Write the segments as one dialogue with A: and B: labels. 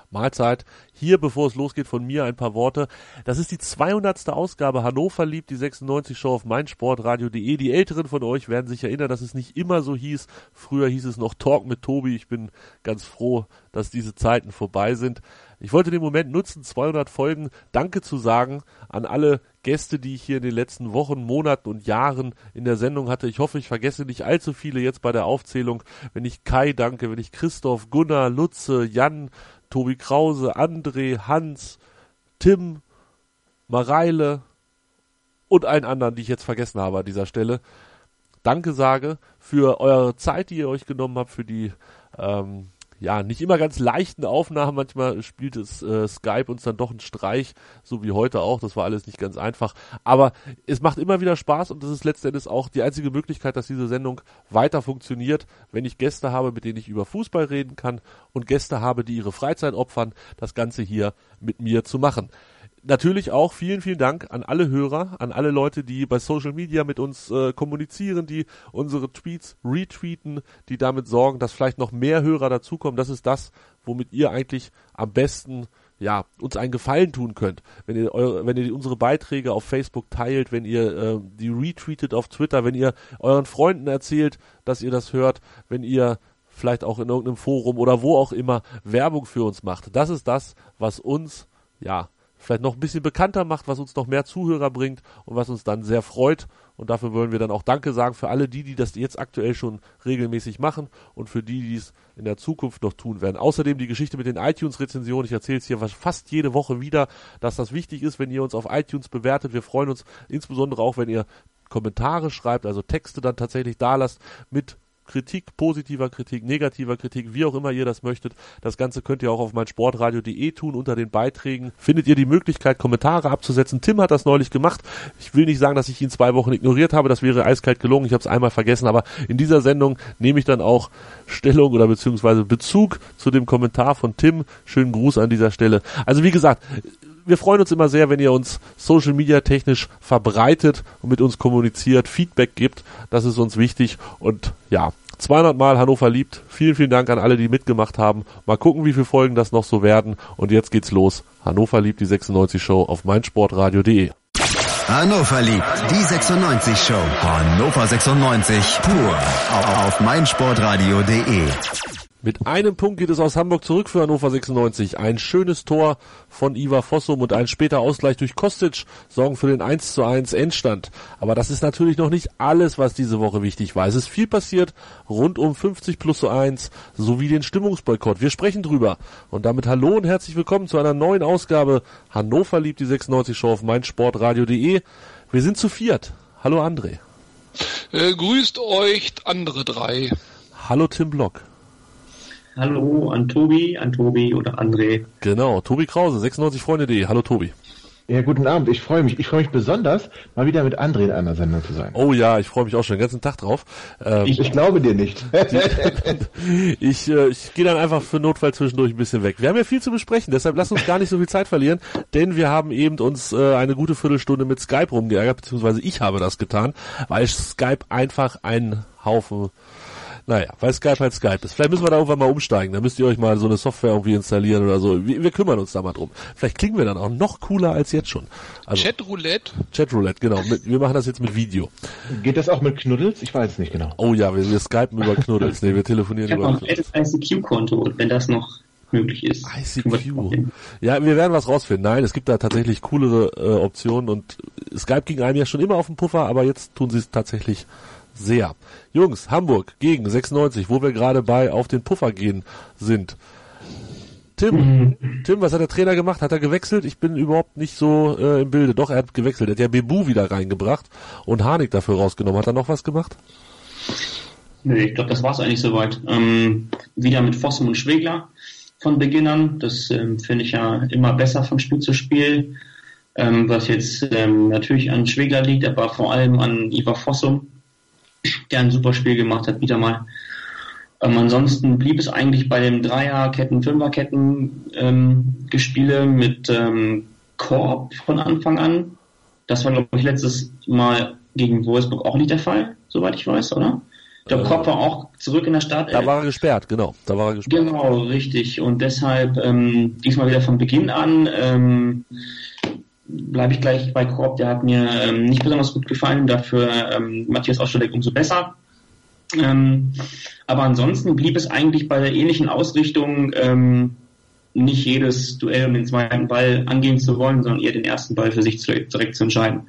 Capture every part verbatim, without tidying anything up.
A: Mahlzeit. Hier, bevor es losgeht, von mir ein paar Worte. Das ist die zweihundertste Ausgabe Hannover liebt, die sechsundneunzig Show auf meinsportradio punkt de. Die Älteren von euch werden sich erinnern, dass es nicht immer so hieß. Früher hieß es noch Talk mit Tobi. Ich bin ganz froh, dass diese Zeiten vorbei sind. Ich wollte den Moment nutzen, zweihundert Folgen, Danke zu sagen an alle Gäste, die ich hier in den letzten Wochen, Monaten und Jahren in der Sendung hatte. Ich hoffe, ich vergesse nicht allzu viele jetzt bei der Aufzählung. Wenn ich Kai danke, wenn ich Christoph, Gunnar, Lutze, Jan, Tobi Krause, André, Hans, Tim, Mareile und allen anderen, die ich jetzt vergessen habe an dieser Stelle, Danke sage für eure Zeit, die ihr euch genommen habt, für die ähm, ja, nicht immer ganz leichten Aufnahmen. Manchmal spielt es äh, Skype uns dann doch einen Streich, so wie heute auch. Das war alles nicht ganz einfach. Aber es macht immer wieder Spaß und das ist letzten Endes auch die einzige Möglichkeit, dass diese Sendung weiter funktioniert, wenn ich Gäste habe, mit denen ich über Fußball reden kann und Gäste habe, die ihre Freizeit opfern, das Ganze hier mit mir zu machen. Natürlich auch vielen, vielen Dank an alle Hörer, an alle Leute, die bei Social Media mit uns äh, kommunizieren, die unsere Tweets retweeten, die damit sorgen, dass vielleicht noch mehr Hörer dazukommen. Das ist das, womit ihr eigentlich am besten ja uns einen Gefallen tun könnt. Wenn ihr eure, wenn ihr unsere Beiträge auf Facebook teilt, wenn ihr äh, die retweetet auf Twitter, wenn ihr euren Freunden erzählt, dass ihr das hört, wenn ihr vielleicht auch in irgendeinem Forum oder wo auch immer Werbung für uns macht. Das ist das, was uns ja vielleicht noch ein bisschen bekannter macht, was uns noch mehr Zuhörer bringt und was uns dann sehr freut. Und dafür wollen wir dann auch Danke sagen für alle die, die das jetzt aktuell schon regelmäßig machen und für die, die es in der Zukunft noch tun werden. Außerdem die Geschichte mit den iTunes-Rezensionen. Ich erzähle es hier fast jede Woche wieder, dass das wichtig ist, wenn ihr uns auf iTunes bewertet. Wir freuen uns insbesondere auch, wenn ihr Kommentare schreibt, also Texte dann tatsächlich da lasst mit Kritik, positiver Kritik, negativer Kritik, wie auch immer ihr das möchtet. Das Ganze könnt ihr auch auf meinsportradio punkt de tun. Unter den Beiträgen findet ihr die Möglichkeit, Kommentare abzusetzen. Tim hat das neulich gemacht. Ich will nicht sagen, dass ich ihn zwei Wochen ignoriert habe. Das wäre eiskalt gelungen. Ich habe es einmal vergessen. Aber in dieser Sendung nehme ich dann auch Stellung oder beziehungsweise Bezug zu dem Kommentar von Tim. Schönen Gruß an dieser Stelle. Also wie gesagt, wir freuen uns immer sehr, wenn ihr uns Social Media technisch verbreitet und mit uns kommuniziert, Feedback gibt. Das ist uns wichtig. Und ja, zweihundert Mal Hannover liebt. Vielen, vielen Dank an alle, die mitgemacht haben. Mal gucken, wie viele Folgen das noch so werden. Und jetzt geht's los. Hannover liebt, die sechsundneunzig Show auf meinsportradio punkt de.
B: Hannover liebt, die sechsundneunzig Show. Hannover sechsundneunzig pur auf meinsportradio punkt de.
A: Mit einem Punkt geht es aus Hamburg zurück für Hannover sechsundneunzig. Ein schönes Tor von Ivar Fossum und ein später Ausgleich durch Kostic sorgen für den eins zu eins Endstand. Aber das ist natürlich noch nicht alles, was diese Woche wichtig war. Es ist viel passiert rund um fünfzig plus eins sowie den Stimmungsboykott. Wir sprechen drüber. Und damit hallo und herzlich willkommen zu einer neuen Ausgabe Hannover liebt, die sechsundneunzig Show auf meinsportradio punkt de. Wir sind zu viert. Hallo André.
C: Äh, grüßt euch andere drei.
A: Hallo Tim Block.
D: Hallo an Tobi, an Tobi oder André.
A: Genau, Tobi Krause, sechsundneunzig freunde punkt de. Hallo Tobi.
E: Ja, guten Abend. Ich freue mich. Ich freue mich besonders, mal wieder mit André in einer Sendung zu sein.
A: Oh ja, ich freue mich auch schon den ganzen Tag drauf.
E: Ähm, ich, ich glaube dir nicht.
A: ich äh, ich gehe dann einfach für Notfall zwischendurch ein bisschen weg. Wir haben ja viel zu besprechen, deshalb lasst uns gar nicht so viel Zeit verlieren, denn wir haben eben uns äh, eine gute Viertelstunde mit Skype rumgeärgert, beziehungsweise ich habe das getan, weil Skype einfach ein Haufen... Naja, weil Skype halt Skype ist. Vielleicht müssen wir da irgendwann mal umsteigen. Da müsst ihr euch mal so eine Software irgendwie installieren oder so. Wir, wir kümmern uns da mal drum. Vielleicht klingen wir dann auch noch cooler als jetzt schon. Also,
C: Chatroulette?
A: Chatroulette, genau. Mit, wir machen das jetzt mit Video.
E: Geht das auch mit Knuddels? Ich weiß es nicht genau.
A: Oh ja, wir, wir skypen über Knuddels. Nee, wir telefonieren
D: ich
A: über
D: Knuddels. Ich habe auch ein I C Q-Konto, wenn das noch möglich ist.
A: I C Q. Ja, wir werden was rausfinden. Nein, es gibt da tatsächlich coolere äh, Optionen und Skype ging einem ja schon immer auf den Puffer, aber jetzt tun sie es tatsächlich sehr. Jungs, Hamburg gegen sechsundneunzig, wo wir gerade bei auf den Puffer gehen sind. Tim, mhm. Tim, was hat der Trainer gemacht? Hat er gewechselt? Ich bin überhaupt nicht so äh, im Bilde. Doch, er hat gewechselt. Er hat ja Bebu wieder reingebracht und Harnik dafür rausgenommen. Hat er noch was gemacht?
D: Nee, ich glaube, das war es eigentlich soweit. Ähm, wieder mit Fossum und Schwegler von Beginn an. Das ähm, finde ich ja immer besser von Spiel zu Spiel. Ähm, was jetzt ähm, natürlich an Schwegler liegt, aber vor allem an Ivar Fossum, der ein super Spiel gemacht hat, wieder mal. Ähm, ansonsten blieb es eigentlich bei dem Dreierketten, Fünferketten ähm, Gespiele mit ähm, Korb von Anfang an. Das war, glaube ich, letztes Mal gegen Wolfsburg auch nicht der Fall, soweit ich weiß, oder? Der Kopf war auch zurück in der Startelf.
A: Da war er gesperrt, genau. Da war er gesperrt.
D: Genau, richtig. Und deshalb ähm, diesmal wieder von Beginn an ähm, bleibe ich gleich bei Korb. Der hat mir ähm, nicht besonders gut gefallen. Dafür ähm, Matthias Oscherleck umso besser. Ähm, aber ansonsten blieb es eigentlich bei der ähnlichen Ausrichtung, ähm, nicht jedes Duell um den zweiten Ball angehen zu wollen, sondern eher den ersten Ball für sich direkt zu entscheiden.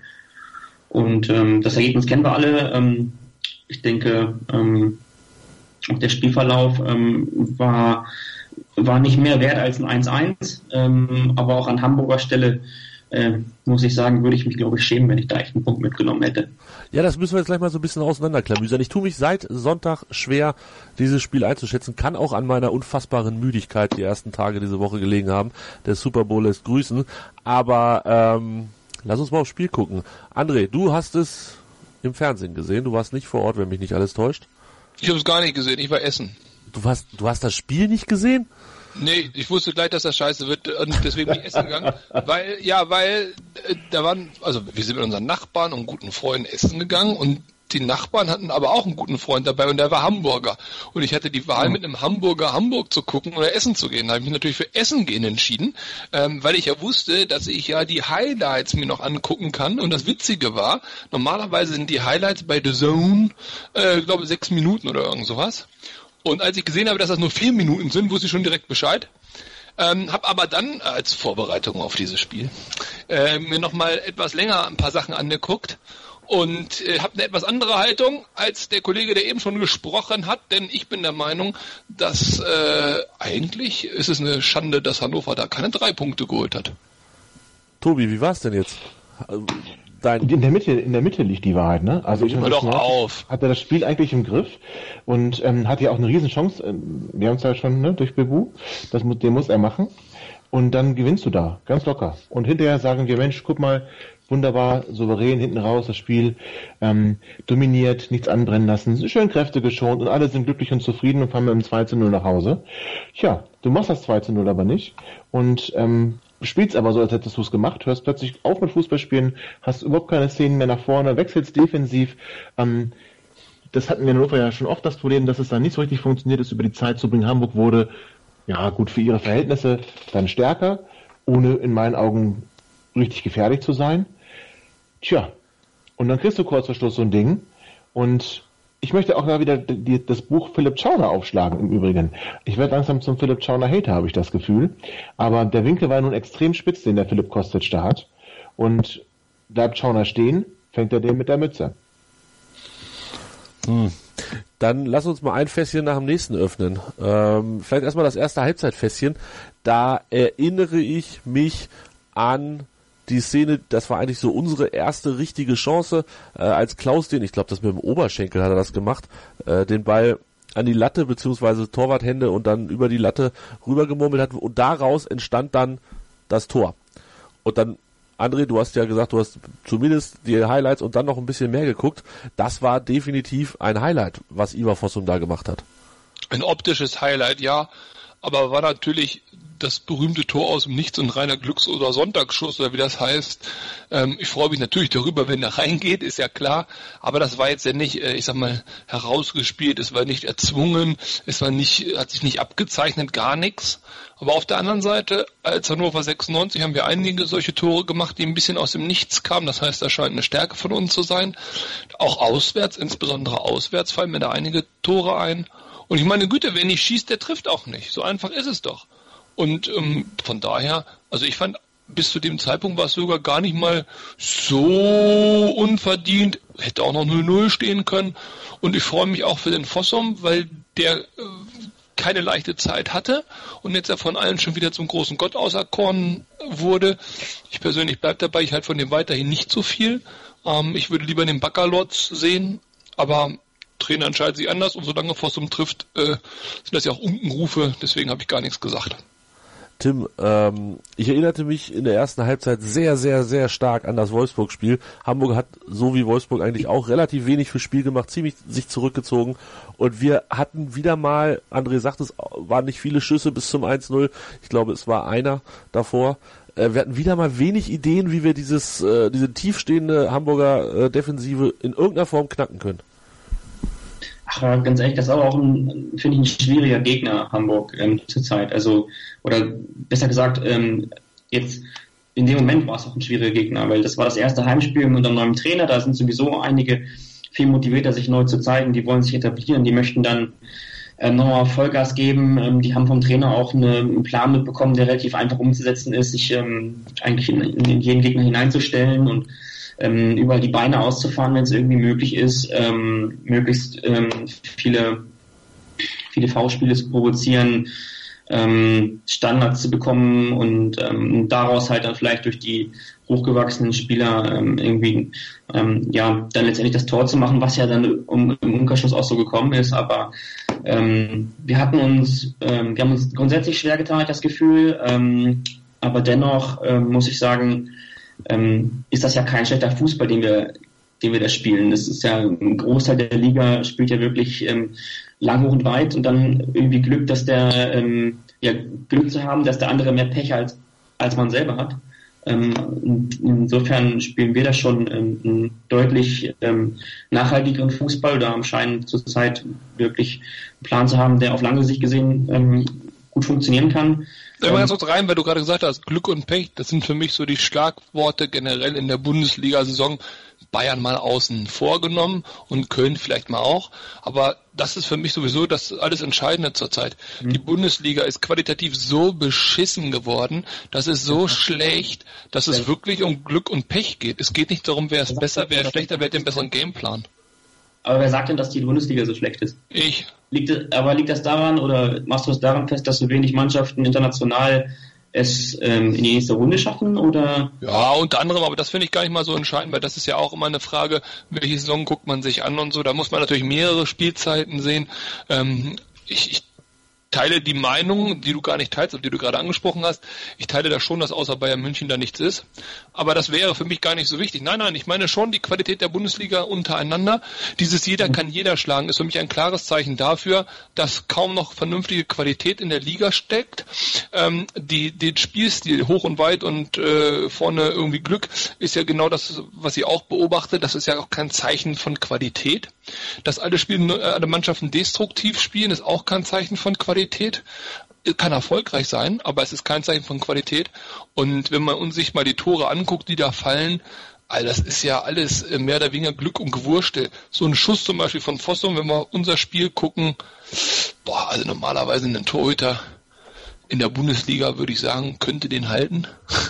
D: Und ähm, das Ergebnis kennen wir alle. Ähm, ich denke, ähm, auch der Spielverlauf ähm, war, war nicht mehr wert als ein eins eins. Ähm, aber auch an Hamburger Stelle äh, muss ich sagen, würde ich mich, glaube ich, schämen, wenn ich da echt einen Punkt mitgenommen hätte.
A: Ja, das müssen wir jetzt gleich mal so ein bisschen auseinanderklamüsern. Ich tue mich seit Sonntag schwer, dieses Spiel einzuschätzen. Kann auch an meiner unfassbaren Müdigkeit die ersten Tage diese Woche gelegen haben. Der Super Bowl lässt grüßen. Aber ähm, lass uns mal aufs Spiel gucken. André, du hast es im Fernsehen gesehen. Du warst nicht vor Ort, wenn mich nicht alles täuscht.
C: Ich habe es gar nicht gesehen. Ich war essen.
A: Du hast, du hast das Spiel nicht gesehen?
C: Nee, ich wusste gleich, dass das scheiße wird und deswegen bin ich essen gegangen. Weil, ja, weil äh, da waren, also wir sind mit unseren Nachbarn und guten Freunden essen gegangen und die Nachbarn hatten aber auch einen guten Freund dabei und der war Hamburger. Und ich hatte die Wahl, mit einem Hamburger Hamburg zu gucken oder essen zu gehen. Da habe ich mich natürlich für Essen gehen entschieden, ähm, weil ich ja wusste, dass ich ja die Highlights mir noch angucken kann. Und das Witzige war, normalerweise sind die Highlights bei The Zone, äh, ich glaube, sechs Minuten oder irgend sowas. Und als ich gesehen habe, dass das nur vier Minuten sind, wusste ich schon direkt Bescheid. Ähm, habe aber dann als Vorbereitung auf dieses Spiel äh, mir nochmal etwas länger ein paar Sachen angeguckt und äh, habe eine etwas andere Haltung als der Kollege, der eben schon gesprochen hat, denn ich bin der Meinung, dass äh, eigentlich ist es eine Schande, dass Hannover da keine drei Punkte geholt hat.
A: Tobi, wie war es denn jetzt? Dein
E: In der Mitte, in der Mitte liegt die Wahrheit, ne? Also ich
C: Hör doch auf.
E: Hat er das Spiel eigentlich im Griff und ähm, hat ja auch eine Riesenchance. Ähm, wir haben es ja schon, ne, durch Bebu. Das muss, den muss er machen. Und dann gewinnst du da, ganz locker. Und hinterher sagen wir, Mensch, guck mal, wunderbar, souverän, hinten raus, das Spiel ähm, dominiert, nichts anbrennen lassen, schön Kräfte geschont und alle sind glücklich und zufrieden und fahren mit dem zwei zu null nach Hause. Tja, du machst das zwei zu null aber nicht und ähm, spielst aber so, als hättest du es gemacht, hörst plötzlich auf mit Fußballspielen, hast überhaupt keine Szenen mehr nach vorne, wechselst defensiv. Ähm, das hatten wir in Hannover ja schon oft das Problem, dass es dann nicht so richtig funktioniert ist, über die Zeit zu bringen. Hamburg wurde, ja gut, für ihre Verhältnisse dann stärker, ohne in meinen Augen richtig gefährlich zu sein. Tja, und dann kriegst du kurz vor Schluss so ein Ding und ich möchte auch da wieder die, das Buch Philipp Schauner aufschlagen, im Übrigen. Ich werde langsam zum Philipp Schauner-Hater, habe ich das Gefühl. Aber der Winkel war nun extrem spitz, den der Philipp Kostic da hat. Und bleibt Schauner stehen, fängt er den mit der Mütze.
A: Hm. Dann lass uns mal ein Fässchen nach dem nächsten öffnen. Ähm, vielleicht erstmal das erste Halbzeitfässchen. Da erinnere ich mich an die Szene, das war eigentlich so unsere erste richtige Chance, äh, als Klaus den, ich glaube, das mit dem Oberschenkel hat er das gemacht, äh, den Ball an die Latte beziehungsweise Torwarthände und dann über die Latte rübergemurmelt hat und daraus entstand dann das Tor. Und dann, André, du hast ja gesagt, du hast zumindest die Highlights und dann noch ein bisschen mehr geguckt. Das war definitiv ein Highlight, was Ivar Fossum da gemacht hat.
C: Ein optisches Highlight, ja, aber war natürlich das berühmte Tor aus dem Nichts und reiner Glücks- oder Sonntagsschuss oder wie das heißt. Ähm, ich freue mich natürlich darüber, wenn er reingeht, ist ja klar. Aber das war jetzt ja nicht, äh, ich sag mal, herausgespielt. Es war nicht erzwungen. Es war nicht, hat sich nicht abgezeichnet, gar nichts. Aber auf der anderen Seite, als Hannover sechsundneunzig haben wir einige solche Tore gemacht, die ein bisschen aus dem Nichts kamen. Das heißt, das scheint eine Stärke von uns zu sein. Auch auswärts, insbesondere auswärts, fallen mir da einige Tore ein. Und ich meine Güte, wer nicht schießt, der trifft auch nicht. So einfach ist es doch. Und ähm, von daher, also ich fand, bis zu dem Zeitpunkt war es sogar gar nicht mal so unverdient. Hätte auch noch null null stehen können. Und ich freue mich auch für den Fossum, weil der äh, keine leichte Zeit hatte und jetzt ja von allen schon wieder zum großen Gott auserkoren wurde. Ich persönlich bleibe dabei, ich halte von dem weiterhin nicht so viel. Ähm, ich würde lieber den Baccalords sehen, aber Trainer entscheidet sich anders und solange Fossum trifft, äh, sind das ja auch Unkenrufe, deswegen habe ich gar nichts gesagt.
A: Tim, ähm, ich erinnerte mich in der ersten Halbzeit sehr, sehr, sehr stark an das Wolfsburg-Spiel. Hamburg hat, so wie Wolfsburg eigentlich auch, relativ wenig fürs Spiel gemacht, ziemlich sich zurückgezogen. Und wir hatten wieder mal, André sagt es, waren nicht viele Schüsse bis zum eins null. Ich glaube, es war einer davor. Äh, wir hatten wieder mal wenig Ideen, wie wir dieses, äh, diese tiefstehende Hamburger äh, Defensive in irgendeiner Form knacken können.
D: Ach, ganz ehrlich, das ist aber auch ein, finde ich, ein schwieriger Gegner, Hamburg, ähm, zurzeit. Also, oder besser gesagt, ähm, jetzt in dem Moment war es auch ein schwieriger Gegner, weil das war das erste Heimspiel mit einem neuen Trainer, da sind sowieso einige viel motivierter, sich neu zu zeigen, die wollen sich etablieren, die möchten dann ähm, nochmal Vollgas geben, ähm, die haben vom Trainer auch eine, einen Plan mitbekommen, der relativ einfach umzusetzen ist, sich ähm, eigentlich in, in jeden Gegner hineinzustellen und ähm, überall die Beine auszufahren, wenn es irgendwie möglich ist, ähm, möglichst ähm, viele, viele Foulspiele zu provozieren, ähm, Standards zu bekommen und ähm, daraus halt dann vielleicht durch die hochgewachsenen Spieler ähm, irgendwie ähm, ja dann letztendlich das Tor zu machen, was ja dann um, im Umkehrschluss auch so gekommen ist. Aber ähm, wir hatten uns, ähm, wir haben uns grundsätzlich schwer getan, habe ich das Gefühl. Ähm, aber dennoch ähm, muss ich sagen, ähm, ist das ja kein schlechter Fußball, den wir den wir da spielen. Das ist ja ein Großteil der Liga spielt ja wirklich ähm, lang, hoch und weit und dann irgendwie Glück, dass der ähm, ja Glück zu haben, dass der andere mehr Pech als als man selber hat. Ähm, und insofern spielen wir da schon ähm, einen deutlich ähm, nachhaltigeren Fußball oder haben scheinen zurzeit wirklich einen Plan zu haben, der auf lange Sicht gesehen ähm, gut funktionieren kann.
C: Sag mal ganz kurz rein, weil du gerade gesagt hast, Glück und Pech, das sind für mich so die Schlagworte generell in der Bundesliga-Saison. Bayern mal außen vorgenommen und Köln vielleicht mal auch, aber das ist für mich sowieso das alles Entscheidende zurzeit. Mhm. Die Bundesliga ist qualitativ so beschissen geworden, das ist so schlecht, dass es wirklich um Glück und Pech geht. Es geht nicht darum, wer ist besser, wer ist schlechter, wer hat den besseren Gameplan.
D: Aber wer sagt denn, dass die Bundesliga so schlecht ist?
C: Ich.
D: Liegt, aber liegt das daran oder machst du es daran fest, dass so wenig Mannschaften international es ähm, in die nächste Runde schaffen, oder?
C: Ja, unter anderem, aber das finde ich gar nicht mal so entscheidend, weil das ist ja auch immer eine Frage, welche Saison guckt man sich an und so, da muss man natürlich mehrere Spielzeiten sehen. Ähm, ich, ich teile die Meinung, die du gar nicht teilst und die du gerade angesprochen hast. Ich teile da schon, dass außer Bayern München da nichts ist. Aber das wäre für mich gar nicht so wichtig. Nein, nein, ich meine schon die Qualität der Bundesliga untereinander. Dieses jeder kann jeder schlagen ist für mich ein klares Zeichen dafür, dass kaum noch vernünftige Qualität in der Liga steckt. Ähm, die, den Spielstil hoch und weit und äh, vorne irgendwie Glück ist ja genau das, was ich auch beobachte. Das ist ja auch kein Zeichen von Qualität. Dass alle Spiele, alle Mannschaften destruktiv spielen, ist auch kein Zeichen von Qualität. Kann erfolgreich sein, aber es ist kein Zeichen von Qualität. Und wenn man uns sich mal die Tore anguckt, die da fallen, all das ist ja alles mehr oder weniger Glück und Gewurstel. So ein Schuss zum Beispiel von Fossum, wenn wir unser Spiel gucken, boah, also normalerweise ein Torhüter in der Bundesliga, würde ich sagen, könnte den halten.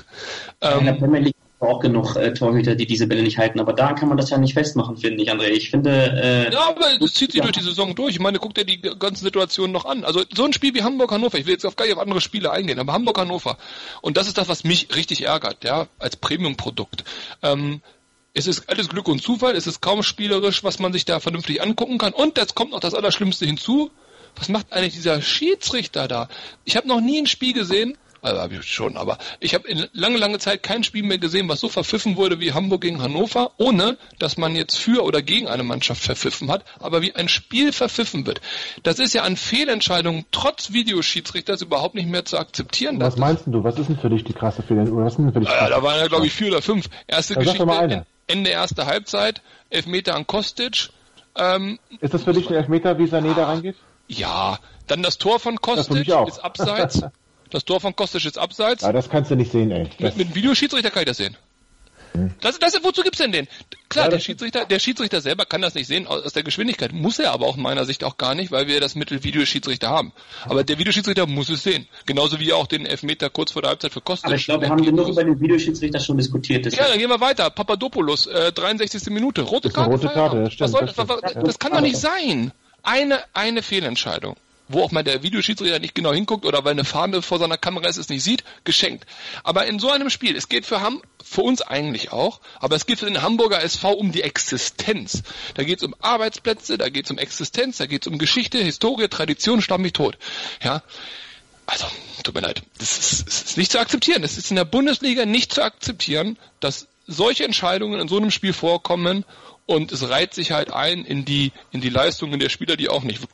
D: In der Premier League auch genug äh, Torhüter, die diese Bälle nicht halten, aber da kann man das ja nicht festmachen, finde ich, André. Ich finde... Äh,
C: ja, aber das zieht sich ja durch die Saison durch. Ich meine, guck dir die ganzen Situationen noch an. Also so ein Spiel wie Hamburg-Hannover, ich will jetzt auf gar nicht auf andere Spiele eingehen, aber Hamburg-Hannover, und das ist das, was mich richtig ärgert, ja, als Premium-Produkt. Ähm, es ist alles Glück und Zufall, es ist kaum spielerisch, was man sich da vernünftig angucken kann, und jetzt kommt noch das Allerschlimmste hinzu. Was macht eigentlich dieser Schiedsrichter da? Ich habe noch nie ein Spiel gesehen, also habe ich schon, aber ich habe in lange, lange Zeit kein Spiel mehr gesehen, was so verpfiffen wurde wie Hamburg gegen Hannover, ohne dass man jetzt für oder gegen eine Mannschaft verpfiffen hat, aber wie ein Spiel verpfiffen wird. Das ist ja an Fehlentscheidungen trotz Videoschiedsrichters überhaupt nicht mehr zu akzeptieren.
E: Was meinst du? Was ist denn für dich die krasse Fehlentscheidung? Was ist denn für dich krass?
C: Ja, da waren ja, glaube ich, vier oder fünf. Erste
E: ja,
C: Geschichte, Ende erste Halbzeit, Elfmeter an Kostic. Ähm,
E: ist das für dich ein Elfmeter, wie Sané da reingeht?
C: Ja, dann das Tor von Kostic ist abseits. Das Tor von Kostic ist abseits.
E: Ja, das kannst du nicht sehen, ey.
C: Mit, mit dem Videoschiedsrichter kann ich das sehen. Hm. Das, das, wozu gibt's denn den? Klar, ja, der Schiedsrichter, der Schiedsrichter selber kann das nicht sehen aus der Geschwindigkeit. Muss er aber auch meiner Sicht auch gar nicht, weil wir das Mittel Videoschiedsrichter haben. Aber der Videoschiedsrichter muss es sehen. Genauso wie auch den Elfmeter kurz vor der Halbzeit für Kostic.
D: Aber ich glaube, wir haben genug über den Videoschiedsrichter schon diskutiert.
C: Ja, dann gehen wir weiter. Papadopoulos, äh, dreiundsechzigste Minute. Rote Karte.
E: Rote Karte, das stimmt.
C: Was soll, das, das, das, das kann doch nicht sein. Eine, eine Fehlentscheidung, wo auch mal der Videoschiedsrichter nicht genau hinguckt oder weil eine Fahne vor seiner Kamera ist, es nicht sieht, geschenkt. Aber in so einem Spiel, es geht für Ham, für uns eigentlich auch, aber es geht für den Hamburger S V um die Existenz. Da geht es um Arbeitsplätze, da geht es um Existenz, da geht es um Geschichte, Historie, Tradition, Stamm mich tot. Ja, also, tut mir leid, das ist, das ist nicht zu akzeptieren. Es ist in der Bundesliga nicht zu akzeptieren, dass solche Entscheidungen in so einem Spiel vorkommen, und es reiht sich halt ein in die in die Leistungen der Spieler, die auch nicht wirklich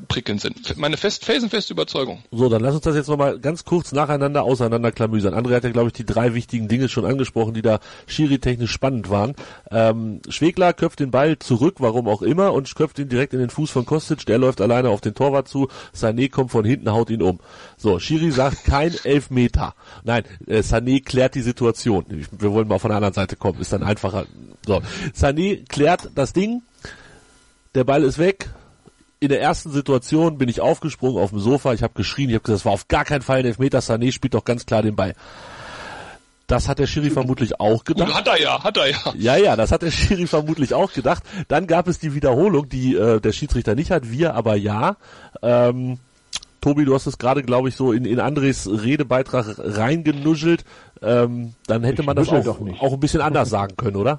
C: prickelnd sind. Meine fest, felsenfeste Überzeugung.
A: So, dann lass uns das jetzt nochmal ganz kurz nacheinander auseinanderklamüsern. André hat ja, glaube ich, die drei wichtigen Dinge schon angesprochen, die da schiri-technisch spannend waren. Ähm, Schwegler köpft den Ball zurück, warum auch immer, und köpft ihn direkt in den Fuß von Kostic. Der läuft alleine auf den Torwart zu. Sané kommt von hinten, haut ihn um. So, Schiri sagt kein Elfmeter. Nein, äh, Sané klärt die Situation. Wir wollen mal von der anderen Seite kommen, ist dann einfacher. So, Sané klärt das Ding. Der Ball ist weg. In der ersten Situation bin ich aufgesprungen auf dem Sofa, ich habe geschrien, ich habe gesagt, das war auf gar keinen Fall ein Elfmeter, Sané spielt doch ganz klar den Ball. Das hat der Schiri vermutlich auch gedacht.
C: Gut, hat er ja, hat er ja.
A: Ja, ja, das hat der Schiri vermutlich auch gedacht. Dann gab es die Wiederholung, die äh, der Schiedsrichter nicht hat, wir aber ja. Ähm, Tobi, du hast es gerade, glaube ich, so in, in Andres Redebeitrag reingenuschelt. Ähm, dann hätte
E: ich
A: man das auch,
E: doch nicht.
A: auch ein bisschen anders sagen können, oder?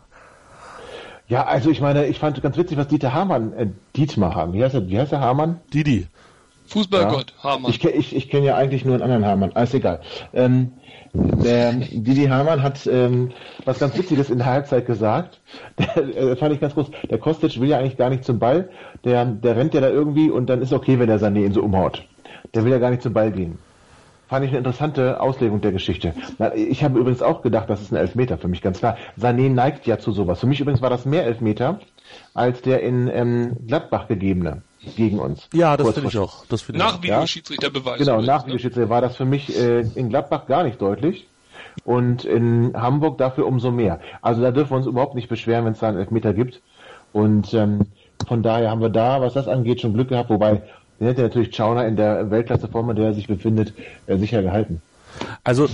E: Ja, also ich meine, ich fand ganz witzig, was Dieter Hamann, äh, Dietmar Hamann, wie heißt er, wie heißt der Hamann?
A: Didi.
C: Fußballgott,
E: ja.
C: Hamann.
E: Ich, ich, ich kenne ja eigentlich nur einen anderen Hamann, alles egal. Ähm, der Didi Hamann hat ähm, was ganz Witziges in der Halbzeit gesagt. Der, äh, fand ich ganz groß. Der Kostic will ja eigentlich gar nicht zum Ball. Der, der rennt ja da irgendwie und dann ist okay, wenn der Sané ihn so umhaut. Der will ja gar nicht zum Ball gehen. Fand ich eine interessante Auslegung der Geschichte. Ich habe übrigens auch gedacht, das ist ein Elfmeter, für mich ganz klar. Sané neigt ja zu sowas. Für mich übrigens war das mehr Elfmeter als der in ähm, Gladbach gegebene gegen uns.
A: Ja, das finde ich auch. Das find
C: nach
A: ich
C: Videoschiedsrichterbeweis.
E: Genau,
C: übrigens,
E: nach
C: ne?
E: Videoschiedsrichter war das für mich äh, in Gladbach gar nicht deutlich und in Hamburg dafür umso mehr. Also da dürfen wir uns überhaupt nicht beschweren, wenn es da einen Elfmeter gibt. Und ähm, von daher haben wir da, was das angeht, schon Glück gehabt, wobei den hätte natürlich Schauner in der Weltklasseform, in der er sich befindet, äh, sicher gehalten.
A: Also,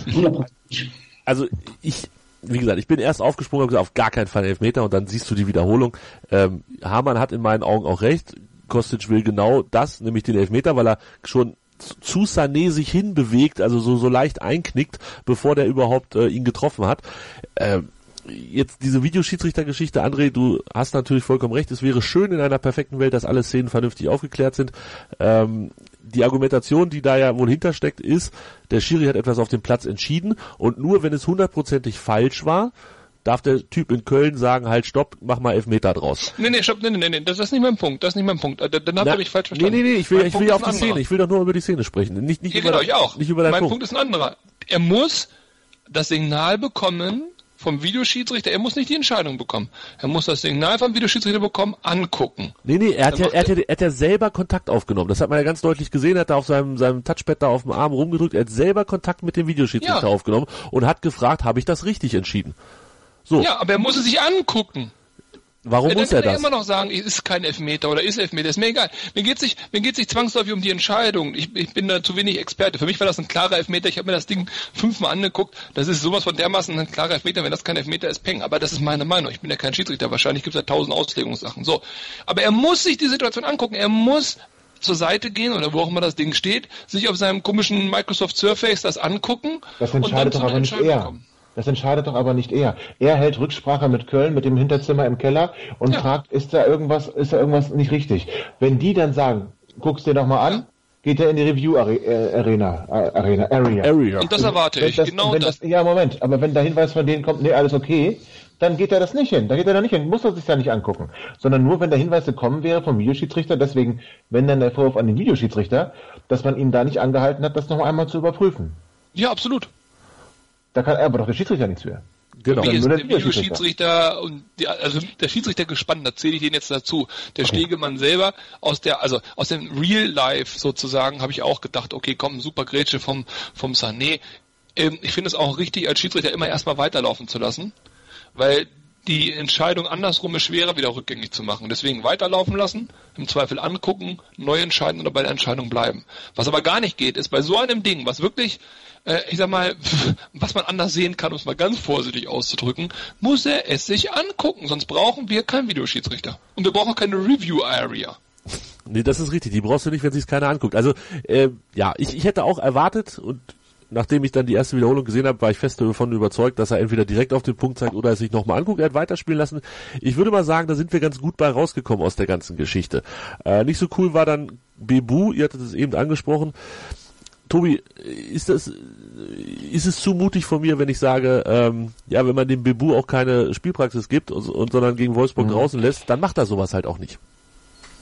A: also ich, wie gesagt, ich bin erst aufgesprungen und gesagt, auf gar keinen Fall Elfmeter, und dann siehst du die Wiederholung. Ähm, Hamann hat in meinen Augen auch recht. Kostic will genau das, nämlich den Elfmeter, weil er schon zu Sané sich hinbewegt, also so, so leicht einknickt, bevor der überhaupt äh, ihn getroffen hat. Ähm, Jetzt diese Videoschiedsrichtergeschichte, André, du hast natürlich vollkommen recht, es wäre schön in einer perfekten Welt, dass alle Szenen vernünftig aufgeklärt sind. Ähm, die Argumentation, die da ja wohl hintersteckt, ist, der Schiri hat etwas auf dem Platz entschieden und nur wenn es hundertprozentig falsch war, darf der Typ in Köln sagen, halt stopp, mach mal Elfmeter draus.
C: Nee, nee, stopp, nee, nee, nee, das ist nicht mein Punkt, das ist nicht mein Punkt. Dann habt ihr mich falsch verstanden.
A: Nee, nee, nee, ich will, ich will ja auf die
C: Szene,
A: Szene, ich will doch nur über die Szene sprechen. Nicht, nicht
C: ja,
A: über
C: genau,
A: das,
C: ich auch.
A: Nicht über deinen
C: mein
A: Punkt.
C: Punkt ist ein anderer. Er muss das Signal bekommen vom Videoschiedsrichter, er muss nicht die Entscheidung bekommen. Er muss das Signal vom Videoschiedsrichter bekommen, angucken.
A: Nee, nee, er hat, ja, er, hat ja, er hat ja selber Kontakt aufgenommen. Das hat man ja ganz deutlich gesehen. Er hat da auf seinem, seinem Touchpad da auf dem Arm rumgedrückt. Er hat selber Kontakt mit dem Videoschiedsrichter
C: ja.
A: aufgenommen und hat gefragt, habe ich das richtig entschieden? So.
C: Ja, aber er muss es sich angucken.
A: Warum
C: ja,
A: muss er
C: das? Dann kann
A: das?
C: er immer noch sagen, es ist kein Elfmeter oder ist Elfmeter, ist mir egal. Mir geht es nicht, mir geht's nicht zwangsläufig um die Entscheidung. Ich, ich bin da zu wenig Experte. Für mich war das ein klarer Elfmeter. Ich habe mir das Ding fünfmal angeguckt. Das ist sowas von dermaßen ein klarer Elfmeter. Wenn das kein Elfmeter ist, peng. Aber das ist meine Meinung. Ich bin ja kein Schiedsrichter. Wahrscheinlich gibt es da tausend Auslegungssachen. So. Aber er muss sich die Situation angucken. Er muss zur Seite gehen oder wo auch immer das Ding steht, sich auf seinem komischen Microsoft Surface das angucken.
E: Das entscheidet doch aber nicht er. Kommen. Das entscheidet doch aber nicht er. Er hält Rücksprache mit Köln, mit dem Hinterzimmer im Keller und ja. fragt, ist da irgendwas, ist da irgendwas nicht richtig? Wenn die dann sagen, guck's dir doch mal an, geht er in die Review Arena, Arena, Area.
C: Area. Und das erwarte ich,
E: das,
C: genau
E: wenn
C: das.
E: das. Ja, Moment, aber wenn der Hinweis von denen kommt, nee, alles okay, dann geht er das nicht hin. Da geht er da nicht hin, muss er sich da nicht angucken. Sondern nur, wenn der Hinweis gekommen wäre vom Videoschiedsrichter, deswegen, wenn dann der Vorwurf an den Videoschiedsrichter, dass man ihn da nicht angehalten hat, das noch einmal zu überprüfen.
C: Ja, absolut.
E: Da kann er aber doch der Schiedsrichter nichts für.
C: Genau. Für mich ist der Videoschiedsrichter und die, also der Schiedsrichter gespannt, da zähle ich den jetzt dazu. Der okay. Stegemann selber aus der, also aus dem Real Life sozusagen, habe ich auch gedacht, okay, komm, super Grätsche vom vom Sané. Ähm, ich finde es auch richtig, als Schiedsrichter immer erstmal weiterlaufen zu lassen, weil die Entscheidung andersrum ist schwerer wieder rückgängig zu machen. Deswegen weiterlaufen lassen, im Zweifel angucken, neu entscheiden oder bei der Entscheidung bleiben. Was aber gar nicht geht, ist bei so einem Ding, was wirklich, äh, ich sag mal, was man anders sehen kann, um es mal ganz vorsichtig auszudrücken, muss er es sich angucken. Sonst brauchen wir keinen Videoschiedsrichter. Und wir brauchen keine Review-Area.
A: Nee, das ist richtig. Die brauchst du nicht, wenn sich's keiner anguckt. Also, äh, ja, ich, ich hätte auch erwartet und nachdem ich dann die erste Wiederholung gesehen habe, war ich fest davon überzeugt, dass er entweder direkt auf den Punkt zeigt oder es sich nochmal anguckt. Er hat weiterspielen lassen. Ich würde mal sagen, da sind wir ganz gut bei rausgekommen aus der ganzen Geschichte. Äh, nicht so cool war dann Bebu, ihr hattet es eben angesprochen. Tobi, ist das, ist es zu mutig von mir, wenn ich sage, ähm, ja, wenn man dem Bebu auch keine Spielpraxis gibt und, und sondern gegen Wolfsburg mhm. draußen lässt, dann macht er sowas halt auch nicht.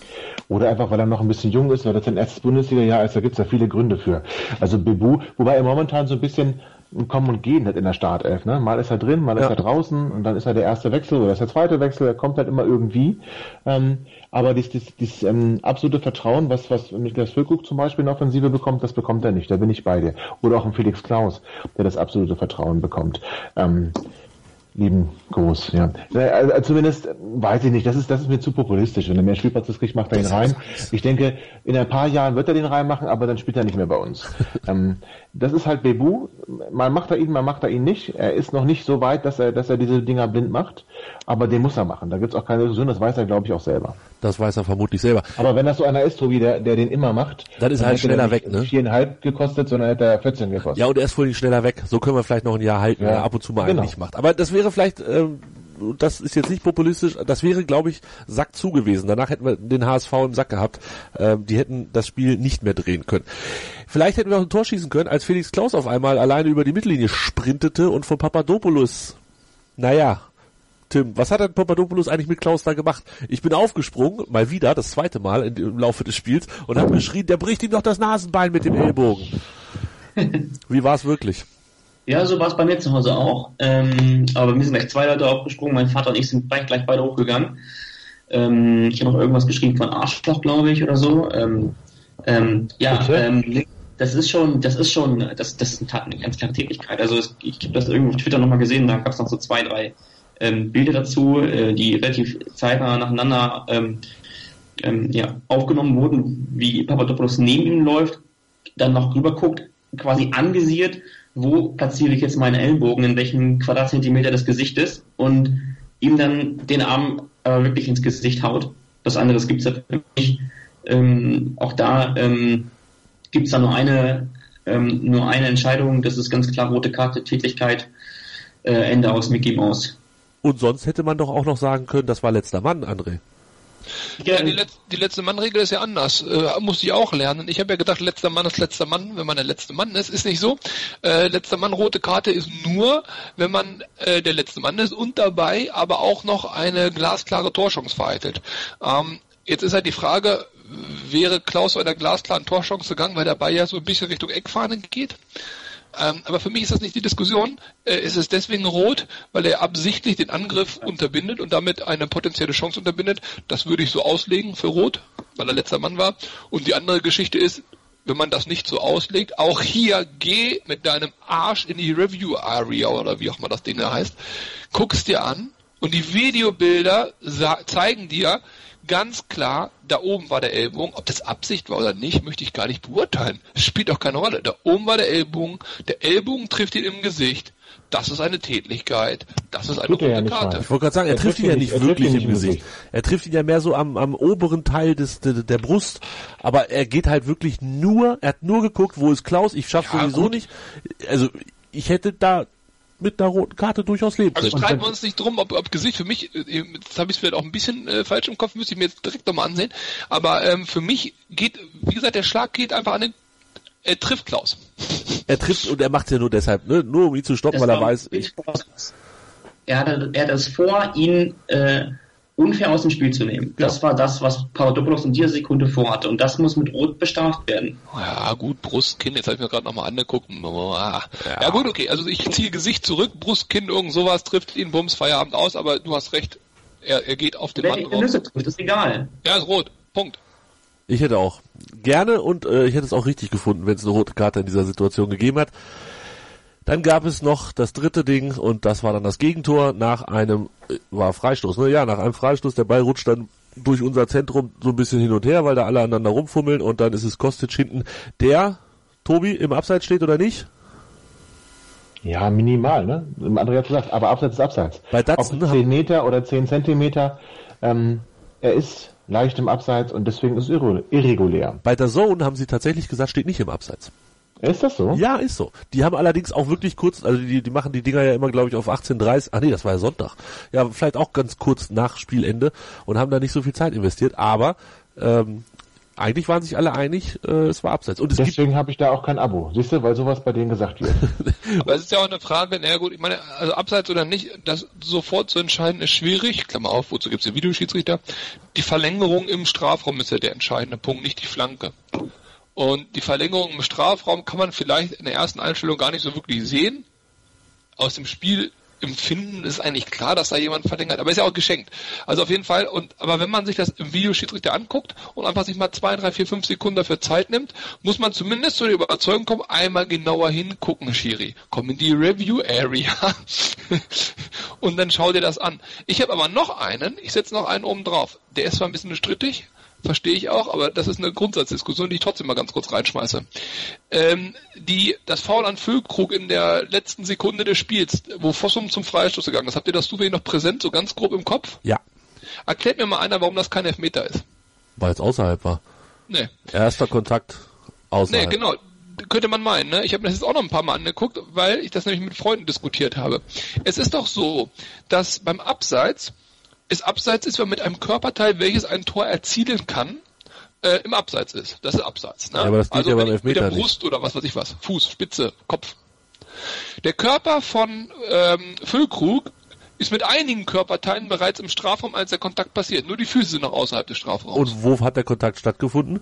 E: Oder einfach, weil er noch ein bisschen jung ist, weil das sein erstes Bundesliga-Jahr ist, da gibt's ja viele Gründe für. Also Bebu, wobei er momentan so ein bisschen ein Kommen und Gehen hat in der Startelf, ne? Mal ist er drin, mal
A: Ja.
E: ist er draußen und dann ist er der erste Wechsel oder ist der zweite Wechsel, er kommt halt immer irgendwie. Ähm, aber dieses, dieses, dieses ähm, absolute Vertrauen, was, was Niklas Füllkrug zum Beispiel in der Offensive bekommt, das bekommt er nicht, da bin ich bei dir. Oder auch ein Felix Klaus, der das absolute Vertrauen bekommt. Ähm, Lieben Gruß, ja. Also zumindest weiß ich nicht, das ist, das ist mir zu populistisch. Wenn er mehr Spielplatz kriegt, macht er ihn rein. Ich denke, in ein paar Jahren wird er den reinmachen, aber dann spielt er nicht mehr bei uns. ähm, das ist halt Bebu. Mal macht er ihn, mal macht er ihn nicht. Er ist noch nicht so weit, dass er, dass er diese Dinger blind macht. Aber den muss er machen. Da gibt's auch keine Diskussion, das weiß er, glaube ich, auch selber.
A: Das weiß er vermutlich selber.
E: Aber wenn das so einer ist, Tobi, der, der den immer macht,
A: Dann ist er halt
E: hätte
A: schneller
E: der
A: weg,
E: nicht
A: ne?
E: viereinhalb gekostet, sondern hätte er vierzehn gekostet.
A: Ja, und er ist vorhin schneller weg. So können wir vielleicht noch ein Jahr halten,
E: Ja,
A: wenn er ab und zu mal einen
E: genau.
A: nicht macht. Aber das wäre vielleicht, ähm, das ist jetzt nicht populistisch, das wäre, glaube ich, Sack zu gewesen. Danach hätten wir den H S V im Sack gehabt. Ähm, die hätten das Spiel nicht mehr drehen können. Vielleicht hätten wir auch ein Tor schießen können, als Felix Klaus auf einmal alleine über die Mittellinie sprintete und von Papadopoulos, naja, Tim, was hat denn Papadopoulos eigentlich mit Klaus da gemacht? Ich bin aufgesprungen, mal wieder, das zweite Mal in, im Laufe des Spiels, und habe geschrien, der bricht ihm doch das Nasenbein mit dem Ellbogen. Wie war es wirklich?
D: Ja, so war es bei mir zu Hause auch. Ähm, aber wir sind gleich zwei Leute aufgesprungen. Mein Vater und ich sind gleich, gleich beide hochgegangen. Ähm, ich habe noch irgendwas geschrieben von Arschloch, glaube ich, oder so. Ähm, ähm, ja, ähm, das ist schon, das ist schon, das, das ist eine ganz klare Tätigkeit. Also es, ich habe das irgendwo auf Twitter nochmal gesehen, da gab es noch so zwei, drei ähm, Bilder dazu, äh, die relativ zeitnah nacheinander ähm, ähm, ja, aufgenommen wurden, wie Papadopoulos neben ihm läuft, dann noch rüber guckt, quasi anvisiert, wo platziere ich jetzt meine Ellbogen, in welchem Quadratzentimeter des Gesichtes, und ihm dann den Arm aber wirklich ins Gesicht haut. Was anderes gibt's da für mich. Ähm, auch da ähm, gibt's da nur eine ähm, nur eine Entscheidung, das ist ganz klar rote Karte, Tätigkeit, äh, Ende aus, Mickey Maus.
A: Und sonst hätte man doch auch noch sagen können, das war letzter Mann, André.
C: Ja, die, Letz-, die letzte Mann-Regel ist ja anders. Äh, musste ich auch lernen. Ich habe ja gedacht, letzter Mann ist letzter Mann, wenn man der letzte Mann ist. Ist nicht so. Äh, letzter Mann, rote Karte ist nur, wenn man äh, der letzte Mann ist und dabei aber auch noch eine glasklare Torchance vereitelt. Ähm, jetzt ist halt die Frage, wäre Klaus bei der glasklaren Torchance gegangen, weil der Ball ja so ein bisschen Richtung Eckfahne geht? Ähm, aber für mich ist das nicht die Diskussion. Äh, ist es deswegen rot, weil er absichtlich den Angriff unterbindet und damit eine potenzielle Chance unterbindet? Das würde ich so auslegen für rot, weil er letzter Mann war. Und die andere Geschichte ist, wenn man das nicht so auslegt, auch hier geh mit deinem Arsch in die Review Area oder wie auch immer das Ding da heißt, guck's dir an und die Videobilder sa- zeigen dir ganz klar, da oben war der Ellbogen. Ob das Absicht war oder nicht, möchte ich gar nicht beurteilen. Es spielt auch keine Rolle. Da oben war der Ellbogen. Der Ellbogen trifft ihn im Gesicht. Das ist eine Tätlichkeit. Das ist eine
E: Tut er ja
C: rote
E: nicht
C: Karte.
E: mal.
A: Ich wollte gerade sagen, er,
E: Er
A: trifft ihn ja nicht
E: er
A: wirklich
E: trifft ihn
A: im
E: nicht im
A: Gesicht. Er trifft ihn ja mehr so am, am oberen Teil des, der, der Brust. Aber er geht halt wirklich nur, er hat nur geguckt, wo ist Klaus. Ich schaff's
C: Ja,
A: sowieso
C: gut.
A: nicht. Also, ich hätte da mit einer roten Karte durchaus leben
C: Also
A: können.
C: streiten wir uns nicht drum, ob, ob Gesicht für mich, äh, jetzt habe ich es vielleicht auch ein bisschen äh, falsch im Kopf, müsste ich mir jetzt direkt nochmal ansehen, aber ähm, für mich geht, wie gesagt, der Schlag geht einfach an den, er trifft Klaus.
A: Er trifft und er macht's ja nur deshalb, ne? Nur um ihn zu stoppen,
D: Das
A: weil er
D: war
A: weiß, ich,
D: er hatte, er hatte es vor, ihn äh, unfair aus dem Spiel zu nehmen. Das war das, was Papadopoulos in dieser Sekunde vorhatte. Und das muss mit Rot bestraft werden.
C: Ja gut, Brustkinn, jetzt habe ich mir gerade nochmal angeguckt. Ja. ja gut, okay, also ich ziehe Gesicht zurück, Brustkinn, irgend sowas, trifft ihn, Bums, Feierabend aus, aber du hast recht, er, er geht auf den
D: Wenn
C: Mann
D: er die
C: drauf.
D: Nüsse trifft, ist egal.
C: Ja, ist rot, Punkt.
A: ich hätte auch gerne und äh, ich hätte es auch richtig gefunden, wenn es eine rote Karte in dieser Situation gegeben hat. Dann gab es noch das dritte Ding und das war dann das Gegentor nach einem, äh, war Freistoß, ne? Ja, nach einem Freistoß, der Ball rutscht dann durch unser Zentrum so ein bisschen hin und her, weil da alle aneinander rumfummeln und dann ist es Kostic hinten, der, Tobi, im Abseits steht oder nicht?
E: Ja, minimal, ne? André hat gesagt, aber Abseits ist Abseits.
A: Bei Datsen,
E: Ob zehn Meter oder zehn Zentimeter, ähm, er ist leicht im Abseits und deswegen ist es irre- irregulär.
A: Bei der Zone haben sie tatsächlich gesagt, steht nicht im Abseits.
E: Ist das so?
A: Ja, ist so. Die haben allerdings auch wirklich kurz, also die, die machen die Dinger ja immer, glaube ich, auf achtzehn Uhr dreißig. Ach nee, das war ja Sonntag. Ja, vielleicht auch ganz kurz nach Spielende und haben da nicht so viel Zeit investiert. Aber ähm, eigentlich waren sich alle einig, äh, es war abseits. Und es
E: Deswegen habe ich da auch kein Abo, siehst du, weil sowas bei denen gesagt wird.
C: Aber es ist ja auch eine Frage, naja gut, ich meine, also abseits oder nicht, das sofort zu entscheiden ist schwierig, Klammer auf, wozu gibt es den Videoschiedsrichter? Die Verlängerung im Strafraum ist ja der entscheidende Punkt, nicht die Flanke. Und die Verlängerung im Strafraum kann man vielleicht in der ersten Einstellung gar nicht so wirklich sehen. Aus dem Spiel Empfinden ist eigentlich klar, dass da jemand verlängert, aber ist ja auch geschenkt. Also auf jeden Fall, und aber wenn man sich das im Videoschiedsrichter anguckt und einfach sich mal zwei, drei, vier, fünf Sekunden dafür Zeit nimmt, muss man zumindest zu der Überzeugung kommen, einmal genauer hingucken, Schiri. Komm in die Review Area und dann schau dir das an. Ich habe aber noch einen, ich setze noch einen oben drauf. Der ist zwar ein bisschen strittig, verstehe ich auch, aber das ist eine Grundsatzdiskussion, die ich trotzdem mal ganz kurz reinschmeiße. Ähm, die, das Foul an Füllkrug in der letzten Sekunde des Spiels, wo Fossum zum Freistoß gegangen ist, habt ihr das zufällig noch präsent, so ganz grob im Kopf?
A: Ja.
C: Erklärt mir mal einer, warum das kein Elfmeter ist.
A: Weil es außerhalb war.
C: Nee.
A: Erster Kontakt außerhalb.
C: Nee, genau. Könnte man meinen, ne? Ich habe mir das jetzt auch noch ein paar Mal angeguckt, weil ich das nämlich mit Freunden diskutiert habe. Es ist doch so, dass beim Abseits es Abseits ist, wenn mit einem Körperteil, welches ein Tor erzielen kann, äh, im Abseits ist. Das ist Abseits. Ne?
A: Ja, aber das geht
C: also
A: ja beim
C: wenn ich mit
A: Elfmeter
C: der Brust
A: nicht.
C: oder was weiß ich was, Fuß, Spitze, Kopf. Der Körper von ähm, Füllkrug ist mit einigen Körperteilen bereits im Strafraum, als der Kontakt passiert. Nur die Füße sind noch außerhalb des Strafraums.
A: Und wo hat der Kontakt stattgefunden?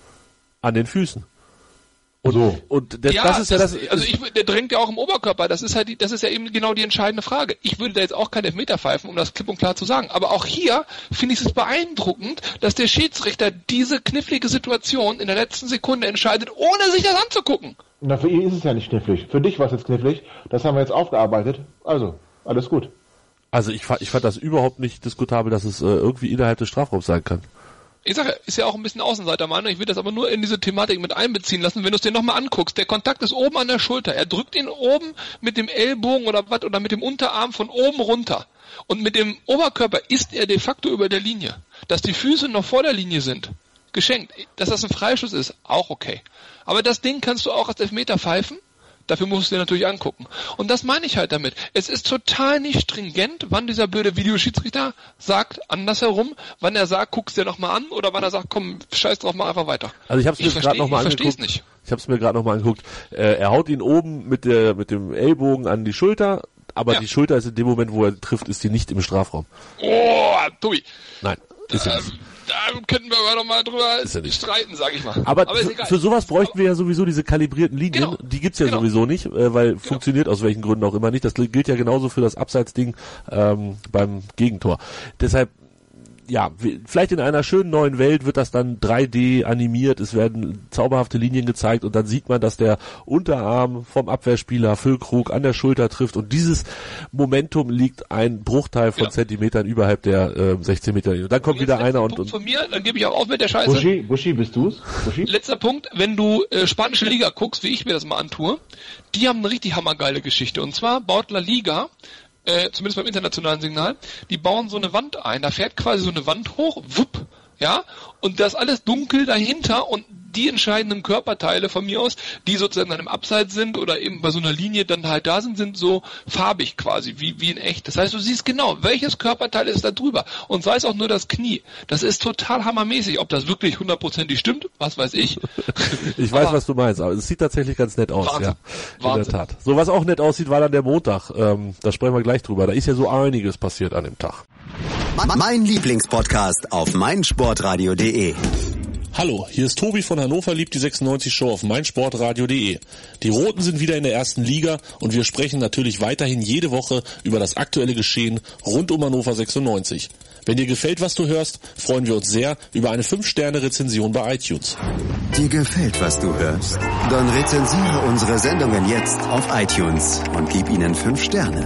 A: An den Füßen. Und,
E: so.
A: und das,
C: ja,
A: das ist ja das.
C: Also ich, der drängt ja auch im Oberkörper. Das ist halt, die, das ist ja eben genau die entscheidende Frage. Ich würde da jetzt auch keinen Elfmeter pfeifen, um das klipp und klar zu sagen. Aber auch hier finde ich es beeindruckend, dass der Schiedsrichter diese knifflige Situation in der letzten Sekunde entscheidet, ohne sich das anzugucken.
E: Na, für ihn ist es ja nicht knifflig. Für dich war es jetzt knifflig. Das haben wir jetzt aufgearbeitet. Also, alles gut.
A: Also ich fand, ich fand das überhaupt nicht diskutabel, dass es äh, irgendwie innerhalb des Strafraums sein kann.
C: Ich sage, ist ja auch ein bisschen Außenseitermeinung. Ich will das aber nur in diese Thematik mit einbeziehen lassen. Wenn du es dir nochmal anguckst, der Kontakt ist oben an der Schulter. Er drückt ihn oben mit dem Ellbogen oder was oder mit dem Unterarm von oben runter. Und mit dem Oberkörper ist er de facto über der Linie. Dass die Füße noch vor der Linie sind, geschenkt. Dass das ein Freischuss ist, auch okay. Aber das Ding kannst du auch als Elfmeter pfeifen. Dafür musst du dir natürlich angucken. Und das meine ich halt damit. Es ist total nicht stringent, wann dieser blöde Videoschiedsrichter sagt andersherum, wann er sagt, guck's dir nochmal an, oder wann er sagt, komm, scheiß drauf, mach einfach weiter.
A: Also ich hab's mir gerade nochmal angeguckt.
C: Ich versteh's nicht.
A: Ich hab's mir gerade nochmal angeguckt. Äh, er haut ihn oben mit der mit dem Ellbogen an die Schulter, aber ja. Die Schulter ist in dem Moment, wo er trifft, ist die nicht im Strafraum.
C: Oh, Tobi.
A: Nein, ist ja
C: ähm,
A: nicht.
C: Da könnten wir aber noch mal drüber
A: ja
C: streiten, sag ich mal.
A: Aber, aber für, für sowas bräuchten wir ja sowieso diese kalibrierten Linien.
C: Genau.
A: Die gibt's ja
C: Genau.
A: sowieso nicht, äh, weil
C: genau.
A: funktioniert aus welchen Gründen auch immer nicht. Das gilt ja genauso für das Abseitsding ähm, beim Gegentor. Deshalb, ja, vielleicht in einer schönen neuen Welt wird das dann drei D animiert, es werden zauberhafte Linien gezeigt und dann sieht man, dass der Unterarm vom Abwehrspieler Füllkrug an der Schulter trifft und dieses Momentum liegt ein Bruchteil von
C: ja.
A: Zentimetern überhalb der äh, sechzehn Meter Linie. Und dann kommt und wieder einer und, und
C: von mir, dann gebe ich auch auf mit der Scheiße.
E: Buschi, Buschi, bist du's? Buschi?
C: Letzter Punkt, wenn du äh, spanische Liga guckst, wie ich mir das mal antue, die haben eine richtig hammergeile Geschichte und zwar baut La Liga Äh, zumindest beim internationalen Signal, die bauen so eine Wand ein, da fährt quasi so eine Wand hoch, wupp, ja, und das alles dunkel dahinter und die entscheidenden Körperteile von mir aus, die sozusagen dann im Abseits sind oder eben bei so einer Linie dann halt da sind, sind so farbig quasi, wie, wie in echt. Das heißt, du siehst genau, welches Körperteil ist da drüber und sei es auch nur das Knie. Das ist total hammermäßig. Ob das wirklich hundertprozentig stimmt, was weiß ich.
A: Ich weiß, was du meinst, aber es sieht tatsächlich ganz nett aus.
C: Wahnsinn.
A: Ja, in
C: Wahnsinn.
A: der Tat. So, was auch nett aussieht, war dann der Montag. Ähm, da sprechen wir gleich drüber. Da ist ja so einiges passiert an dem Tag.
B: Mein Lieblingspodcast auf meinsportradio punkt de.
A: Hallo, hier ist Tobi von Hannover liebt die sechsundneunzig Show auf meinsportradio punkt de. Die Roten sind wieder in der ersten Liga und wir sprechen natürlich weiterhin jede Woche über das aktuelle Geschehen rund um Hannover sechsundneunzig. Wenn dir gefällt, was du hörst, freuen wir uns sehr über eine fünf Sterne Rezension bei iTunes.
B: Dir gefällt, was du hörst? Dann rezensiere unsere Sendungen jetzt auf iTunes und gib ihnen fünf Sterne.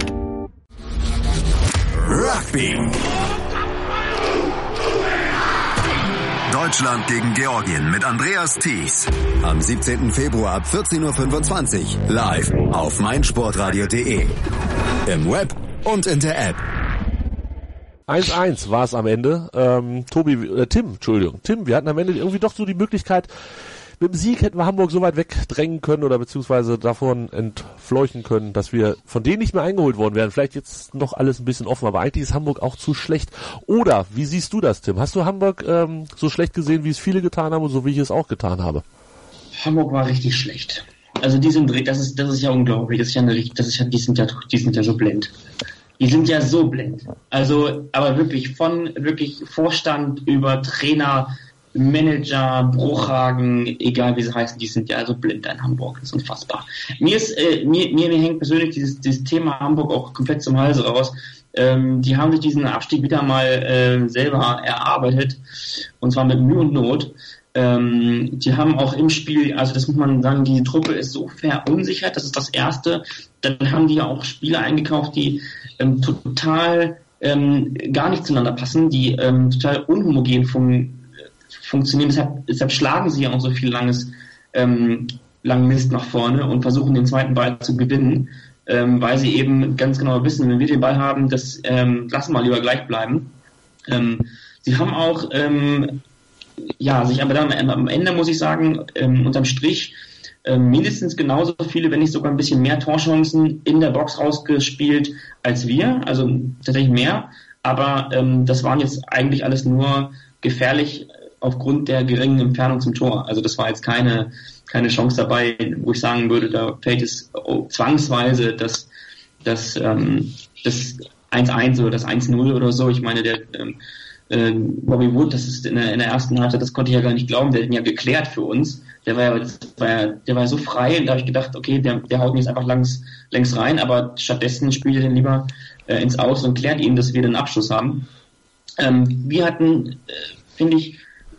B: Rugby. Deutschland gegen Georgien mit Andreas Thies. Am siebzehnten Februar ab vierzehn Uhr fünfundzwanzig. Live auf meinsportradio punkt de. Im Web und in der App.
A: eins eins war es am Ende. Ähm, Tobi, äh, Tim, Entschuldigung. Tim, wir hatten am Ende irgendwie doch so die Möglichkeit, mit dem Sieg hätten wir Hamburg so weit wegdrängen können oder beziehungsweise davon ent, entfleuchen können, dass wir von denen nicht mehr eingeholt worden wären. Vielleicht jetzt noch alles ein bisschen offen, aber eigentlich ist Hamburg auch zu schlecht. Oder, wie siehst du das, Tim? Hast du Hamburg ähm, so schlecht gesehen, wie es viele getan haben und so wie ich es auch getan habe?
D: Hamburg war richtig schlecht. Also die sind, das ist, das ist ja unglaublich. Das ist ja eine, das ist ja, die sind ja, die sind ja so blind. Die sind ja so blind. Also, aber wirklich von, wirklich Vorstand über Trainer, Manager, Bruchhagen, egal wie sie heißen, die sind ja so blind in Hamburg. Das ist unfassbar. Mir ist, äh, mir, mir, mir hängt persönlich dieses, dieses Thema Hamburg auch komplett zum Hals raus. Ähm, die haben sich diesen Abstieg wieder mal äh, selber erarbeitet. Und zwar mit Mühe und Not. Ähm, die haben auch im Spiel, also das muss man sagen, die Truppe ist so verunsichert, das ist das Erste. Dann haben die ja auch Spieler eingekauft, die ähm, total ähm, gar nicht zueinander passen, die ähm, total unhomogen fun- funktionieren. Deshalb, deshalb schlagen sie ja auch so viel langes, ähm, langen Mist nach vorne und versuchen den zweiten Ball zu gewinnen, ähm, weil sie eben ganz genau wissen, wenn wir den Ball haben, das ähm, lassen wir lieber gleich bleiben. Ähm, sie haben auch ähm, ja, sich aber dann am Ende, muss ich sagen, ähm, unterm Strich äh, mindestens genauso viele, wenn nicht sogar ein bisschen mehr Torchancen in der Box rausgespielt als wir, also tatsächlich mehr, aber ähm, das waren jetzt eigentlich alles nur gefährlich aufgrund der geringen Entfernung zum Tor. Also das war jetzt keine, keine Chance dabei, wo ich sagen würde, da fällt es oh, zwangsweise das, das, ähm, das eins eins oder das eins null oder so. Ich meine, der ähm, Bobby Wood, das ist in der, in der ersten Halbzeit, das konnte ich ja gar nicht glauben, der hat ihn ja geklärt für uns. Der war ja, war ja, der war ja so frei und da habe ich gedacht, okay, der, der haut ihn jetzt einfach langs, längs rein, aber stattdessen spielt er den lieber äh, ins Aus und klärt ihn, dass wir den Abschluss haben. Ähm, wir hatten, äh, finde ich,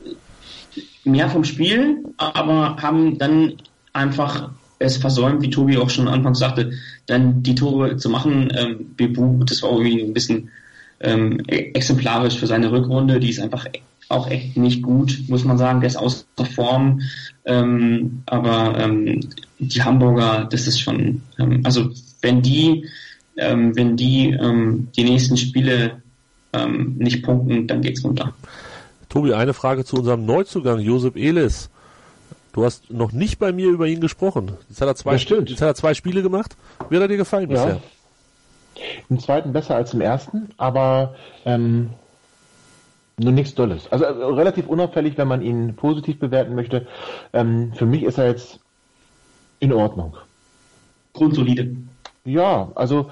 D: mehr vom Spiel, aber haben dann einfach es versäumt, wie Tobi auch schon anfangs sagte, dann die Tore zu machen. Ähm, Bebu, das war irgendwie ein bisschen Ähm, exemplarisch für seine Rückrunde, die ist einfach auch echt nicht gut, muss man sagen, der ist außer Form, ähm, aber ähm, die Hamburger, das ist schon, ähm, also wenn die, ähm, wenn die ähm, die nächsten Spiele ähm, nicht punkten, dann geht's runter.
A: Tobi, eine Frage zu unserem Neuzugang, Josep Elis. Du hast noch nicht bei mir über ihn gesprochen. Jetzt hat er zwei, jetzt hat er zwei Spiele gemacht. Wie hat er dir gefallen
E: ja.
A: bisher?
E: Im zweiten besser als im ersten, aber ähm, nur nichts Dolles. Also äh, relativ unauffällig, wenn man ihn positiv bewerten möchte. Ähm, für mich ist er jetzt in Ordnung.
D: Grundsolide.
E: Ja, also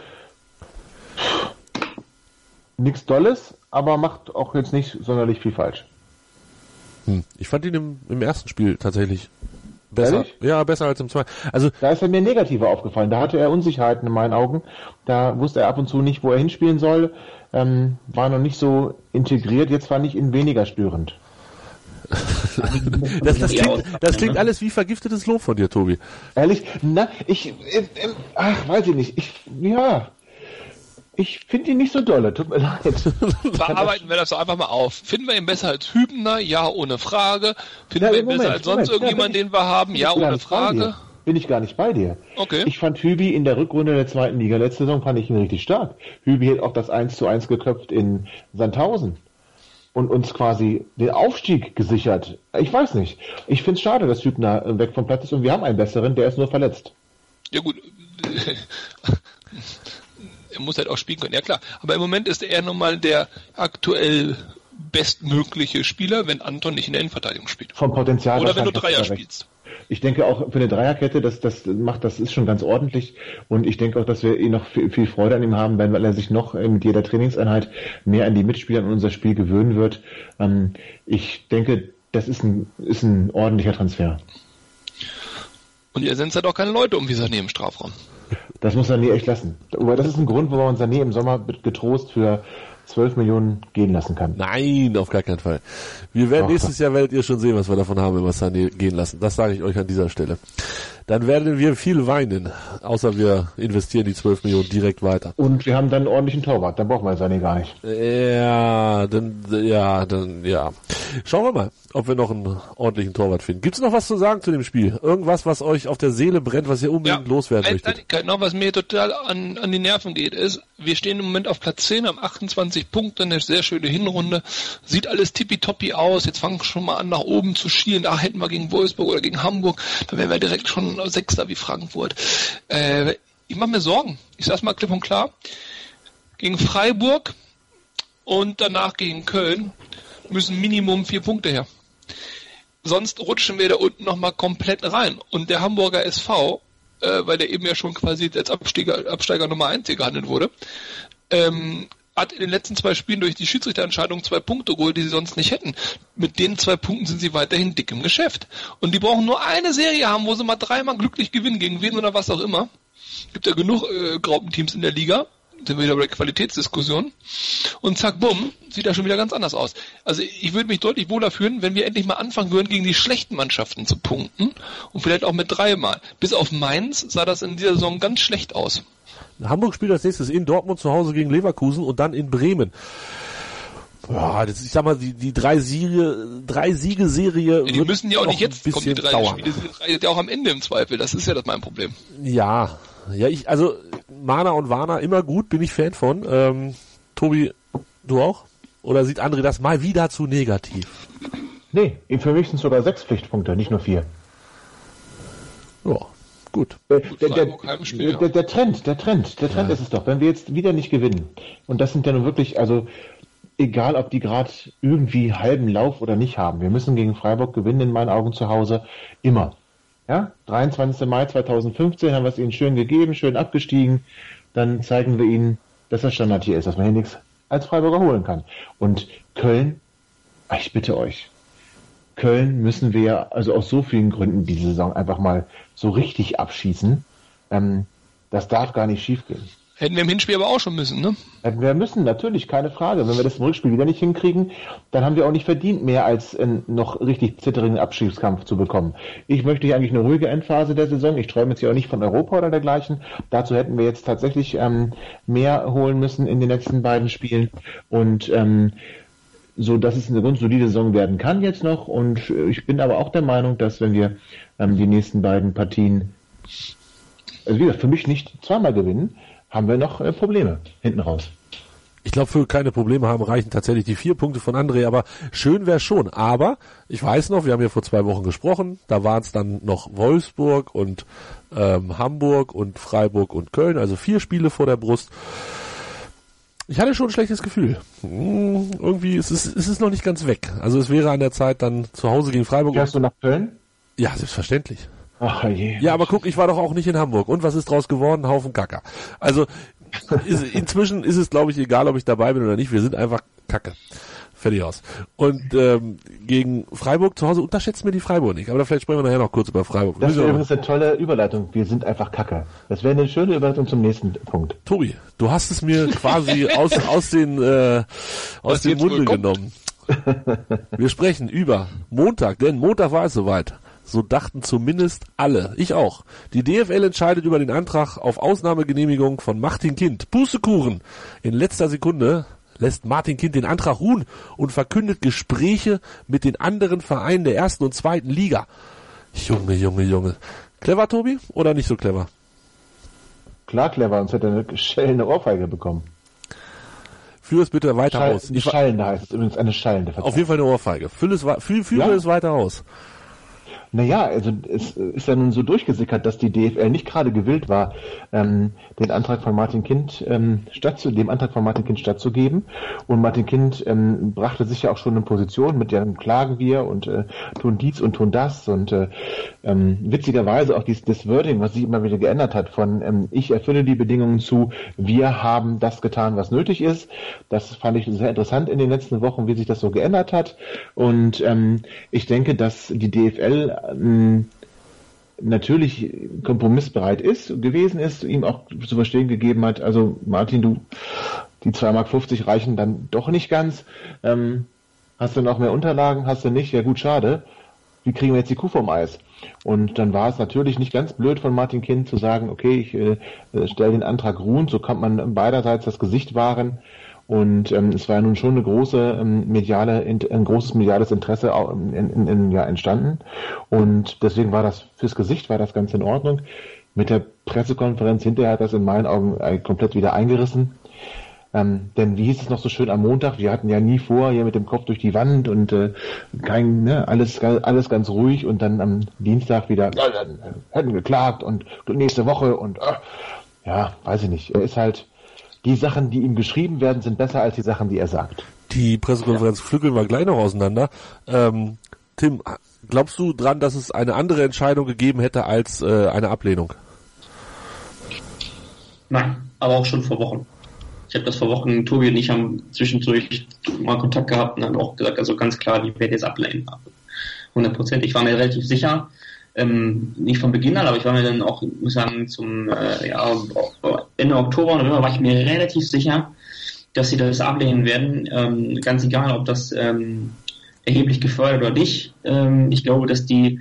E: nichts Dolles, aber macht auch jetzt nicht sonderlich viel falsch.
A: Hm. Ich fand ihn im, im ersten Spiel tatsächlich besser. Ehrlich? Ja, besser als im zweiten. Also
E: da ist er mir negativer aufgefallen. Da hatte er Unsicherheiten in meinen Augen. Da wusste er ab und zu nicht, wo er hinspielen soll. Ähm, war noch nicht so integriert. Jetzt fand ich ihn weniger störend.
A: das, das, klingt, das klingt alles wie vergiftetes Lob von dir, Tobi.
E: Ehrlich? Na, ich, äh, äh, ach, weiß ich nicht. Ich, ja, ich finde ihn nicht so dolle. Tut mir leid.
C: Bearbeiten wir das doch einfach mal auf. Finden wir ihn besser als Hübner? Ja, ohne Frage. Finden
E: ja,
C: wir ihn
E: Moment,
C: besser als sonst
E: Moment.
C: irgendjemand,
E: ja,
C: den wir haben? Ja, ohne Frage.
E: Bin ich gar nicht bei dir.
C: Okay.
E: Ich fand Hübi in der Rückrunde der zweiten Liga letzte Saison fand ich ihn richtig stark. Hübi hat auch das eins zu eins geköpft in Sandhausen und uns quasi den Aufstieg gesichert. Ich weiß nicht. Ich finde es schade, dass Hübner weg vom Platz ist und wir haben einen besseren, der ist nur verletzt.
C: Ja gut. Er muss halt auch spielen können, ja klar. Aber im Moment ist er nun mal der aktuell bestmögliche Spieler, wenn Anton nicht in der Innenverteidigung spielt.
E: Vom Potenzial.
C: Oder wenn du Dreier spielst.
E: Ich denke auch für eine Dreierkette, das, das macht, das ist schon ganz ordentlich und ich denke auch, dass wir eh noch viel, viel Freude an ihm haben werden, weil er sich noch mit jeder Trainingseinheit mehr an die Mitspieler in unser Spiel gewöhnen wird. Ähm, ich denke, das ist ein, ist ein ordentlicher Transfer.
C: Und ihr sendet halt auch keine Leute um wie Sané im Strafraum.
E: Das muss Sané echt lassen. Aber das ist ein Grund, wo man Sané im Sommer getrost für zwölf Millionen gehen lassen kann.
A: Nein, auf gar keinen Fall. Wir werden Ach, nächstes Jahr, werdet ihr schon sehen, was wir davon haben, wenn wir Sané gehen lassen. Das sage ich euch an dieser Stelle. Dann werden wir viel weinen, außer wir investieren die zwölf Millionen direkt weiter.
E: Und wir haben dann einen ordentlichen Torwart, dann brauchen wir Sané gar nicht.
A: Ja, dann, ja, dann, ja. Schauen wir mal, ob wir noch einen ordentlichen Torwart finden. Gibt es noch was zu sagen zu dem Spiel? Irgendwas, was euch auf der Seele brennt, was ihr unbedingt ja, loswerden möchtet?
C: Noch was mir total an, an die Nerven geht, ist, wir stehen im Moment auf Platz zehn, haben achtundzwanzig Punkte, eine sehr schöne Hinrunde. Sieht alles tippitoppi aus. Jetzt fangen wir schon mal an, nach oben zu schielen. Da hätten wir gegen Wolfsburg oder gegen Hamburg, da wären wir direkt schon Sechster wie Frankfurt. Äh, ich mache mir Sorgen. Ich sag's mal klipp und klar. Gegen Freiburg und danach gegen Köln müssen Minimum vier Punkte her. Sonst rutschen wir da unten nochmal komplett rein. Und der Hamburger S V, äh, weil der eben ja schon quasi als Absteiger, Absteiger Nummer eins hier gehandelt wurde, ähm, hat in den letzten zwei Spielen durch die Schiedsrichterentscheidung zwei Punkte geholt, die sie sonst nicht hätten. Mit den zwei Punkten sind sie weiterhin dick im Geschäft. Und die brauchen nur eine Serie haben, wo sie mal dreimal glücklich gewinnen, gegen wen oder was auch immer. Gibt ja genug äh, Graupenteams in der Liga. Sind wir wieder bei der Qualitätsdiskussion. Und zack, bumm, sieht das schon wieder ganz anders aus. Also ich würde mich deutlich wohler fühlen, wenn wir endlich mal anfangen würden, gegen die schlechten Mannschaften zu punkten. Und vielleicht auch mit dreimal. Bis auf Mainz sah das in dieser Saison ganz schlecht aus.
A: Hamburg spielt als nächstes in Dortmund zu Hause gegen Leverkusen und dann in Bremen. Ja, das, ich sag mal, die, die drei Siege, drei Siegeserie.
C: Ja, die müssen ja auch nicht jetzt kommen, die drei
A: dauern.
C: Spiele sind ja auch am Ende im Zweifel. Das ist ja das mein Problem.
A: Ja, ja, ich, also, Mana und Warner immer gut, bin ich Fan von. Ähm, Tobi, du auch? Oder sieht André das mal wieder zu negativ?
E: Nee, für mich sind es sogar sechs Pflichtpunkte, nicht nur vier.
A: Ja. Gut.
E: Der, der, der, der, der Trend, der Trend, der Trend ja. ist es doch, wenn wir jetzt wieder nicht gewinnen. Und das sind ja nun wirklich, also egal, ob die gerade irgendwie halben Lauf oder nicht haben. Wir müssen gegen Freiburg gewinnen, in meinen Augen zu Hause, immer. Ja, dreiundzwanzigster Mai zweitausendfünfzehn haben wir es ihnen schön gegeben, schön abgestiegen. Dann zeigen wir ihnen, dass das Standard hier ist, dass man hier nichts als Freiburger holen kann. Und Köln, ich bitte euch, Köln müssen wir also aus so vielen Gründen diese Saison einfach mal so richtig abschießen. Ähm, das darf gar nicht schief gehen.
C: Hätten wir im Hinspiel aber auch schon müssen, ne?
E: Hätten wir müssen, natürlich, keine Frage. Wenn wir das im Rückspiel wieder nicht hinkriegen, dann haben wir auch nicht verdient, mehr als einen noch richtig zitterigen Abstiegskampf zu bekommen. Ich möchte hier eigentlich eine ruhige Endphase der Saison. Ich träume jetzt hier auch nicht von Europa oder dergleichen. Dazu hätten wir jetzt tatsächlich ähm, mehr holen müssen in den letzten beiden Spielen. Und ähm, so dass es eine grundsolide Saison werden kann jetzt noch. Und ich bin aber auch der Meinung, dass wenn wir ähm, die nächsten beiden Partien, also wie gesagt, für mich nicht zweimal gewinnen, haben wir noch äh, Probleme hinten raus.
A: Ich glaube, für keine Probleme haben reichen tatsächlich die vier Punkte von André, aber schön wäre schon. Aber ich weiß noch, wir haben ja vor zwei Wochen gesprochen, da waren es dann noch Wolfsburg und ähm, Hamburg und Freiburg und Köln, also vier Spiele vor der Brust. Ich hatte schon ein schlechtes Gefühl. Hm, irgendwie ist es, ist es noch nicht ganz weg. Also es wäre an der Zeit dann zu Hause gegen Freiburg.
E: Fährst du nach Köln?
A: Ja, selbstverständlich.
E: Ach je.
A: Ja, aber guck, ich war doch auch nicht in Hamburg. Und was ist draus geworden? Haufen Kacker. Also ist, inzwischen ist es, glaube ich, egal, ob ich dabei bin oder nicht. Wir sind einfach Kacke. Fertig aus. Und ähm, gegen Freiburg zu Hause unterschätzt mir die Freiburg nicht. Aber vielleicht sprechen wir nachher noch kurz über Freiburg.
E: Das wäre übrigens eine tolle Überleitung. Wir sind einfach Kacke. Das wäre eine schöne Überleitung zum nächsten Punkt.
A: Tobi, du hast es mir quasi aus, aus den äh, aus dem Munde genommen. Wir sprechen über Montag, denn Montag war es soweit. So dachten zumindest alle. Ich auch. Die D F L entscheidet über den Antrag auf Ausnahmegenehmigung von Martin Kind. Pustekuchen. In letzter Sekunde lässt Martin Kind den Antrag ruhen und verkündet Gespräche mit den anderen Vereinen der ersten und zweiten Liga. Junge, Junge, Junge. Clever, Tobi? Oder nicht so clever?
E: Klar clever, sonst hätte er eine schellende Ohrfeige bekommen.
A: Führ es bitte weiter
E: Schall,
A: aus.
E: Die schallende heißt es übrigens, eine schallende Verzeihung.
A: Auf jeden Fall eine Ohrfeige. Füll es, fühl, führe ja. es weiter aus.
E: Naja, also es ist ja nun so durchgesickert, dass die D F L nicht gerade gewillt war, ähm, den Antrag von Martin Kind ähm, stattzugeben, dem Antrag von Martin Kind stattzugeben. Und Martin Kind ähm, brachte sich ja auch schon in Position, mit der klagen wir und äh, tun dies und tun das. Und äh, ähm, witzigerweise auch dies, das Wording, was sich immer wieder geändert hat, von ähm, ich erfülle die Bedingungen zu, wir haben das getan, was nötig ist. Das fand ich sehr interessant in den letzten Wochen, wie sich das so geändert hat. Und ähm, ich denke, dass die D F L natürlich kompromissbereit ist, gewesen ist, ihm auch zu verstehen gegeben hat, also Martin, du, die zwei Mark fünfzig reichen dann doch nicht ganz, ähm, hast du noch mehr Unterlagen, hast du nicht, ja gut, schade, wie kriegen wir jetzt die Kuh vom Eis? Und dann war es natürlich nicht ganz blöd von Martin Kind zu sagen, okay, ich äh, stelle den Antrag ruhen, so kann man beiderseits das Gesicht wahren. Und ähm, es war ja nun schon eine große ähm, mediale, ein großes mediales Interesse in, in, in, ja, entstanden. Und deswegen war das fürs Gesicht war das Ganze in Ordnung. Mit der Pressekonferenz hinterher hat das in meinen Augen äh, komplett wieder eingerissen. Ähm, denn wie hieß es noch so schön am Montag? Wir hatten ja nie vor, hier mit dem Kopf durch die Wand und äh, kein, ne, alles, alles ganz ruhig. Und dann am Dienstag wieder, ja, dann hätten geklagt und nächste Woche und äh, ja, weiß ich nicht. Er ist halt, die Sachen, die ihm geschrieben werden, sind besser als die Sachen, die er sagt.
A: Die Pressekonferenz ja. pflügeln wir gleich noch auseinander. Ähm, Tim, glaubst du dran, dass es eine andere Entscheidung gegeben hätte als äh, eine Ablehnung?
D: Nein, aber auch schon vor Wochen. Ich habe das vor Wochen, Tobi und ich haben zwischendurch mal Kontakt gehabt und haben auch gesagt, also ganz klar, die werden jetzt ablehnen. hundert Prozent. Ich war mir relativ sicher, ähm, nicht von Beginn an, aber ich war mir dann auch, muss ich sagen, zum äh, ja, Ende Oktober und November war ich mir relativ sicher, dass sie das ablehnen werden. Ähm, ganz egal, ob das ähm, erheblich gefördert oder nicht. Ähm, ich glaube, dass die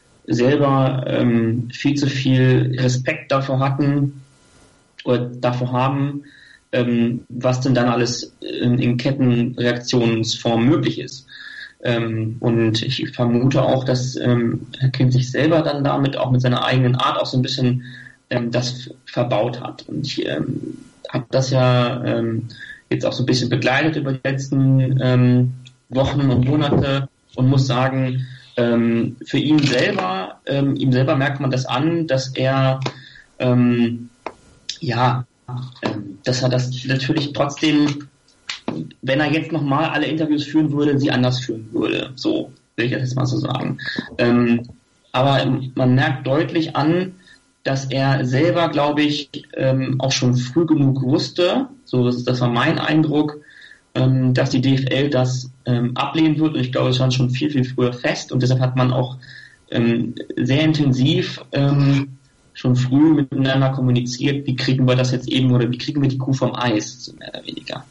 D: selber ähm, viel zu viel Respekt dafür hatten oder dafür haben, ähm, was denn dann alles in, in Kettenreaktionsform möglich ist. Ähm, und ich vermute auch, dass ähm, Herr Kind sich selber dann damit auch mit seiner eigenen Art auch so ein bisschen ähm, das verbaut hat. Und ich ähm, habe das ja ähm, jetzt auch so ein bisschen begleitet über die letzten ähm, Wochen und Monate und muss sagen, ähm, für ihn selber, ähm, ihm selber merkt man das an, dass er ähm, ja, ähm, dass er das natürlich trotzdem, wenn er jetzt nochmal alle Interviews führen würde, sie anders führen würde. So will ich das jetzt mal so sagen. Ähm, aber man merkt deutlich an, dass er selber, glaube ich, ähm, auch schon früh genug wusste, so das, das war mein Eindruck, ähm, dass die D F L das ähm, ablehnen wird. Und ich glaube, es stand schon viel, viel früher fest. Und deshalb hat man auch ähm, sehr intensiv ähm, schon früh miteinander kommuniziert, wie kriegen wir das jetzt eben, oder wie kriegen wir die Kuh vom Eis, so mehr oder weniger.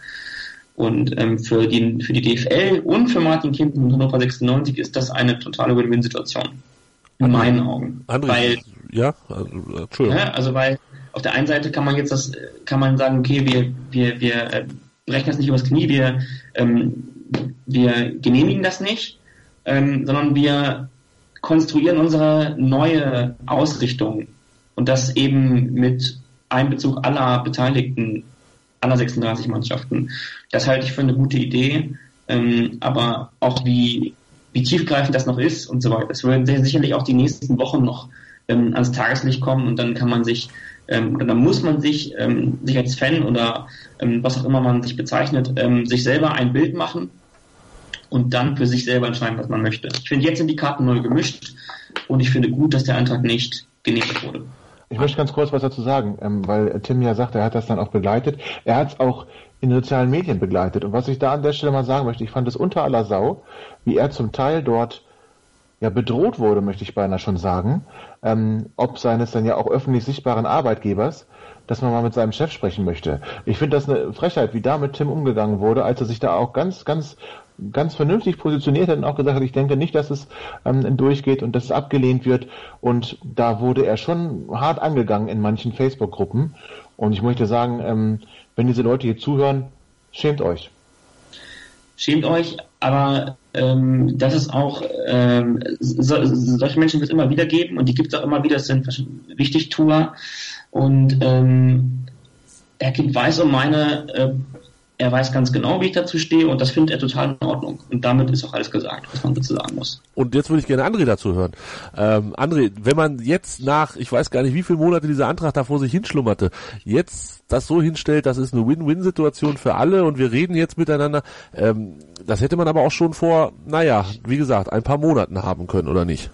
D: Und ähm, für, die, für die D F L und für Martin Kind und Hannover sechsundneunzig ist das eine totale Win-Win-Situation. In André, meinen Augen.
A: André,
D: weil,
A: ja, also, Entschuldigung.
D: Ja, also weil auf der einen Seite kann man jetzt das, kann man sagen, okay, wir, wir, wir äh, brechen das nicht übers Knie, wir, ähm, wir genehmigen das nicht, ähm, sondern wir konstruieren unsere neue Ausrichtung und das eben mit Einbezug aller Beteiligten, aller sechsunddreißig Mannschaften. Das halte ich für eine gute Idee, ähm, aber auch wie, wie tiefgreifend das noch ist und so weiter. Es werden sehr sicherlich auch die nächsten Wochen noch ähm, ans Tageslicht kommen und dann kann man sich, ähm, oder dann muss man sich, ähm, sich als Fan oder ähm, was auch immer man sich bezeichnet, ähm, sich selber ein Bild machen und dann für sich selber entscheiden, was man möchte. Ich finde, jetzt sind die Karten neu gemischt und ich finde gut, dass der Antrag nicht genehmigt wurde.
E: Ich möchte ganz kurz was dazu sagen, ähm, weil Tim ja sagt, er hat das dann auch begleitet. Er hat es auch in sozialen Medien begleitet. Und was ich da an der Stelle mal sagen möchte, ich fand es unter aller Sau, wie er zum Teil dort ja bedroht wurde, möchte ich beinahe schon sagen, ähm, ob seines dann ja auch öffentlich sichtbaren Arbeitgebers, dass man mal mit seinem Chef sprechen möchte. Ich finde das eine Frechheit, wie da mit Tim umgegangen wurde, als er sich da auch ganz, ganz ganz vernünftig positioniert hat und auch gesagt hat, ich denke nicht, dass es ähm, durchgeht und dass es abgelehnt wird. Und da wurde er schon hart angegangen in manchen Facebook-Gruppen. Und ich möchte sagen, ähm, wenn diese Leute hier zuhören, schämt euch.
D: Schämt euch, aber ähm, das ist auch, ähm, so, solche Menschen wird es immer wieder geben und die gibt es auch immer wieder, das sind Wichtigtuer. Und ähm, Herr Kind weiß um meine äh, Er weiß ganz genau, wie ich dazu stehe und das findet er total in Ordnung. Und damit ist auch alles gesagt, was man dazu sagen muss.
A: Und jetzt würde ich gerne André dazu hören. Ähm, André, wenn man jetzt nach, ich weiß gar nicht, wie viele Monate dieser Antrag da vor sich hinschlummerte, jetzt das so hinstellt, das ist eine Win-Win-Situation für alle und wir reden jetzt miteinander, ähm, das hätte man aber auch schon vor, naja, wie gesagt, ein paar Monaten haben können, oder nicht?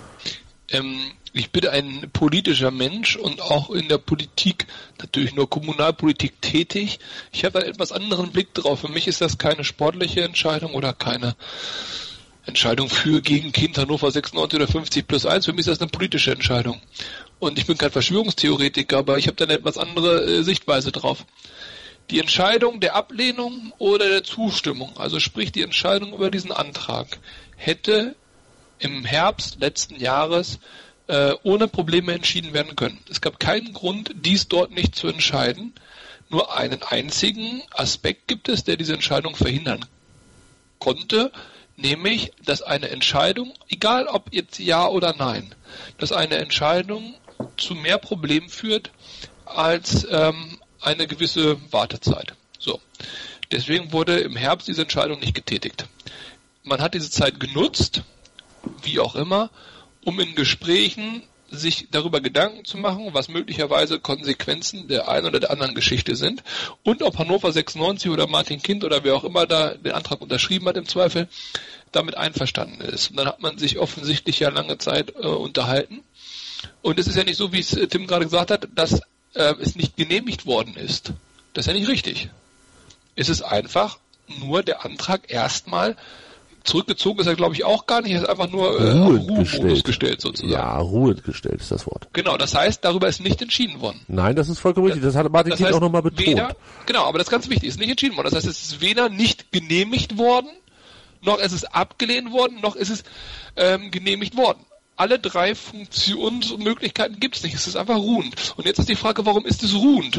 C: Ähm, ich bin ein politischer Mensch und auch in der Politik, natürlich nur Kommunalpolitik tätig. Ich habe einen etwas anderen Blick drauf. Für mich ist das keine sportliche Entscheidung oder keine Entscheidung für, gegen Kind, Hannover sechsundneunzig oder fünfzig plus eins. Für mich ist das eine politische Entscheidung. Und ich bin kein Verschwörungstheoretiker, aber ich habe da eine etwas andere äh, Sichtweise drauf. Die Entscheidung der Ablehnung oder der Zustimmung, also sprich die Entscheidung über diesen Antrag, hätte im Herbst letzten Jahres äh, ohne Probleme entschieden werden können. Es gab keinen Grund, dies dort nicht zu entscheiden. Nur einen einzigen Aspekt gibt es, der diese Entscheidung verhindern konnte, nämlich, dass eine Entscheidung, egal ob jetzt ja oder nein, dass eine Entscheidung zu mehr Problemen führt als ähm, eine gewisse Wartezeit. So. Deswegen wurde im Herbst diese Entscheidung nicht getätigt. Man hat diese Zeit genutzt, wie auch immer, um in Gesprächen sich darüber Gedanken zu machen, was möglicherweise Konsequenzen der einen oder der anderen Geschichte sind und ob Hannover sechsundneunzig oder Martin Kind oder wer auch immer da den Antrag unterschrieben hat im Zweifel, damit einverstanden ist. Und dann hat man sich offensichtlich ja lange Zeit äh, unterhalten. Und es ist ja nicht so, wie es Tim gerade gesagt hat, dass äh, es nicht genehmigt worden ist. Das ist ja nicht richtig. Es ist einfach nur der Antrag erstmal zurückgezogen ist er, glaube ich, auch gar nicht. Er ist einfach nur äh, auf Ruhemodus gestellt, sozusagen.
A: Ja, ruhend gestellt ist das Wort.
C: Genau, das heißt, darüber ist nicht entschieden worden.
A: Nein, das ist vollkommen richtig. Das hat Martin Kind auch nochmal betont.
C: Weder, genau, aber das ist ganz wichtig, ist nicht entschieden worden. Das heißt, es ist weder nicht genehmigt worden, noch ist es abgelehnt worden, noch ist es ähm, genehmigt worden. Alle drei Funktionsmöglichkeiten gibt es nicht. Es ist einfach ruhend. Und jetzt ist die Frage, warum ist es ruhend?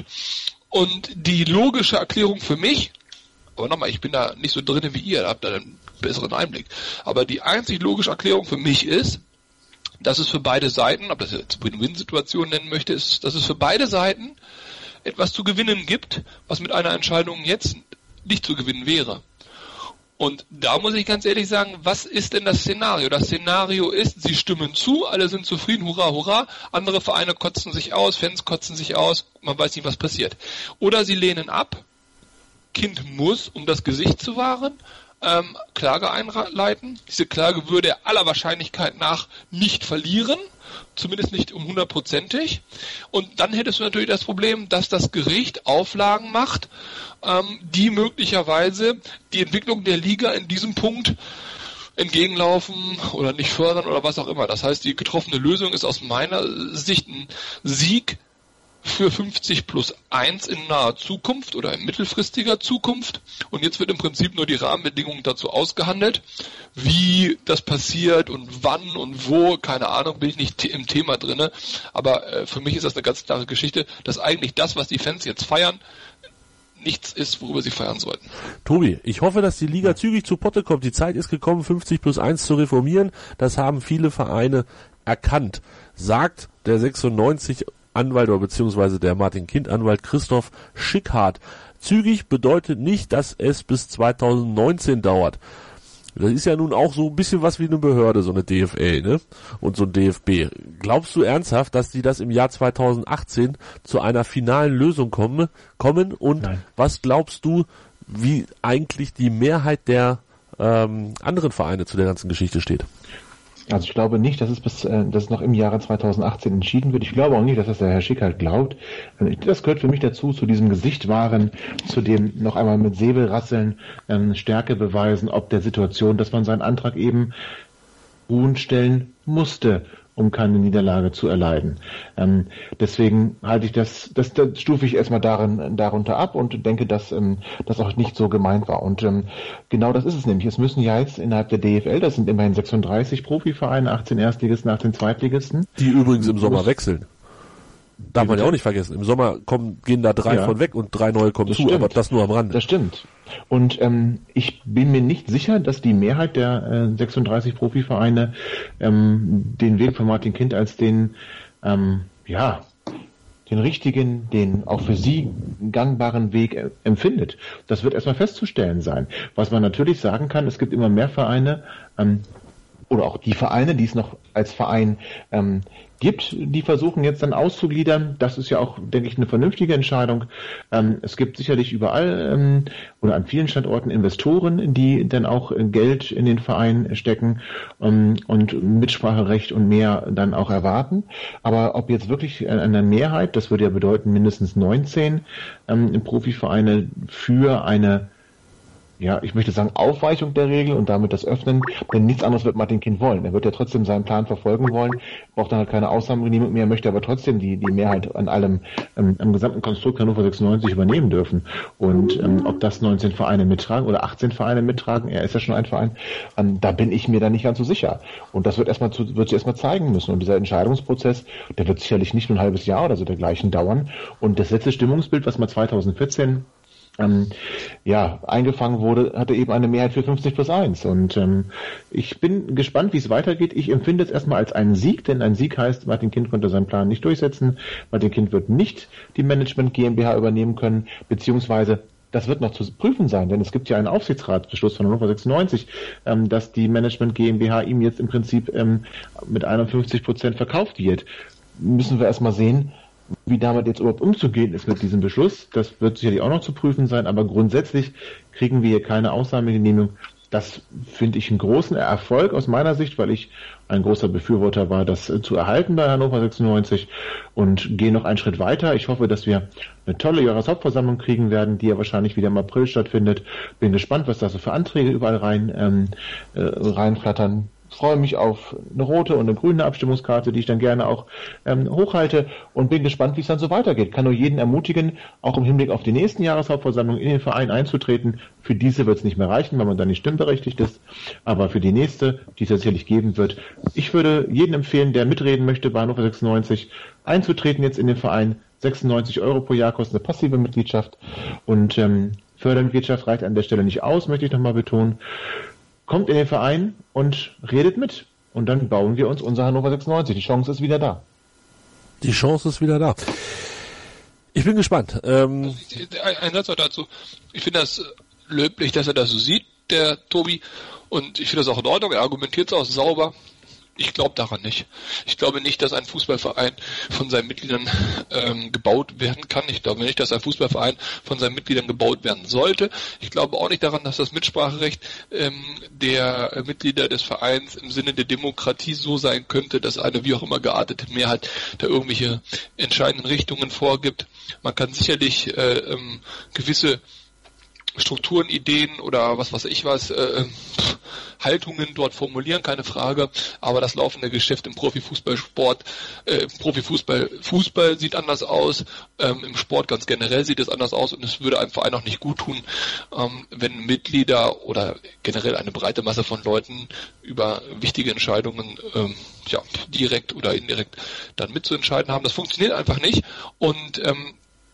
C: Und die logische Erklärung für mich, aber nochmal, ich bin da nicht so drin wie ihr, da habt ihr einen besseren Einblick. Aber die einzig logische Erklärung für mich ist, dass es für beide Seiten, ob das jetzt Win-Win-Situation nennen möchte, ist, dass es für beide Seiten etwas zu gewinnen gibt, was mit einer Entscheidung jetzt nicht zu gewinnen wäre. Und da muss ich ganz ehrlich sagen, was ist denn das Szenario? Das Szenario ist, sie stimmen zu, alle sind zufrieden, hurra, hurra, andere Vereine kotzen sich aus, Fans kotzen sich aus, man weiß nicht, was passiert. Oder sie lehnen ab, Kind muss, um das Gesicht zu wahren, ähm, Klage einleiten. Diese Klage würde er aller Wahrscheinlichkeit nach nicht verlieren, zumindest nicht um hundertprozentig. Und dann hättest du natürlich das Problem, dass das Gericht Auflagen macht, ähm, die möglicherweise die Entwicklung der Liga in diesem Punkt entgegenlaufen oder nicht fördern oder was auch immer. Das heißt, die getroffene Lösung ist aus meiner Sicht ein Sieg für fünfzig plus eins in naher Zukunft oder in mittelfristiger Zukunft. Und jetzt wird im Prinzip nur die Rahmenbedingungen dazu ausgehandelt. Wie das passiert und wann und wo, keine Ahnung, bin ich nicht im Thema drinne. Aber äh, für mich ist das eine ganz klare Geschichte, dass eigentlich das, was die Fans jetzt feiern, nichts ist, worüber sie feiern sollten.
A: Tobi, ich hoffe, dass die Liga zügig zu Potte kommt. Die Zeit ist gekommen, fünfzig plus eins zu reformieren. Das haben viele Vereine erkannt. Sagt der sechsundneunzig Anwalt oder beziehungsweise der Martin Kind Anwalt Christoph Schickhardt. Zügig bedeutet nicht, dass es bis zweitausendneunzehn dauert. Das ist ja nun auch so ein bisschen was wie eine Behörde, so eine D F L, ne? Und so ein D F B. Glaubst du ernsthaft, dass die das im Jahr zweitausendachtzehn zu einer finalen Lösung komme, kommen? Und Nein. Was glaubst du, wie eigentlich die Mehrheit der ähm, anderen Vereine zu der ganzen Geschichte steht?
E: Also ich glaube nicht, dass es bis, äh, dass es noch im Jahre zweitausendachtzehn entschieden wird. Ich glaube auch nicht, dass das der Herr Schickhardt glaubt. Das gehört für mich dazu, zu diesem Gesicht wahren, zu dem noch einmal mit Säbelrasseln ähm, Stärke beweisen, ob der Situation, dass man seinen Antrag eben ruhend stellen musste, um keine Niederlage zu erleiden. Ähm, deswegen halte ich das, das, das stufe ich erstmal darin, darunter ab und denke, dass ähm, das auch nicht so gemeint war. Und ähm, genau das ist es nämlich. Es müssen ja jetzt innerhalb der D F L, das sind immerhin sechsunddreißig Profivereine, achtzehn Erstligisten, achtzehn Zweitligisten.
A: Die übrigens im Sommer wechseln. Darf man ja auch nicht vergessen. Im Sommer kommen, gehen da drei ja. von weg und drei neue kommen das zu, stimmt. Aber das nur am Rande.
E: Das stimmt. Und ähm, ich bin mir nicht sicher, dass die Mehrheit der äh, sechsunddreißig Profivereine ähm, den Weg von Martin Kind als den, ähm, ja, den richtigen, den auch für sie gangbaren Weg äh, empfindet. Das wird erstmal festzustellen sein. Was man natürlich sagen kann, es gibt immer mehr Vereine, ähm, oder auch die Vereine, die es noch als Verein ähm, gibt, die versuchen jetzt dann auszugliedern. Das ist ja auch, denke ich, eine vernünftige Entscheidung. Ähm, es gibt sicherlich überall ähm, oder an vielen Standorten Investoren, die dann auch Geld in den Verein stecken ähm, und Mitspracherecht und mehr dann auch erwarten. Aber ob jetzt wirklich eine Mehrheit, das würde ja bedeuten mindestens neunzehn ähm, Profivereine für eine, ja, ich möchte sagen, Aufweichung der Regel und damit das Öffnen, denn nichts anderes wird Martin Kind wollen. Er wird ja trotzdem seinen Plan verfolgen wollen, braucht dann halt keine Ausnahmegenehmigung mehr, möchte aber trotzdem die die Mehrheit an allem, ähm, am gesamten Konstrukt Hannover sechsundneunzig übernehmen dürfen. Und ähm, ob das neunzehn Vereine mittragen oder achtzehn Vereine mittragen, er ist ja schon ein Verein, ähm, da bin ich mir dann nicht ganz so sicher. Und das wird erstmal zu, wird sich erstmal zeigen müssen. Und dieser Entscheidungsprozess, der wird sicherlich nicht nur ein halbes Jahr oder so dergleichen dauern. Und das letzte Stimmungsbild, was mal zweitausendvierzehn Ähm, ja, eingefangen wurde, hatte eben eine Mehrheit für fünfzig plus eins. Und ähm, ich bin gespannt, wie es weitergeht. Ich empfinde es erstmal als einen Sieg, denn ein Sieg heißt, Martin Kind konnte seinen Plan nicht durchsetzen. Martin Kind wird nicht die Management GmbH übernehmen können, beziehungsweise Das wird noch zu prüfen sein, denn es gibt ja einen Aufsichtsratsbeschluss von Hannover sechsundneunzig, ähm, dass die Management GmbH ihm jetzt im Prinzip ähm, mit einundfünfzig Prozent verkauft wird. Müssen wir erstmal sehen, wie damit jetzt überhaupt umzugehen ist mit diesem Beschluss. Das wird sicherlich auch noch zu prüfen sein, aber grundsätzlich kriegen wir hier keine Ausnahmegenehmigung. Das finde ich einen großen Erfolg aus meiner Sicht, weil ich ein großer Befürworter war, das zu erhalten bei Hannover sechsundneunzig, und gehe noch einen Schritt weiter. Ich hoffe, dass wir eine tolle Jahreshauptversammlung kriegen werden, die ja wahrscheinlich wieder im April stattfindet. Bin gespannt, was da so für Anträge überall rein ähm, äh, reinflattern. Freue mich auf eine rote und eine grüne Abstimmungskarte, die ich dann gerne auch ähm, hochhalte, und bin gespannt, wie es dann so weitergeht. Kann nur jeden ermutigen, auch im Hinblick auf die nächsten Jahreshauptversammlungen in den Verein einzutreten. Für diese wird es nicht mehr reichen, weil man dann nicht stimmberechtigt ist, aber für die nächste, die es sicherlich geben wird. Ich würde jedem empfehlen, der mitreden möchte bei Hannover sechsundneunzig, einzutreten jetzt in den Verein. sechsundneunzig Euro pro Jahr kostet eine passive Mitgliedschaft, und ähm, Fördermitgliedschaft reicht an der Stelle nicht aus, möchte ich nochmal betonen. Kommt in den Verein und redet mit. Und dann bauen wir uns unser Hannover sechsundneunzig. Die Chance ist wieder da.
A: Die Chance ist wieder da. Ich bin gespannt. Ähm
C: ein, ein Satz noch dazu. Ich finde das löblich, dass er das so sieht, der Tobi. Und ich finde das auch in Ordnung. Er argumentiert es auch sauber. Ich glaube daran nicht. Ich glaube nicht, dass ein Fußballverein von seinen Mitgliedern ähm, gebaut werden kann. Ich glaube nicht, dass ein Fußballverein von seinen Mitgliedern gebaut werden sollte. Ich glaube auch nicht daran, dass das Mitspracherecht ähm, der äh, Mitglieder des Vereins im Sinne der Demokratie so sein könnte, dass eine wie auch immer geartete Mehrheit da irgendwelche entscheidenden Richtungen vorgibt. Man kann sicherlich äh, ähm, gewisse Strukturen, Ideen oder was weiß ich was, äh, Haltungen dort formulieren, keine Frage, aber das laufende Geschäft im Profifußballsport, äh, im Profifußball, Fußball sieht anders aus, ähm, im Sport ganz generell sieht es anders aus, und es würde einem Verein auch nicht gut tun, ähm, wenn Mitglieder oder generell eine breite Masse von Leuten über wichtige Entscheidungen ähm, ja, direkt oder indirekt dann mitzuentscheiden haben. Das funktioniert einfach nicht, und ähm,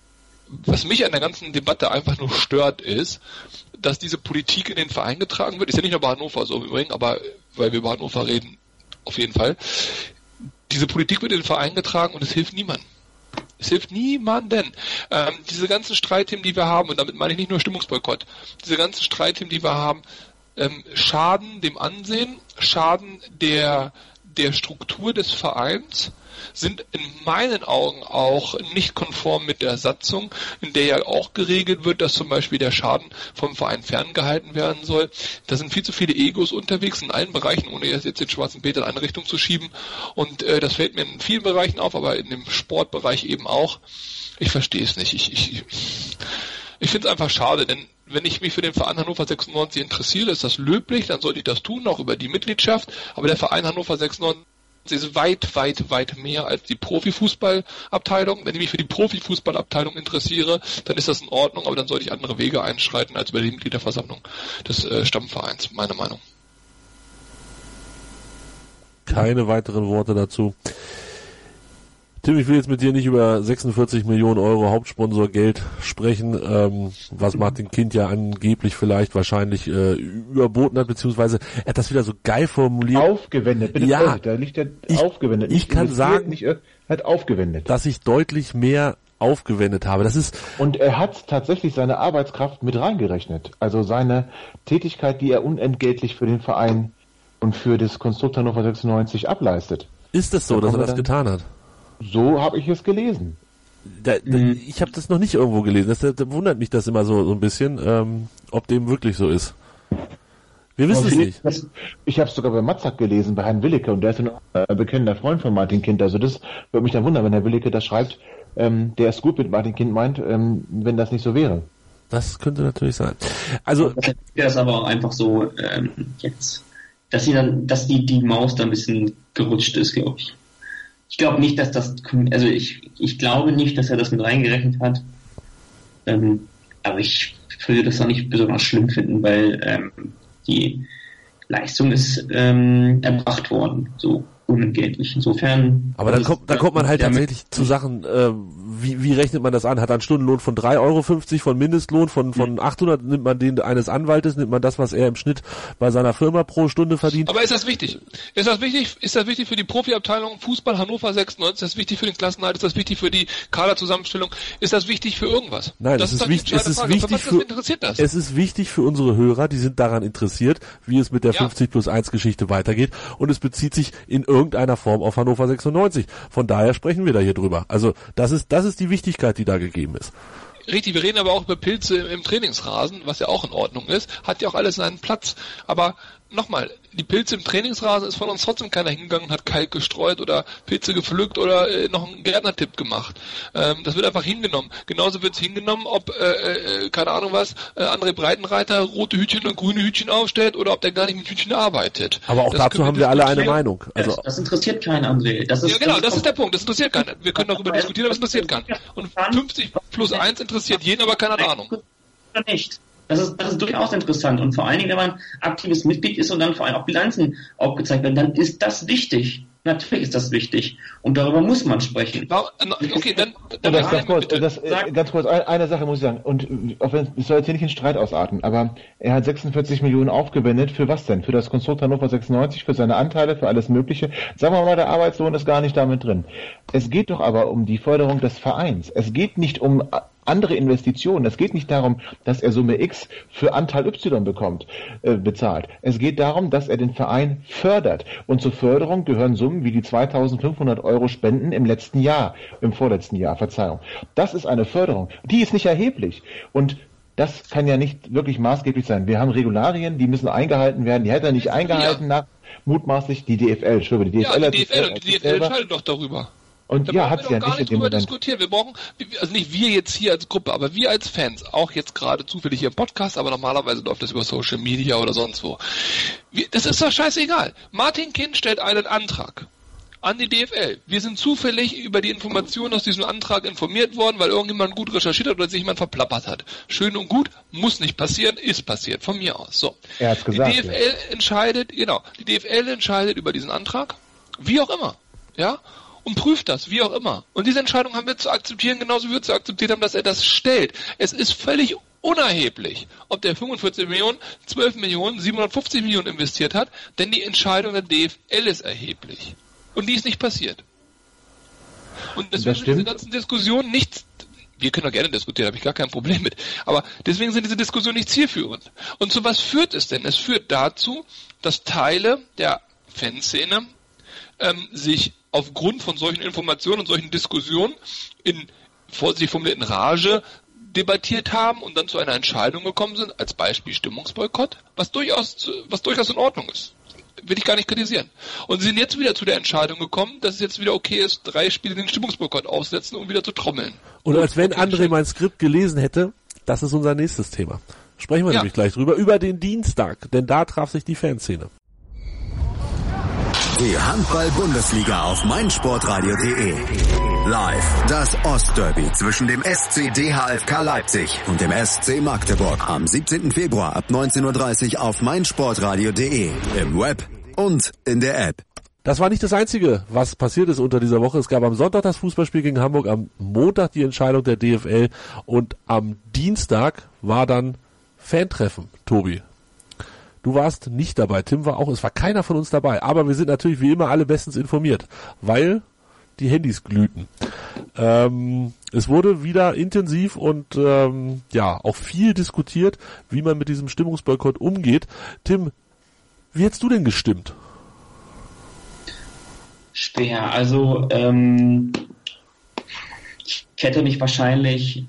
C: was mich an der ganzen Debatte einfach nur stört, ist, dass diese Politik in den Verein getragen wird. Ist ja nicht nur bei Hannover so im Übrigen, aber weil wir über Hannover reden, auf jeden Fall. Diese Politik wird in den Verein getragen und es hilft niemandem. Es hilft niemanden. Ähm, diese ganzen Streitthemen, die wir haben, und damit meine ich nicht nur Stimmungsboykott, diese ganzen Streitthemen, die wir haben, ähm, schaden dem Ansehen, schaden der, der Struktur des Vereins, sind in meinen Augen auch nicht konform mit der Satzung, in der ja auch geregelt wird, dass zum Beispiel der Schaden vom Verein ferngehalten werden soll. Da sind viel zu viele Egos unterwegs in allen Bereichen, ohne jetzt den schwarzen Peter in eine Richtung zu schieben. Und äh, das fällt mir in vielen Bereichen auf, aber in dem Sportbereich eben auch. Ich verstehe es nicht. Ich, ich, ich finde es einfach schade, denn wenn ich mich für den Verein Hannover sechsundneunzig interessiere, ist das löblich, dann sollte ich das tun, auch über die Mitgliedschaft. Aber der Verein Hannover sechsundneunzig ist weit, weit, weit mehr als die Profifußballabteilung. Wenn ich mich für die Profifußballabteilung interessiere, dann ist das in Ordnung, aber dann sollte ich andere Wege einschreiten als über die Mitgliederversammlung des äh, Stammvereins, meine Meinung.
A: Keine weiteren Worte dazu. Tim, ich will jetzt mit dir nicht über sechsundvierzig Millionen Euro Hauptsponsorgeld sprechen, ähm, was Martin Kind ja angeblich vielleicht wahrscheinlich äh, überboten hat, beziehungsweise er hat das wieder so geil formuliert.
E: Aufgewendet, bitte,
A: ja,
E: da liegt er
A: ich,
E: aufgewendet.
A: Ich kann sagen,
E: nicht, er hat aufgewendet.
A: Dass ich deutlich mehr aufgewendet habe. Das ist
E: Und er hat tatsächlich seine Arbeitskraft mit reingerechnet. Also seine Tätigkeit, die er unentgeltlich für den Verein und für das Konstrukt Hannover sechsundneunzig ableistet.
A: Ist es so,
E: da
A: dass er das
E: dann,
A: getan hat?
E: So habe ich es gelesen.
A: Da, da, mhm. Ich habe das noch nicht irgendwo gelesen. Das, da wundert mich das immer so, so ein bisschen, ähm, ob dem wirklich so ist. Wir wissen es nicht.
E: Das, ich habe es sogar bei Matzak gelesen, bei Herrn Willicke, und der ist ein äh, bekannter Freund von Martin Kind. Also das würde mich dann wundern, wenn Herr Willicke das schreibt, ähm, der es gut mit Martin Kind meint, ähm, wenn das nicht so wäre.
A: Das könnte natürlich sein. Also
D: das ist aber auch einfach so ähm, jetzt, dass sie dann, dass die die Maus da ein bisschen gerutscht ist, glaube ich. Ich glaube nicht, dass das, also ich, ich glaube nicht, dass er das mit reingerechnet hat. Ähm, aber ich würde das auch nicht besonders schlimm finden, weil ähm, die Leistung ist ähm, erbracht worden. So unentgeltlich. Insofern.
A: Aber dann kommt, dann kommt man halt tatsächlich zu Sachen, äh, wie, wie rechnet man das an? Hat er einen Stundenlohn von drei Euro fünfzig, von Mindestlohn von, von achthundert, nimmt man den eines Anwaltes, nimmt man das, was er im Schnitt bei seiner Firma pro Stunde verdient?
C: Aber ist das wichtig? Ist das wichtig? Ist das wichtig für die Profiabteilung Fußball Hannover sechsundneunzig? Ist das wichtig für den Klassenerhalt? Ist das wichtig für die Kaderzusammenstellung? Ist das wichtig für irgendwas?
A: Nein,
C: das
A: es ist,
C: ist
A: wichtig, es ist
C: Frage.
A: wichtig
C: für,
A: für,
C: interessiert das?
A: es ist wichtig für unsere Hörer, die sind daran interessiert, wie es mit der ja. fünfzig plus eins Geschichte weitergeht, und es bezieht sich in irgendeiner Form auf Hannover sechsundneunzig. Von daher sprechen wir da hier drüber. Also, das ist, das ist die Wichtigkeit, die da gegeben ist.
C: Richtig, wir reden aber auch über Pilze im Trainingsrasen, was ja auch in Ordnung ist, hat ja auch alles seinen Platz. Aber nochmal, die Pilze im Trainingsrasen ist von uns trotzdem keiner hingegangen und hat Kalk gestreut oder Pilze gepflückt oder äh, noch einen Gärtnertipp gemacht. Ähm, das wird einfach hingenommen. Genauso wird es hingenommen, ob, äh, äh, keine Ahnung was, äh, André Breitenreiter rote Hütchen und grüne Hütchen aufstellt oder ob der gar nicht mit Hütchen arbeitet.
A: Aber auch
C: das
A: dazu haben wir alle eine Meinung.
D: Also das, das interessiert keinen, André. Das ist,
C: ja genau,
D: das,
C: das ist der Punkt. Das interessiert keinen. Wir können darüber diskutieren, aber es interessiert keinen. Und fünfzig plus eins interessiert jeden, aber keiner hat Ahnung.
D: Oder nicht. Das ist, das ist durchaus interessant. Und vor allen Dingen, wenn man aktives Mitglied ist und dann vor allem auch Bilanzen aufgezeigt werden, dann ist das wichtig. Natürlich ist das wichtig. Und darüber muss man sprechen.
C: Okay, dann... dann
E: das, ganz kurz, das, äh, ganz kurz, eine Sache muss ich sagen. Und auch wenn, es soll jetzt hier nicht in Streit ausarten, aber er hat sechsundvierzig Millionen aufgewendet. Für was denn? Für das Konstrukt Hannover sechsundneunzig, für seine Anteile, für alles Mögliche. Sagen wir mal, der Arbeitslohn ist gar nicht damit drin. Es geht doch aber um die Förderung des Vereins. Es geht nicht um andere Investitionen. Es geht nicht darum, dass er Summe X für Anteil Y bekommt, äh, bezahlt. Es geht darum, dass er den Verein fördert. Und zur Förderung gehören Summen wie die zweitausendfünfhundert Euro Spenden im letzten Jahr, im vorletzten Jahr, Verzeihung. Das ist eine Förderung. Die ist nicht erheblich. Und das kann ja nicht wirklich maßgeblich sein. Wir haben Regularien, die müssen eingehalten werden. Die hätte er nicht eingehalten ja. nach mutmaßlich die D F L. Entschuldigung, die D F L
C: ja,
E: hat
C: die D F L, und die D F L entscheidet doch darüber.
E: Und
C: da
E: ja, hat
C: wir
E: sie ja
C: gar
E: nicht
C: nicht
E: in dem
C: drüber
E: Moment.
C: diskutieren. Wir brauchen, also nicht wir jetzt hier als Gruppe, aber wir als Fans, auch jetzt gerade zufällig hier im Podcast, aber normalerweise läuft das über Social Media oder sonst wo. Wir, das ist doch scheißegal. Martin Kind stellt einen Antrag an die D F L. Wir sind zufällig über die Informationen aus diesem Antrag informiert worden, weil irgendjemand gut recherchiert hat oder sich jemand verplappert hat. Schön und gut, muss nicht passieren, ist passiert, von mir aus. So.
E: Er hat's gesagt.
C: Die D F L ja. entscheidet, genau, die D F L entscheidet über diesen Antrag, wie auch immer, ja, und prüft das, wie auch immer. Und diese Entscheidung haben wir zu akzeptieren, genauso wie wir zu akzeptiert haben, dass er das stellt. Es ist völlig unerheblich, ob der fünfundvierzig Millionen, zwölf Millionen, siebenhundertfünfzig Millionen investiert hat, denn die Entscheidung der D F L ist erheblich. Und die ist nicht passiert. Und deswegen sind diese ganzen Diskussionen nicht, wir können doch gerne diskutieren, habe ich gar kein Problem mit, aber deswegen sind diese Diskussionen nicht zielführend. Und zu was führt es denn? Es führt dazu, dass Teile der Fanszene ähm, sich aufgrund von solchen Informationen und solchen Diskussionen in vorsichtig formulierten Rage debattiert haben und dann zu einer Entscheidung gekommen sind, als Beispiel Stimmungsboykott, was durchaus, was durchaus in Ordnung ist. Will ich gar nicht kritisieren. Und sie sind jetzt wieder zu der Entscheidung gekommen, dass es jetzt wieder okay ist, drei Spiele den Stimmungsboykott aussetzen, um wieder zu trommeln.
A: Und als wenn André mein Skript gelesen hätte, das ist unser nächstes Thema. Sprechen wir ja. nämlich gleich drüber, über den Dienstag, denn da traf sich die Fanszene.
B: Die Handball-Bundesliga auf meinsportradio punkt de. Live das Ostderby zwischen dem S C D H F K Leipzig und dem S C Magdeburg am siebzehnten Februar ab neunzehn Uhr dreißig auf meinsportradio punkt de, im Web und in der App.
A: Das war nicht das Einzige, was passiert ist unter dieser Woche. Es gab am Sonntag das Fußballspiel gegen Hamburg, am Montag die Entscheidung der D F L und am Dienstag war dann Fantreffen, Tobi. Du warst nicht dabei, Tim war auch, es war keiner von uns dabei, aber wir sind natürlich wie immer alle bestens informiert, weil die Handys glühten. Ähm, es wurde wieder intensiv und ähm, ja auch viel diskutiert, wie man mit diesem Stimmungsboykott umgeht. Tim, wie hättest du denn gestimmt?
D: Schwer, also ähm, ich hätte mich wahrscheinlich...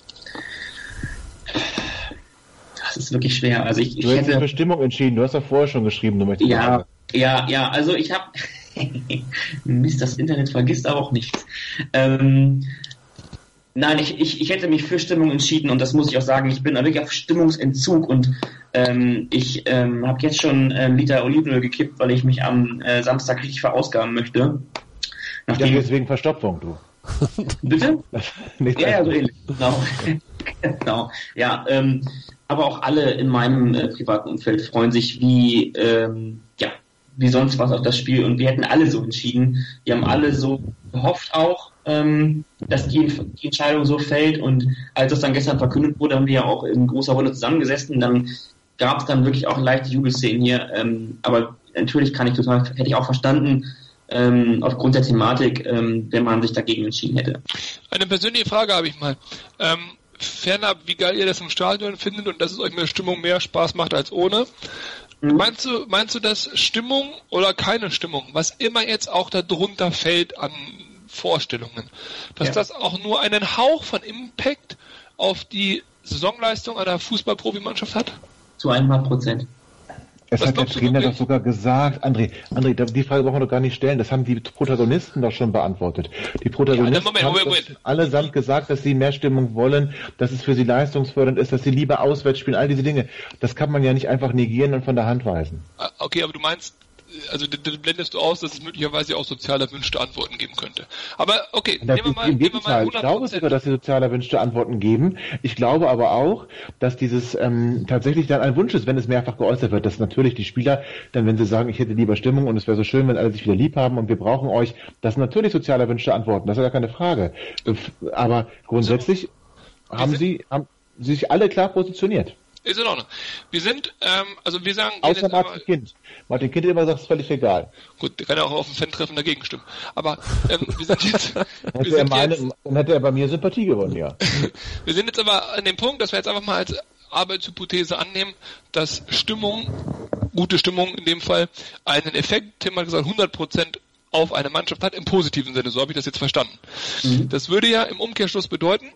D: Das ist wirklich schwer. Also ich, ich
E: du hättest
D: hätte
E: für Stimmung entschieden. Du hast ja vorher schon geschrieben, du möchtest.
D: Ja, ja, ja. Also ich habe Mist, das Internet vergisst aber auch nichts. Ähm, nein, ich, ich, ich hätte mich für Stimmung entschieden und das muss ich auch sagen. Ich bin wirklich auf Stimmungsentzug und ähm, ich ähm, habe jetzt schon einen Liter Olivenöl gekippt, weil ich mich am äh, Samstag richtig verausgaben möchte.
E: Nachdem ja, deswegen Verstopfung, du.
D: Bitte?
E: Nicht
D: ja, ja, so ähnlich. Genau. genau. Ja, ähm, aber auch alle in meinem äh, privaten Umfeld freuen sich, wie ähm, ja, wie sonst was auf das Spiel und wir hätten alle so entschieden. Wir haben alle so gehofft auch, ähm, dass die, die Entscheidung so fällt, und als das dann gestern verkündet wurde, haben wir ja auch in großer Runde zusammengesessen, dann gab es dann wirklich auch leichte Jubelszenen hier, ähm, aber natürlich kann ich total, hätte ich auch verstanden, ähm, aufgrund der Thematik, ähm, wenn man sich dagegen entschieden hätte.
C: Eine persönliche Frage habe ich mal. Ähm, fernab, wie geil ihr das im Stadion findet und dass es euch mit der Stimmung mehr Spaß macht als ohne. Mhm. Meinst du, meinst du, dass Stimmung oder keine Stimmung, was immer jetzt auch darunter fällt an Vorstellungen, dass ja. das auch nur einen Hauch von Impact auf die Saisonleistung einer Fußballprofimannschaft hat?
D: Zu hundert Prozent.
E: Es
C: Was
E: hat der Trainer doch sogar gesagt, André, André, die Frage brauchen wir doch gar nicht stellen, das haben die Protagonisten doch schon beantwortet. Die Protagonisten ja, Moment, Moment, Moment. haben allesamt gesagt, dass sie mehr Stimmung wollen, dass es für sie leistungsfördernd ist, dass sie lieber auswärts spielen, all diese Dinge. Das kann man ja nicht einfach negieren und von der Hand weisen.
C: Okay, aber du meinst, also dann blendest du aus, dass es möglicherweise auch sozial erwünschte Antworten geben könnte. Aber okay,
E: das nehmen wir mal, nehmen wir mal hundert Prozent. Ich glaube sogar, dass sie sozial erwünschte Antworten geben. Ich glaube aber auch, dass dieses ähm, tatsächlich dann ein Wunsch ist, wenn es mehrfach geäußert wird, dass natürlich die Spieler dann, wenn sie sagen, ich hätte lieber Stimmung und es wäre so schön, wenn alle sich wieder lieb haben und wir brauchen euch, das sind natürlich sozial erwünschte Antworten, das ist ja keine Frage. Aber grundsätzlich so, haben sie haben sich alle klar positioniert.
C: Ist in Ordnung. Wir sind, ähm, also wir sagen...
E: Außer Martin aber, Kind. Martin Kind immer sagt, es ist völlig egal.
C: Gut, der kann ja auch auf dem Fan-Treffen dagegen stimmen. Aber ähm, wir sind jetzt...
E: wir hätte sind er meine, jetzt dann hätte er bei mir Sympathie gewonnen, ja.
C: Wir sind jetzt aber an dem Punkt, dass wir jetzt einfach mal als Arbeitshypothese annehmen, dass Stimmung, gute Stimmung in dem Fall, einen Effekt, Tim hat gesagt, hundert Prozent auf eine Mannschaft hat, im positiven Sinne, so habe ich das jetzt verstanden. Mhm. Das würde ja im Umkehrschluss bedeuten,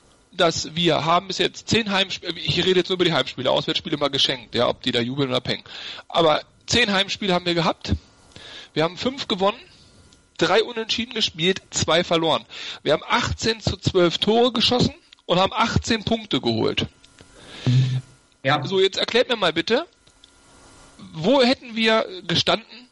C: dass wir haben bis jetzt zehn Heimspiele, ich rede jetzt nur über die Heimspiele, Auswärtsspiele mal geschenkt, ja, ob die da jubeln oder pengen. Aber zehn Heimspiele haben wir gehabt. Wir haben fünf gewonnen, drei unentschieden gespielt, zwei verloren. Wir haben achtzehn zu zwölf Tore geschossen und haben achtzehn Punkte geholt. Ja. So, jetzt erklärt mir mal bitte, wo hätten wir gestanden,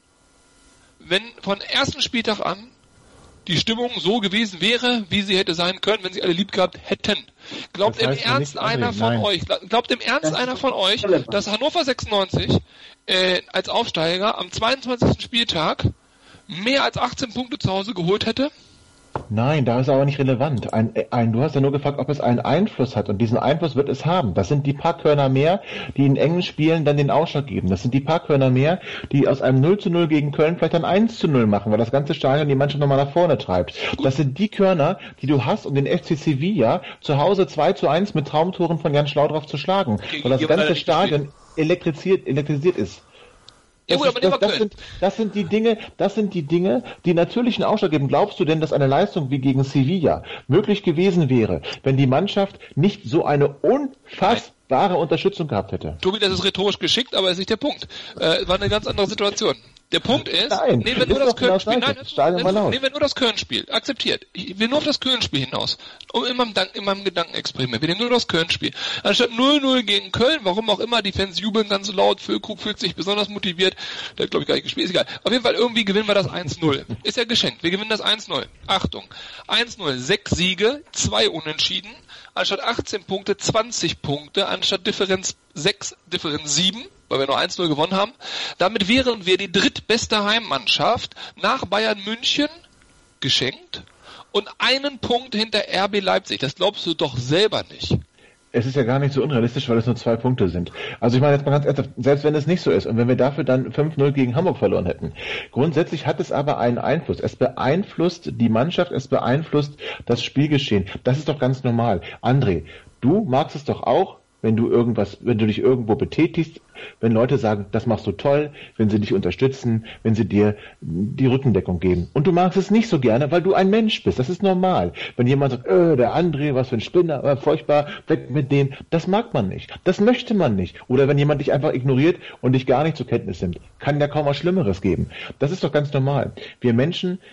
C: wenn von ersten Spieltag an die Stimmung so gewesen wäre, wie sie hätte sein können, wenn sie alle lieb gehabt hätten. Glaubt im Ernst einer von euch, glaubt im Ernst einer von euch, dass Hannover sechsundneunzig äh, als Aufsteiger am zweiundzwanzigsten Spieltag mehr als achtzehn Punkte zu Hause geholt hätte?
E: Nein, da ist aber nicht relevant. Ein, ein, du hast ja nur gefragt, ob es einen Einfluss hat, und diesen Einfluss wird es haben. Das sind die paar Körner mehr, die in engen Spielen dann den Ausschlag geben. Das sind die paar Körner mehr, die aus einem null zu null gegen Köln vielleicht ein eins zu null machen, weil das ganze Stadion die Mannschaft nochmal nach vorne treibt. Das sind die Körner, die du hast, um den F C Sevilla zu Hause zwei zu eins mit Traumtoren von Jan Schlaudraff zu schlagen, weil das ganze Stadion elektrisiert, elektrisiert ist. Das, ja, gut, ist, das, das, sind, das sind die Dinge, das sind die Dinge, die natürlichen Ausschlag geben. Glaubst du denn, dass eine Leistung wie gegen Sevilla möglich gewesen wäre, wenn die Mannschaft nicht so eine unfassbare Nein. Unterstützung gehabt hätte?
C: Tobi, das ist rhetorisch geschickt, aber ist nicht der Punkt. Äh, war eine ganz andere Situation. Der Punkt ist,
E: Nein,
C: nehmen wir nur das Köln-Spiel. Nein,
E: nehmen
C: wir nur das Köln-Spiel. Akzeptiert. Ich will nur auf das Köln-Spiel hinaus. Um in meinem, in meinem Gedankenexperiment. Wir nehmen nur das Köln-Spiel. Anstatt null null gegen Köln, warum auch immer, die Fans jubeln ganz laut, Füllkrug fühlt sich besonders motiviert. Der hat, glaube ich, gar nicht gespielt. Ist egal. Auf jeden Fall, irgendwie gewinnen wir das eins null. Ist ja geschenkt. Wir gewinnen das eins null. Achtung. eins null. Sechs Siege, zwei Unentschieden. Anstatt achtzehn Punkte, zwanzig Punkte. Anstatt Differenz sechs, Differenz sieben. Weil wir nur eins null gewonnen haben. Damit wären wir die drittbeste Heimmannschaft nach Bayern München geschenkt und einen Punkt hinter R B Leipzig. Das glaubst du doch selber nicht.
E: Es ist ja gar nicht so unrealistisch, weil es nur zwei Punkte sind. Also ich meine jetzt mal ganz ernsthaft, selbst wenn es nicht so ist und wenn wir dafür dann fünf null gegen Hamburg verloren hätten. Grundsätzlich hat es aber einen Einfluss. Es beeinflusst die Mannschaft, es beeinflusst das Spielgeschehen. Das ist doch ganz normal. André, du magst es doch auch, wenn du irgendwas, wenn du dich irgendwo betätigst, wenn Leute sagen, das machst du toll, wenn sie dich unterstützen, wenn sie dir die Rückendeckung geben. Und du magst es nicht so gerne, weil du ein Mensch bist. Das ist normal. Wenn jemand sagt, äh, der André, was für ein Spinner, äh, furchtbar, weg mit dem, das mag man nicht. Das möchte man nicht. Oder wenn jemand dich einfach ignoriert und dich gar nicht zur Kenntnis nimmt, kann ja kaum was Schlimmeres geben. Das ist doch ganz normal. Wir Menschen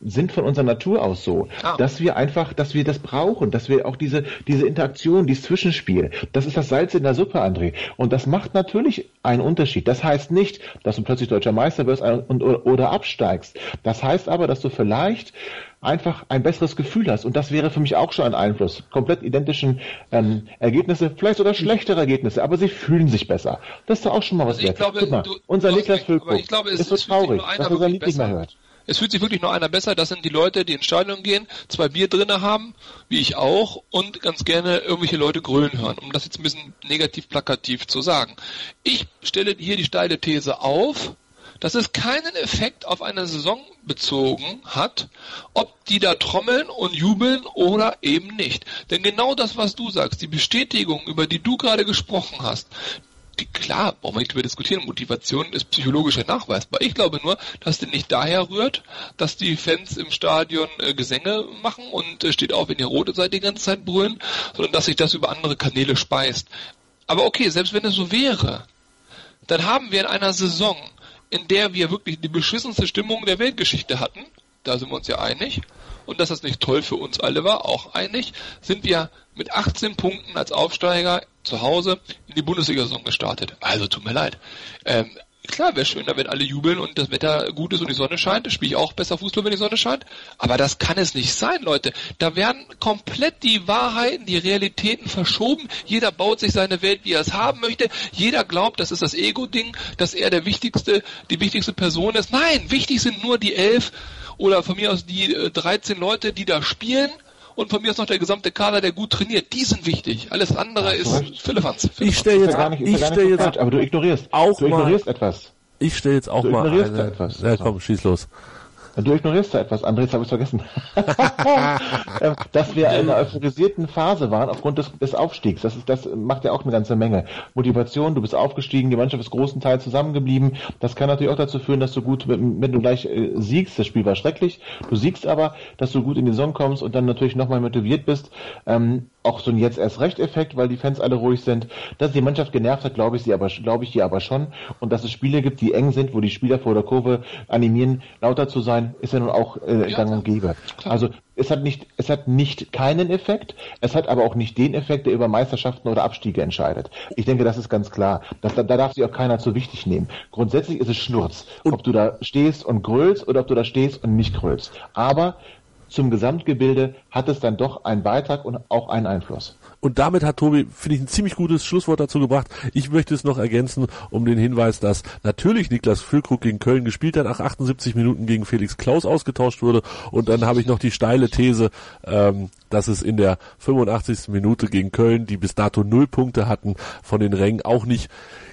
E: sind von unserer Natur aus so, ah. dass wir einfach, dass wir das brauchen, dass wir auch diese, diese Interaktion, dieses Zwischenspiel, das ist das Salz in der Suppe, André. Und das macht natürlich einen Unterschied. Das heißt nicht, dass du plötzlich deutscher Meister wirst und, oder, oder absteigst. Das heißt aber, dass du vielleicht einfach ein besseres Gefühl hast. Und das wäre für mich auch schon ein Einfluss. Komplett identischen ähm, Ergebnisse, vielleicht sogar schlechtere Ergebnisse, aber sie fühlen sich besser. Das ist doch auch schon mal was
C: also
E: wert.
C: Glaube,
E: Guck mal,
C: du,
E: unser
C: du
E: Niklas Füllkrug ist so traurig, dass er sein Lied nicht mehr hört.
C: Es fühlt sich wirklich nur einer besser. Das sind die Leute, die ins Stadion gehen, zwei Bier drinne haben, wie ich auch, und ganz gerne irgendwelche Leute grölen hören, um das jetzt ein bisschen negativ plakativ zu sagen. Ich stelle hier die steile These auf, dass es keinen Effekt auf eine Saison bezogen hat, ob die da trommeln und jubeln oder eben nicht. Denn genau das, was du sagst, die Bestätigung, über die du gerade gesprochen hast, die, klar, brauchen wir nicht darüber diskutieren, Motivation ist psychologisch nachweisbar. Ich glaube nur, dass die nicht daher rührt, dass die Fans im Stadion äh, Gesänge machen und äh, steht auf, wenn ihr Rote seid, die ganze Zeit brüllen, sondern dass sich das über andere Kanäle speist. Aber okay, selbst wenn es so wäre, dann haben wir in einer Saison, in der wir wirklich die beschissenste Stimmung der Weltgeschichte hatten, da sind wir uns ja einig, und dass das nicht toll für uns alle war, auch einig, sind wir mit achtzehn Punkten als Aufsteiger zu Hause in die Bundesliga-Saison gestartet. Also tut mir leid. Ähm, klar wäre schöner, wenn alle jubeln und das Wetter gut ist und die Sonne scheint. Das spiele ich auch besser Fußball, wenn die Sonne scheint. Aber das kann es nicht sein, Leute. Da werden komplett die Wahrheiten, die Realitäten verschoben. Jeder baut sich seine Welt, wie er es haben möchte. Jeder glaubt, das ist das Ego-Ding, dass er der wichtigste, die wichtigste Person ist. Nein, wichtig sind nur die elf oder von mir aus die äh, dreizehn Leute, die da spielen. Und von mir ist noch der gesamte Kader, der gut trainiert. Die sind wichtig. Alles andere ja, ist Philippans.
A: Ich stelle jetzt,
E: nicht,
A: ich stelle jetzt,
E: falsch, aber du ignorierst,
A: auch
E: du ignorierst
A: mal,
E: etwas.
A: Ich stelle jetzt auch
E: du
A: mal
E: ignorierst
A: eine,
E: etwas.
A: Ja, komm, schieß los.
E: Du ignorierst da etwas, André, das habe ich vergessen. Dass wir in einer euphorisierten Phase waren aufgrund des, des Aufstiegs. Das ist, das macht ja auch eine ganze Menge. Motivation, du bist aufgestiegen, die Mannschaft ist großen Teil zusammengeblieben. Das kann natürlich auch dazu führen, dass du gut, wenn du gleich äh, siegst, das Spiel war schrecklich, du siegst aber, dass du gut in die Saison kommst und dann natürlich nochmal motiviert bist. Ähm, auch so ein jetzt erst recht Effekt, weil die Fans alle ruhig sind. Dass die Mannschaft genervt hat, glaube ich sie aber, glaube ich die aber schon. Und dass es Spiele gibt, die eng sind, wo die Spieler vor der Kurve animieren, lauter zu sein, ist ja nun auch äh, gang und gäbe. Also es hat nicht, es hat nicht keinen Effekt, es hat aber auch nicht den Effekt, der über Meisterschaften oder Abstiege entscheidet. Ich denke, das ist ganz klar. Das, da, da darf sich auch keiner zu wichtig nehmen. Grundsätzlich ist es Schnurz, ob du da stehst und grölst oder ob du da stehst und nicht grölst. Aber zum Gesamtgebilde hat es dann doch einen Beitrag und auch einen Einfluss.
A: Und damit hat Tobi, finde ich, ein ziemlich gutes Schlusswort dazu gebracht. Ich möchte es noch ergänzen, um den Hinweis, dass natürlich Niklas Füllkrug gegen Köln gespielt hat, nach achtundsiebzig Minuten gegen Felix Klaus ausgetauscht wurde. Und dann habe ich noch die steile These, ähm, dass es in der fünfundachtzigsten Minute gegen Köln, die bis dato null Punkte hatten, von den Rängen auch nicht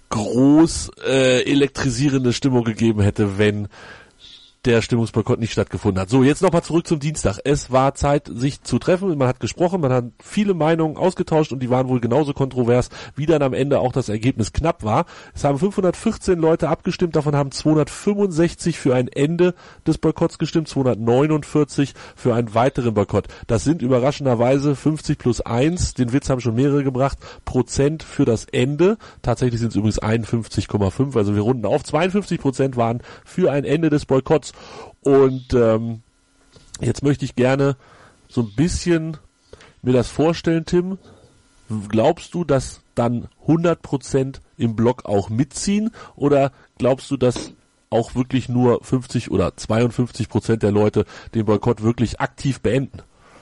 A: groß äh, elektrisierende Stimmung gegeben hätte, wenn der Stimmungsboykott nicht stattgefunden hat. So, jetzt nochmal zurück zum Dienstag. Es war Zeit, sich zu treffen. Man hat gesprochen, man hat viele Meinungen ausgetauscht und die waren wohl genauso kontrovers, wie dann am Ende auch das Ergebnis knapp war. Es haben fünfhundertvierzehn Leute abgestimmt, davon haben zweihundertfünfundsechzig für ein Ende des Boykotts gestimmt, zweihundertneunundvierzig für einen weiteren Boykott. Das sind überraschenderweise fünfzig plus eins, den Witz haben schon mehrere gebracht, Prozent für das Ende. Tatsächlich sind es übrigens einundfünfzig Komma fünf, also wir runden auf. zweiundfünfzig Prozent waren für ein Ende des Boykotts. Und ähm, jetzt möchte ich gerne so ein bisschen mir das vorstellen, Tim. Glaubst du, dass dann hundert Prozent im Block auch mitziehen? Oder glaubst du, dass auch wirklich nur fünfzig oder zweiundfünfzig Prozent der Leute den Boykott wirklich aktiv beenden?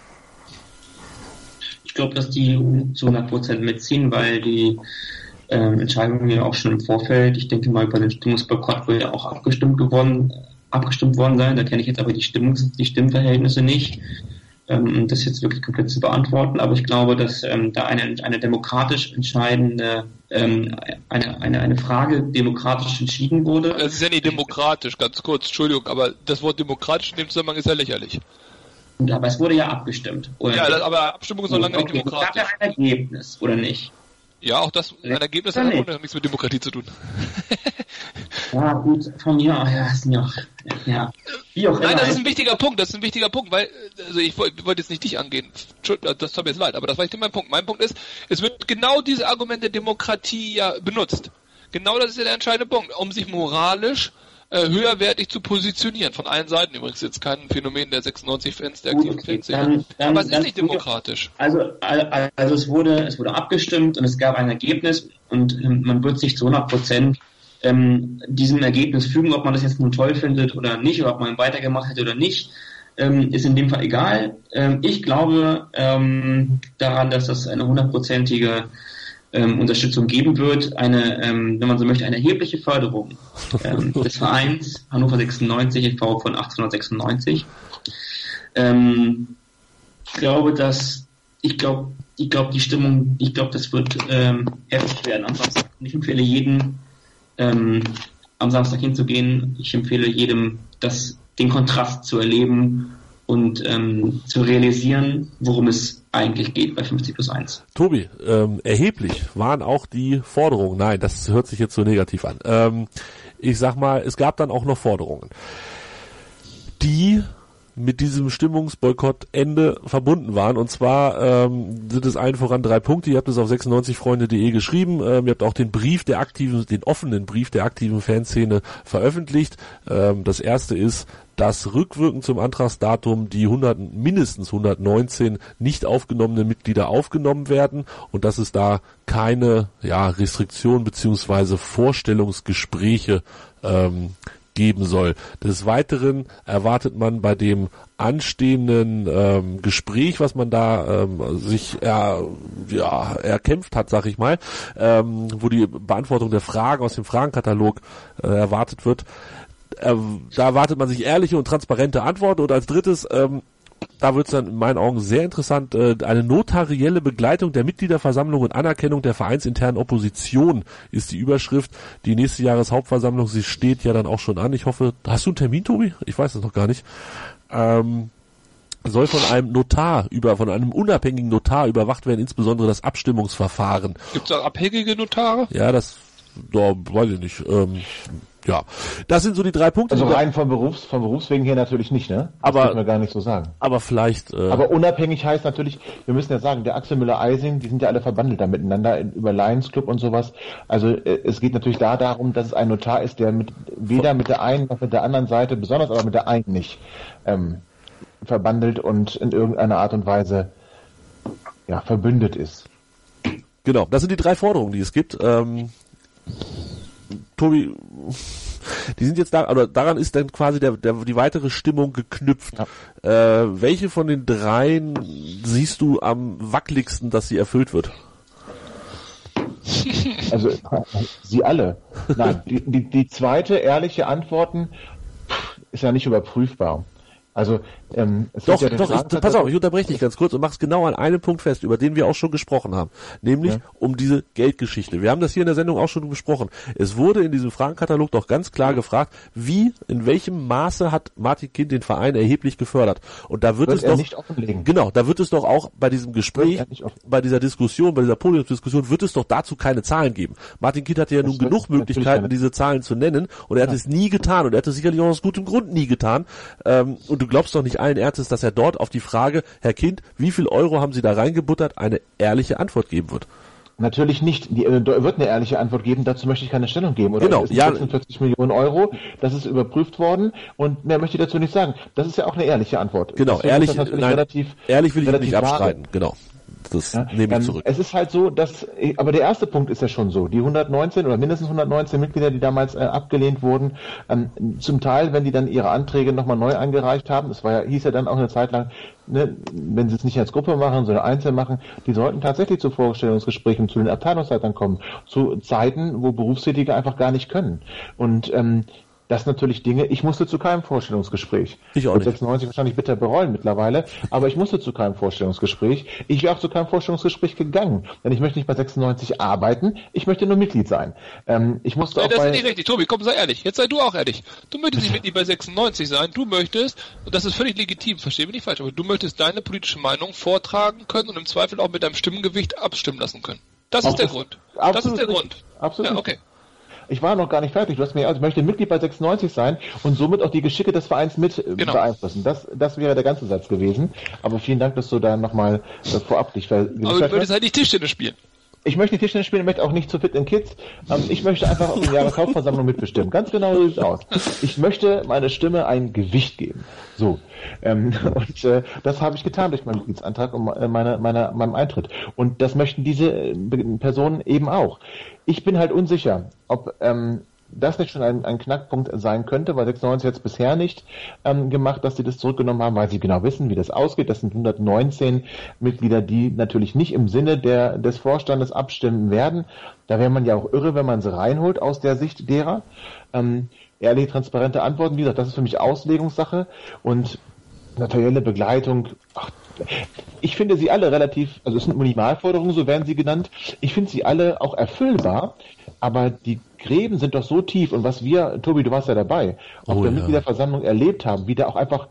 D: Ich glaube, dass die zu hundert Prozent mitziehen, weil die ähm, Entscheidungen ja auch schon im Vorfeld, ich denke mal, bei dem Stimmungsboykott wurde ja auch abgestimmt geworden, abgestimmt worden sein. Da kenne ich jetzt aber die Stimmungs-, die Stimmverhältnisse nicht, ähm, das jetzt wirklich komplett zu beantworten. Aber ich glaube, dass ähm, da eine, eine demokratisch entscheidende, ähm, eine, eine, eine Frage demokratisch entschieden wurde.
C: Es ist ja nicht demokratisch, ganz kurz, Entschuldigung, aber das Wort demokratisch in dem Zusammenhang ist ja lächerlich.
D: Und, aber es wurde ja abgestimmt. Oder
C: ja, das, aber Abstimmung ist noch lange
D: okay,
C: nicht demokratisch.
D: Es gab ja ein Ergebnis, oder nicht?
C: Ja, auch das, ein Ergebnis hat auch nichts mit Demokratie zu tun.
D: Ja, gut, von mir, ja, ist ja, ja. Wie auch
C: Nein,
D: immer.
C: das ist ein wichtiger Punkt, das ist ein wichtiger Punkt, weil, also ich wollte wollt jetzt nicht dich angehen, das tut mir jetzt leid, aber das war nicht mein Punkt. Mein Punkt ist, es wird genau diese Argumente der Demokratie ja benutzt. Genau das ist ja der entscheidende Punkt, um sich moralisch äh, höherwertig zu positionieren. Von allen Seiten übrigens jetzt kein Phänomen der sechsundneunzig-Fans, der aktiven
D: okay,
C: Fanszene.
D: dann, dann,
C: Aber es ist
D: dann,
C: nicht demokratisch.
D: Also, also es wurde, es wurde abgestimmt und es gab ein Ergebnis und ähm, man wird sich zu hundert Prozent ähm, diesem Ergebnis fügen, ob man das jetzt nun toll findet oder nicht, oder ob man weitergemacht hätte oder nicht, ähm, ist in dem Fall egal. Ähm, ich glaube ähm, daran, dass das eine hundertprozentige ähm, Unterstützung geben wird, eine, ähm, wenn man so möchte, eine erhebliche Förderung ähm, des Vereins Hannover sechsundneunzig e V von achtzehnhundertsechsundneunzig. Ähm, ich glaube, dass ich glaube, ich glaube, die Stimmung, ich glaube, das wird ähm, heftig werden am Samstag. Und ich empfehle jedem, ähm, am Samstag hinzugehen. Ich empfehle jedem, das, den Kontrast zu erleben und ähm, zu realisieren, worum es eigentlich geht bei fünfzig plus eins.
A: Tobi, ähm, erheblich waren auch die Forderungen. Nein, das hört sich jetzt so negativ an. Ähm, ich sag mal, es gab dann auch noch Forderungen, die mit diesem Stimmungsboykottende verbunden waren. Und zwar ähm, sind es allen voran drei Punkte. Ihr habt es auf sechsundneunzig freunde punkt de geschrieben. Ähm, ihr habt auch den Brief der aktiven, den offenen Brief der aktiven Fanszene veröffentlicht. Ähm, das erste ist, dass rückwirkend zum Antragsdatum die hundert, mindestens hundertneunzehn nicht aufgenommenen Mitglieder aufgenommen werden und dass es da keine ja, Restriktion beziehungsweise Vorstellungsgespräche ähm, geben soll. Des Weiteren erwartet man bei dem anstehenden ähm, Gespräch, was man da ähm, sich er, ja, erkämpft hat, sag ich mal, ähm, wo die Beantwortung der Fragen aus dem Fragenkatalog äh, erwartet wird, äh, da erwartet man sich ehrliche und transparente Antworten. Und als drittes, ähm, da wird es dann in meinen Augen sehr interessant, äh, eine notarielle Begleitung der Mitgliederversammlung und Anerkennung der vereinsinternen Opposition ist die Überschrift. Die nächste Jahreshauptversammlung, sie steht ja dann auch schon an. Ich hoffe, hast du einen Termin, Tobi? Ich weiß es noch gar nicht. Ähm, soll von einem Notar über, von einem unabhängigen Notar überwacht werden, insbesondere das Abstimmungsverfahren.
C: Gibt es auch abhängige Notare?
A: Ja, das, da weiß ich nicht. Ähm, Ja, das sind so die drei Punkte.
E: Also rein vom Berufs, vom Berufswegen her natürlich nicht, ne? Das
A: aber
E: dürfen wir gar nicht so sagen.
A: Aber vielleicht. Äh,
E: aber unabhängig heißt natürlich, wir müssen ja sagen, der Axel Müller-Eising, die sind ja alle verbandelt da miteinander über Lions Club und sowas. Also äh, es geht natürlich da darum, dass es ein Notar ist, der mit weder mit der einen noch mit der anderen Seite, besonders aber mit der einen nicht, ähm, verbandelt und in irgendeiner Art und Weise ja verbündet ist.
A: Genau, das sind die drei Forderungen, die es gibt. Ähm, Tobi, die sind jetzt da, oder daran ist dann quasi der, der, die weitere Stimmung geknüpft. Ja. Äh, welche von den dreien siehst du am wackeligsten, dass sie erfüllt wird?
E: Also, sie alle. Nein, die, die, die zweite, ehrliche Antworten ist ja nicht überprüfbar. Also, ähm, es
A: doch,
E: ja
A: doch, ich, pass auf, ich unterbreche dich ganz kurz und mach's genau an einem Punkt fest, über den wir auch schon gesprochen haben, nämlich ja. um diese Geldgeschichte. Wir haben das hier in der Sendung auch schon besprochen. Es wurde in diesem Fragenkatalog doch ganz klar gefragt, wie, in welchem Maße hat Martin Kind den Verein erheblich gefördert? Und da wird, wird es
E: er
A: doch,
E: nicht offenlegen.
A: Genau, da wird es doch auch bei diesem Gespräch, bei dieser Diskussion, bei dieser Podiumsdiskussion, wird es doch dazu keine Zahlen geben. Martin Kind hatte ja das nun genug Möglichkeiten, diese Zahlen zu nennen, und er hat ja. es nie getan, und er hat es sicherlich auch aus gutem Grund nie getan. Ähm, und du glaubst doch nicht allen Ernstes, dass er dort auf die Frage, Herr Kind, wie viel Euro haben Sie da reingebuttert, eine ehrliche Antwort geben wird?
E: Natürlich nicht. Die, äh, wird eine ehrliche Antwort geben, dazu möchte ich keine Stellung geben. Oder
A: genau,
E: es sind
A: ja.
E: sechsundvierzig Millionen Euro, das ist überprüft worden, und mehr möchte ich dazu nicht sagen. Das ist ja auch eine ehrliche Antwort.
A: Genau,
E: Deswegen
A: ehrlich,
E: nein,
A: relativ, ehrlich will ich nicht abstreiten, vage. Genau. Das
E: ja,
A: nehme ich
E: ähm,
A: zurück.
E: Es ist halt so, dass, aber der erste Punkt ist ja schon so, die hundertneunzehn oder mindestens hundertneunzehn Mitglieder, die damals äh, abgelehnt wurden, ähm, zum Teil, wenn die dann ihre Anträge nochmal neu eingereicht haben, es war ja, hieß ja dann auch eine Zeit lang, ne, wenn sie es nicht als Gruppe machen, sondern einzeln machen, die sollten tatsächlich zu Vorstellungsgesprächen zu den Abteilungsleitern kommen, zu Zeiten, wo Berufstätige einfach gar nicht können. Und ähm, das sind natürlich Dinge, ich musste zu keinem Vorstellungsgespräch.
A: Ich auch
E: nicht.
A: nicht.
E: sechsundneunzig wahrscheinlich bitter bereuen mittlerweile, aber ich musste zu keinem Vorstellungsgespräch. Ich wäre auch zu keinem Vorstellungsgespräch gegangen, denn ich möchte nicht bei sechsundneunzig arbeiten, ich möchte nur Mitglied sein. Ähm, ich musste
C: Nein,
E: auch
C: das
E: bei...
C: ist nicht richtig. Tobi, komm, sei ehrlich. Jetzt sei du auch ehrlich. Du möchtest nicht Mitglied bei sechsundneunzig sein, du möchtest, und das ist völlig legitim, verstehe mich nicht falsch, aber du möchtest deine politische Meinung vortragen können und im Zweifel auch mit deinem Stimmgewicht abstimmen lassen können. Das ist der Grund. Das ist der Grund.
E: Absolut.
C: Ja, okay.
E: Ich war noch gar nicht fertig. Du hast mir also, ich möchte Mitglied bei sechsundneunzig sein und somit auch die Geschicke des Vereins mit genau. beeinflussen. Das, das wäre der ganze Satz gewesen. Aber vielen Dank, dass du da nochmal äh, vorab dich
C: ver- Aber du würdest halt nicht Tischtennis spielen.
E: Ich möchte nicht Tischtennis spielen, ich möchte auch nicht zu Fit in Kids. Ähm, ich möchte einfach auf der Jahreshauptversammlung mitbestimmen. Ganz genau so sieht es aus. Ich möchte meine Stimme ein Gewicht geben. So. Ähm, und äh, das habe ich getan durch meinen Mitgliedsantrag und äh, meine, meine, meinem Eintritt. Und das möchten diese äh, Personen eben auch. Ich bin halt unsicher, ob ähm, das nicht schon ein, ein Knackpunkt sein könnte, weil sechsundneunzig jetzt bisher nicht ähm, gemacht, dass sie das zurückgenommen haben, weil sie genau wissen, wie das ausgeht. Das sind hundertneunzehn Mitglieder, die natürlich nicht im Sinne der, des Vorstandes abstimmen werden. Da wäre man ja auch irre, wenn man sie reinholt aus der Sicht derer. Ähm, ehrliche, transparente Antworten, wie gesagt, das ist für mich Auslegungssache und notarielle Begleitung. Ach, ich finde sie alle relativ, also es sind Minimalforderungen, so werden sie genannt. Ich finde sie alle auch erfüllbar, aber die Gräben sind doch so tief und was wir, Tobi, du warst ja dabei, auf
A: oh,
E: der
A: ja.
E: Mitgliederversammlung erlebt haben, wie da auch einfach,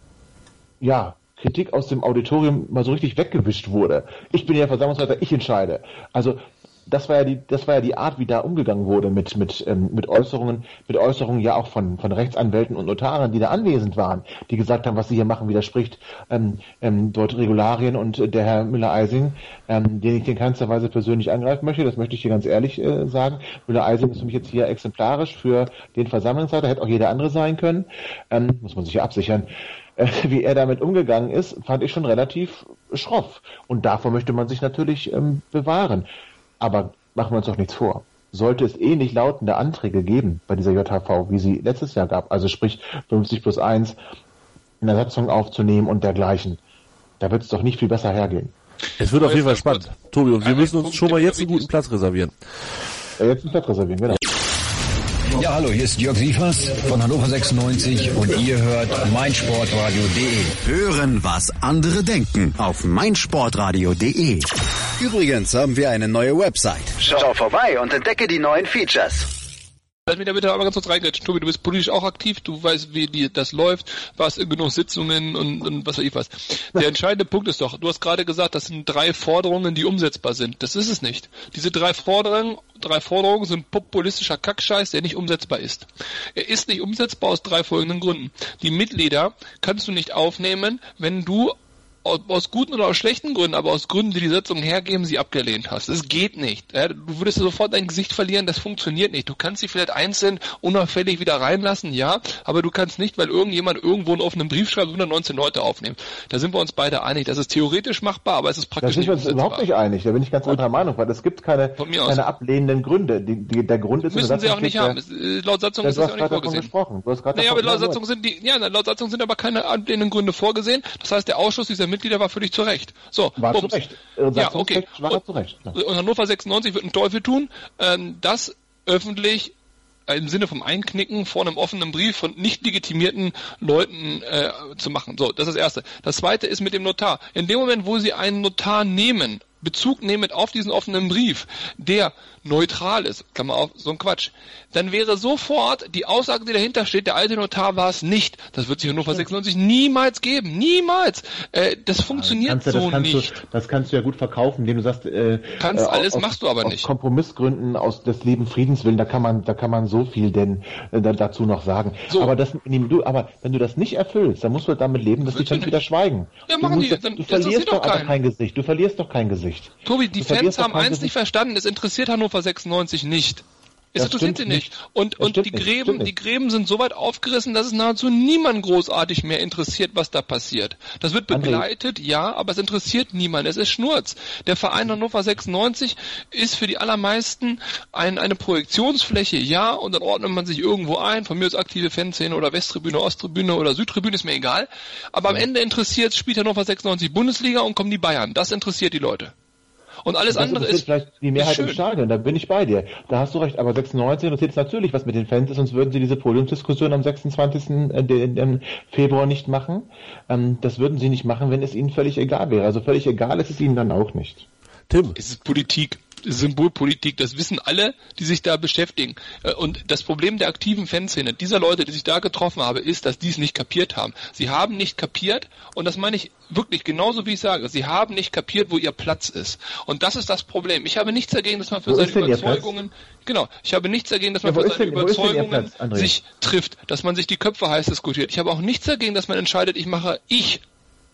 E: ja, Kritik aus dem Auditorium mal so richtig weggewischt wurde. Ich bin ja Versammlungsleiter, ich entscheide. Also das war ja die, das war ja die Art, wie da umgegangen wurde mit mit ähm, mit Äußerungen, mit Äußerungen ja auch von von Rechtsanwälten und Notaren, die da anwesend waren, die gesagt haben, was sie hier machen, widerspricht ähm, ähm, dort Regularien und äh, der Herr Müller-Eising, ähm, den ich in keinster Weise persönlich angreifen möchte, das möchte ich hier ganz ehrlich äh, sagen. Müller-Eising ist für mich jetzt hier exemplarisch für den Versammlungsleiter, hätte auch jeder andere sein können, ähm, muss man sich ja absichern. Wie er damit umgegangen ist, fand ich schon relativ schroff. Und davor möchte man sich natürlich ähm, bewahren. Aber machen wir uns doch nichts vor. Sollte es ähnlich lautende Anträge geben bei dieser J H V, wie sie letztes Jahr gab, also sprich fünfzig plus eins, eine Satzung aufzunehmen und dergleichen, da wird es doch nicht viel besser hergehen.
A: Es wird auf jeden Fall spannend. Tobi, und wir müssen uns schon mal jetzt einen guten Platz reservieren.
E: Ja, jetzt einen Platz reservieren, genau.
F: Ja, hallo, hier ist Jörg Sievers von Hannover sechsundneunzig und ihr hört meinsportradio punkt de.
B: Hören, was andere denken auf meinsportradio punkt de. Übrigens haben wir eine neue Website. Schau vorbei und entdecke die neuen Features.
C: Lass mich da bitte aber ganz kurz reingrätschen. Tobi, du bist politisch auch aktiv, du weißt, wie die, das läuft, warst in genug Sitzungen und, und was weiß ich was. Der entscheidende Punkt ist doch, du hast gerade gesagt, das sind drei Forderungen, die umsetzbar sind. Das ist es nicht. Diese drei Forderungen, drei Forderungen sind populistischer Kackscheiß, der nicht umsetzbar ist. Er ist nicht umsetzbar aus drei folgenden Gründen. Die Mitglieder kannst du nicht aufnehmen, wenn du aus guten oder aus schlechten Gründen, aber aus Gründen, die die Satzung hergeben, sie abgelehnt hast. Das geht nicht. Ja, du würdest sofort dein Gesicht verlieren, das funktioniert nicht. Du kannst sie vielleicht einzeln unauffällig wieder reinlassen, ja, aber du kannst nicht, weil irgendjemand irgendwo einen offenen Brief schreibt, hundertneunzehn Leute aufnehmen. Da sind wir uns beide einig. Das ist theoretisch machbar, aber es ist praktisch nicht umsetzbar.
E: Da sind wir uns überhaupt nicht einig. Da bin ich ganz Gut. anderer Meinung, weil es gibt keine, keine ablehnenden Gründe. Die, die, der Grund ist...
C: Müssen sie auch nicht haben. Der, laut Satzung ist das ja auch nicht vorgesehen.
E: Gesprochen. Du hast gerade
C: naja, aber laut Satzung sind die, ja, laut Satzung sind aber keine ablehnenden Gründe vorgesehen. Das heißt, der Ausschuss dieser Mitglieder war völlig zu Recht. So,
E: war zu Recht.
C: Ja, okay.
E: War
C: und,
E: zu Recht. Ja.
C: und Hannover sechsundneunzig wird einen Teufel tun, ähm, das öffentlich im Sinne vom Einknicken vor einem offenen Brief von nicht legitimierten Leuten äh, zu machen. So, das ist das Erste. Das Zweite ist mit dem Notar. In dem Moment, wo Sie einen Notar nehmen, Bezug nehmend auf diesen offenen Brief, der neutral ist, Klammer auf, so ein Quatsch, dann wäre sofort die Aussage, die dahinter steht, der alte Notar war es nicht. Das wird sich Hannover sechsundneunzig niemals geben. Niemals. Äh, das funktioniert
E: ja, das
C: so
E: das
C: nicht.
E: Du, das kannst du ja gut verkaufen, indem du sagst, äh,
C: kannst
E: äh,
C: alles,
E: aus,
C: machst du aber
E: aus
C: nicht.
E: Kompromissgründen, aus des lieben Friedens willen, da kann man, da kann man so viel denn äh, dazu noch sagen.
C: So.
E: Aber das, du, aber wenn du das nicht erfüllst, dann musst du damit leben, dass die Fans wieder schweigen.
C: Ja,
E: du
C: machen
E: musst,
C: die, dann,
E: du verlierst doch aber kein Gesicht. Du verlierst doch kein Gesicht.
C: Tobi, die
E: du
C: Fans haben eins
E: Gesicht.
C: nicht verstanden, es interessiert Hannover sechsundneunzig nicht. Es
E: Das
C: interessiert sie
E: stimmt
C: nicht. Und, und die
E: nicht,
C: Gräben,
E: nicht.
C: die Gräben sind so weit aufgerissen, dass es nahezu niemand großartig mehr interessiert, was da passiert. Das wird begleitet, André. Ja, aber es interessiert niemand. Es ist Schnurz. Der Verein Hannover sechsundneunzig ist für die allermeisten ein, eine Projektionsfläche, ja, und dann ordnet man sich irgendwo ein, von mir aus aktive Fanszene oder Westtribüne, Osttribüne oder Südtribüne, ist mir egal. Aber am Ende interessiert, spielt Hannover sechsundneunzig Bundesliga und kommen die Bayern. Das interessiert die Leute. Und alles
E: das
C: andere ist
E: vielleicht die Mehrheit
C: ist
E: im Stadion, da bin ich bei dir. Da hast du recht, aber sechsundneunzig interessiert es natürlich, was mit den Fans ist, sonst würden sie diese Podiumsdiskussion am sechsundzwanzigsten Februar nicht machen. Das würden sie nicht machen, wenn es ihnen völlig egal wäre. Also völlig egal ist es ihnen dann auch nicht.
A: Tim.
C: Es ist Politik. Symbolpolitik, das wissen alle, die sich da beschäftigen. Und das Problem der aktiven Fanszene, dieser Leute, die sich da getroffen haben, ist, dass die es nicht kapiert haben. Sie haben nicht kapiert, und das meine ich wirklich genauso, wie ich sage, sie haben nicht kapiert, wo ihr Platz ist. Und das ist das Problem. Ich habe nichts dagegen, dass man für
E: wo
C: seine Überzeugungen, genau, ich habe nichts dagegen, dass man ja, für seine denn, Überzeugungen Platz, sich trifft, dass man sich die Köpfe heiß diskutiert. Ich habe auch nichts dagegen, dass man entscheidet, ich mache ich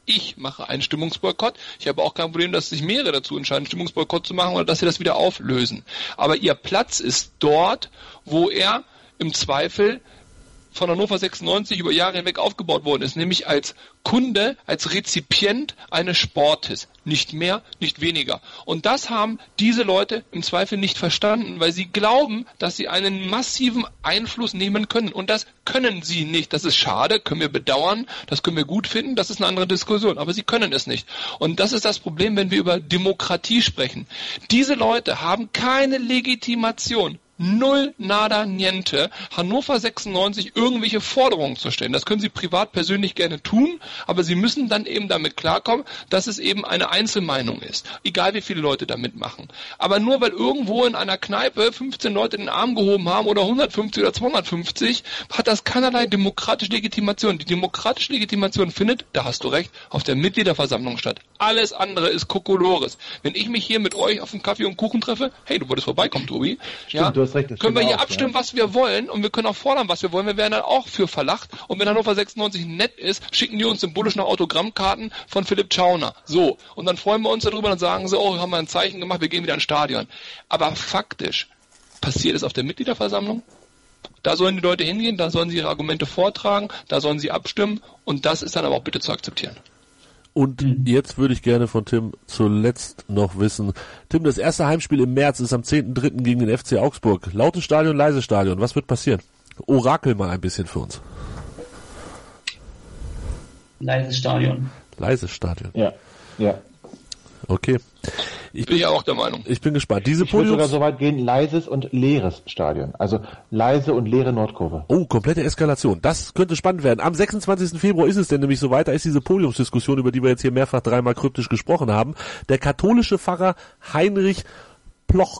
C: Ich mache einen Stimmungsboykott. Ich habe auch kein Problem, dass sich mehrere dazu entscheiden, Stimmungsboykott zu machen oder dass sie das wieder auflösen. Aber ihr Platz ist dort, wo er im Zweifel von Hannover sechsundneunzig über Jahre hinweg aufgebaut worden ist, nämlich als Kunde, als Rezipient eines Sportes. Nicht mehr, nicht weniger. Und das haben diese Leute im Zweifel nicht verstanden, weil sie glauben, dass sie einen massiven Einfluss nehmen können. Und das können sie nicht. Das ist schade, können wir bedauern, das können wir gut finden, das ist eine andere Diskussion. Aber sie können es nicht. Und das ist das Problem, wenn wir über Demokratie sprechen. Diese Leute haben keine Legitimation. Null, nada, niente, Hannover sechsundneunzig irgendwelche Forderungen zu stellen. Das können Sie privat persönlich gerne tun, aber Sie müssen dann eben damit klarkommen, dass es eben eine Einzelmeinung ist. Egal wie viele Leute da mitmachen. Aber nur weil irgendwo in einer Kneipe fünfzehn Leute den Arm gehoben haben oder hundertfünfzig oder zweihundertfünfzig, hat das keinerlei demokratische Legitimation. Die demokratische Legitimation findet, da hast du recht, auf der Mitgliederversammlung statt. Alles andere ist Kokolores. Wenn ich mich hier mit euch auf einen Kaffee und Kuchen treffe, hey, du wolltest vorbeikommen, Tobi, ja,
E: du hast recht, das
C: können wir hier
E: auch,
C: abstimmen,
E: ja.
C: was wir wollen, und wir können auch fordern, was wir wollen. Wir werden dann auch für verlacht. Und wenn Hannover sechsundneunzig nett ist, schicken die uns symbolisch noch Autogrammkarten von Philipp Schauner. So. Und dann freuen wir uns darüber und sagen so, oh, haben wir ein Zeichen gemacht, wir gehen wieder ins Stadion. Aber faktisch passiert es auf der Mitgliederversammlung. Da sollen die Leute hingehen, da sollen sie ihre Argumente vortragen, da sollen sie abstimmen, und das ist dann aber auch bitte zu akzeptieren.
A: Und jetzt würde ich gerne von Tim zuletzt noch wissen. Tim, das erste Heimspiel im März ist am zehnten dritten gegen den F C Augsburg. Lautes Stadion, leises Stadion. Was wird passieren? Orakel mal ein bisschen für uns.
D: Leises Stadion.
A: Leises Stadion.
E: Ja, ja.
A: Okay. Ich
C: bin ja auch der Meinung.
A: Ich bin gespannt. Diese
E: Ich würde
A: Podiums...
E: sogar so weit gehen, leises und leeres Stadion. Also leise und leere Nordkurve.
A: Oh, komplette Eskalation. Das könnte spannend werden. Am sechsundzwanzigsten Februar ist es denn nämlich soweit. Da ist diese Podiumsdiskussion, über die wir jetzt hier mehrfach dreimal kryptisch gesprochen haben. Der katholische Pfarrer Heinrich Ploch,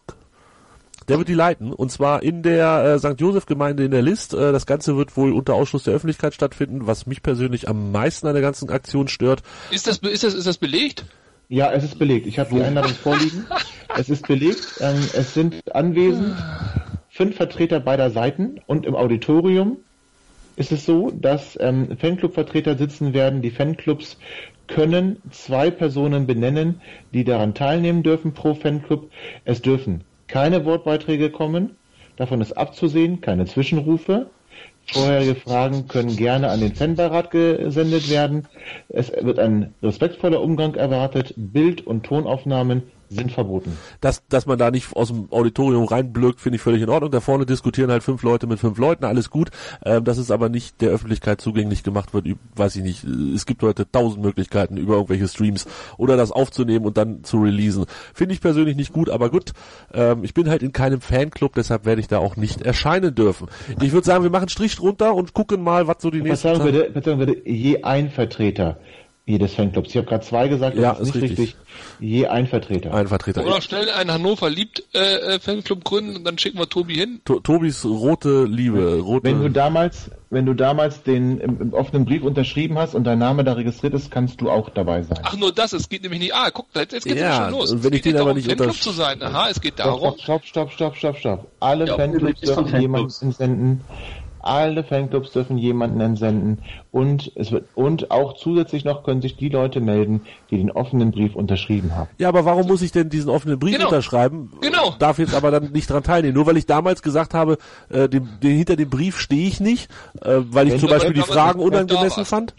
A: der wird die leiten, und zwar in der äh, Sankt Josef-Gemeinde in der List. Äh, das Ganze wird wohl unter Ausschluss der Öffentlichkeit stattfinden, was mich persönlich am meisten an der ganzen Aktion stört.
C: Ist das, ist das, ist das belegt?
E: Ja, es ist belegt. Ich habe die Einladung vorliegen. Es ist belegt. Ähm, es sind anwesend fünf Vertreter beider Seiten, und im Auditorium ist es so, dass ähm, Fanclub-Vertreter sitzen werden. Die Fanclubs können zwei Personen benennen, die daran teilnehmen dürfen pro Fanclub. Es dürfen keine Wortbeiträge kommen. Davon ist abzusehen, keine Zwischenrufe. Vorherige Fragen können gerne an den Fanbeirat gesendet werden. Es wird ein respektvoller Umgang erwartet. Bild- und Tonaufnahmen sind verboten.
A: Dass, dass man da nicht aus dem Auditorium reinblökt, finde ich völlig in Ordnung. Da vorne diskutieren halt fünf Leute mit fünf Leuten, alles gut. Ähm, dass es aber nicht der Öffentlichkeit zugänglich gemacht wird, weiß ich nicht. Es gibt heute tausend Möglichkeiten über irgendwelche Streams oder das aufzunehmen und dann zu releasen. Finde ich persönlich nicht gut, aber gut. Ähm, ich bin halt in keinem Fanclub, deshalb werde ich da auch nicht erscheinen dürfen. Ich würde sagen, wir machen Strich drunter und gucken mal, was so die nächsten
E: Verzeihung bitte, Verzeihung bitte, je ein Vertreter jedes Fanclubs. Ich habe gerade zwei gesagt, das
A: ja,
E: ist,
A: ist
E: nicht richtig. richtig. Je ein Vertreter.
A: Ein Vertreter.
C: Oder schnell einen Hannover liebt äh, Fanclub gründen, und dann schicken wir Tobi hin.
A: To- Tobis rote Liebe. Rote
E: Wenn du damals, wenn du damals den im, im offenen Brief unterschrieben hast und dein Name da registriert ist, kannst du auch dabei sein.
C: Ach, nur das, es geht nämlich nicht. Ah, guck, jetzt, jetzt geht's
A: ja,
C: schon los.
A: Und wenn
C: es
A: ich
C: geht
A: den aber
C: darum,
A: nicht
C: Fanclub
A: unter...
C: zu sein. Aha, es geht darum.
E: Stopp, stopp, stopp, stopp, stopp, stopp. Alle
C: Ja,
E: Fanclubs dürfen
D: Fanclubs.
E: jemanden entsenden. Alle Fanclubs dürfen jemanden entsenden. Und es wird, und auch zusätzlich noch können sich die Leute melden, die den offenen Brief unterschrieben haben.
A: Ja, aber warum muss ich denn diesen offenen Brief
C: Genau.
A: unterschreiben?
C: Genau.
A: Darf jetzt aber dann nicht dran teilnehmen. Nur weil ich damals gesagt habe, äh, dem, den, hinter dem Brief stehe ich nicht, äh, weil ich
E: Wenn
A: zum
E: du-
A: Beispiel die
C: aber
A: Fragen
C: nicht mehr da
A: unangemessen
C: warst.
A: fand.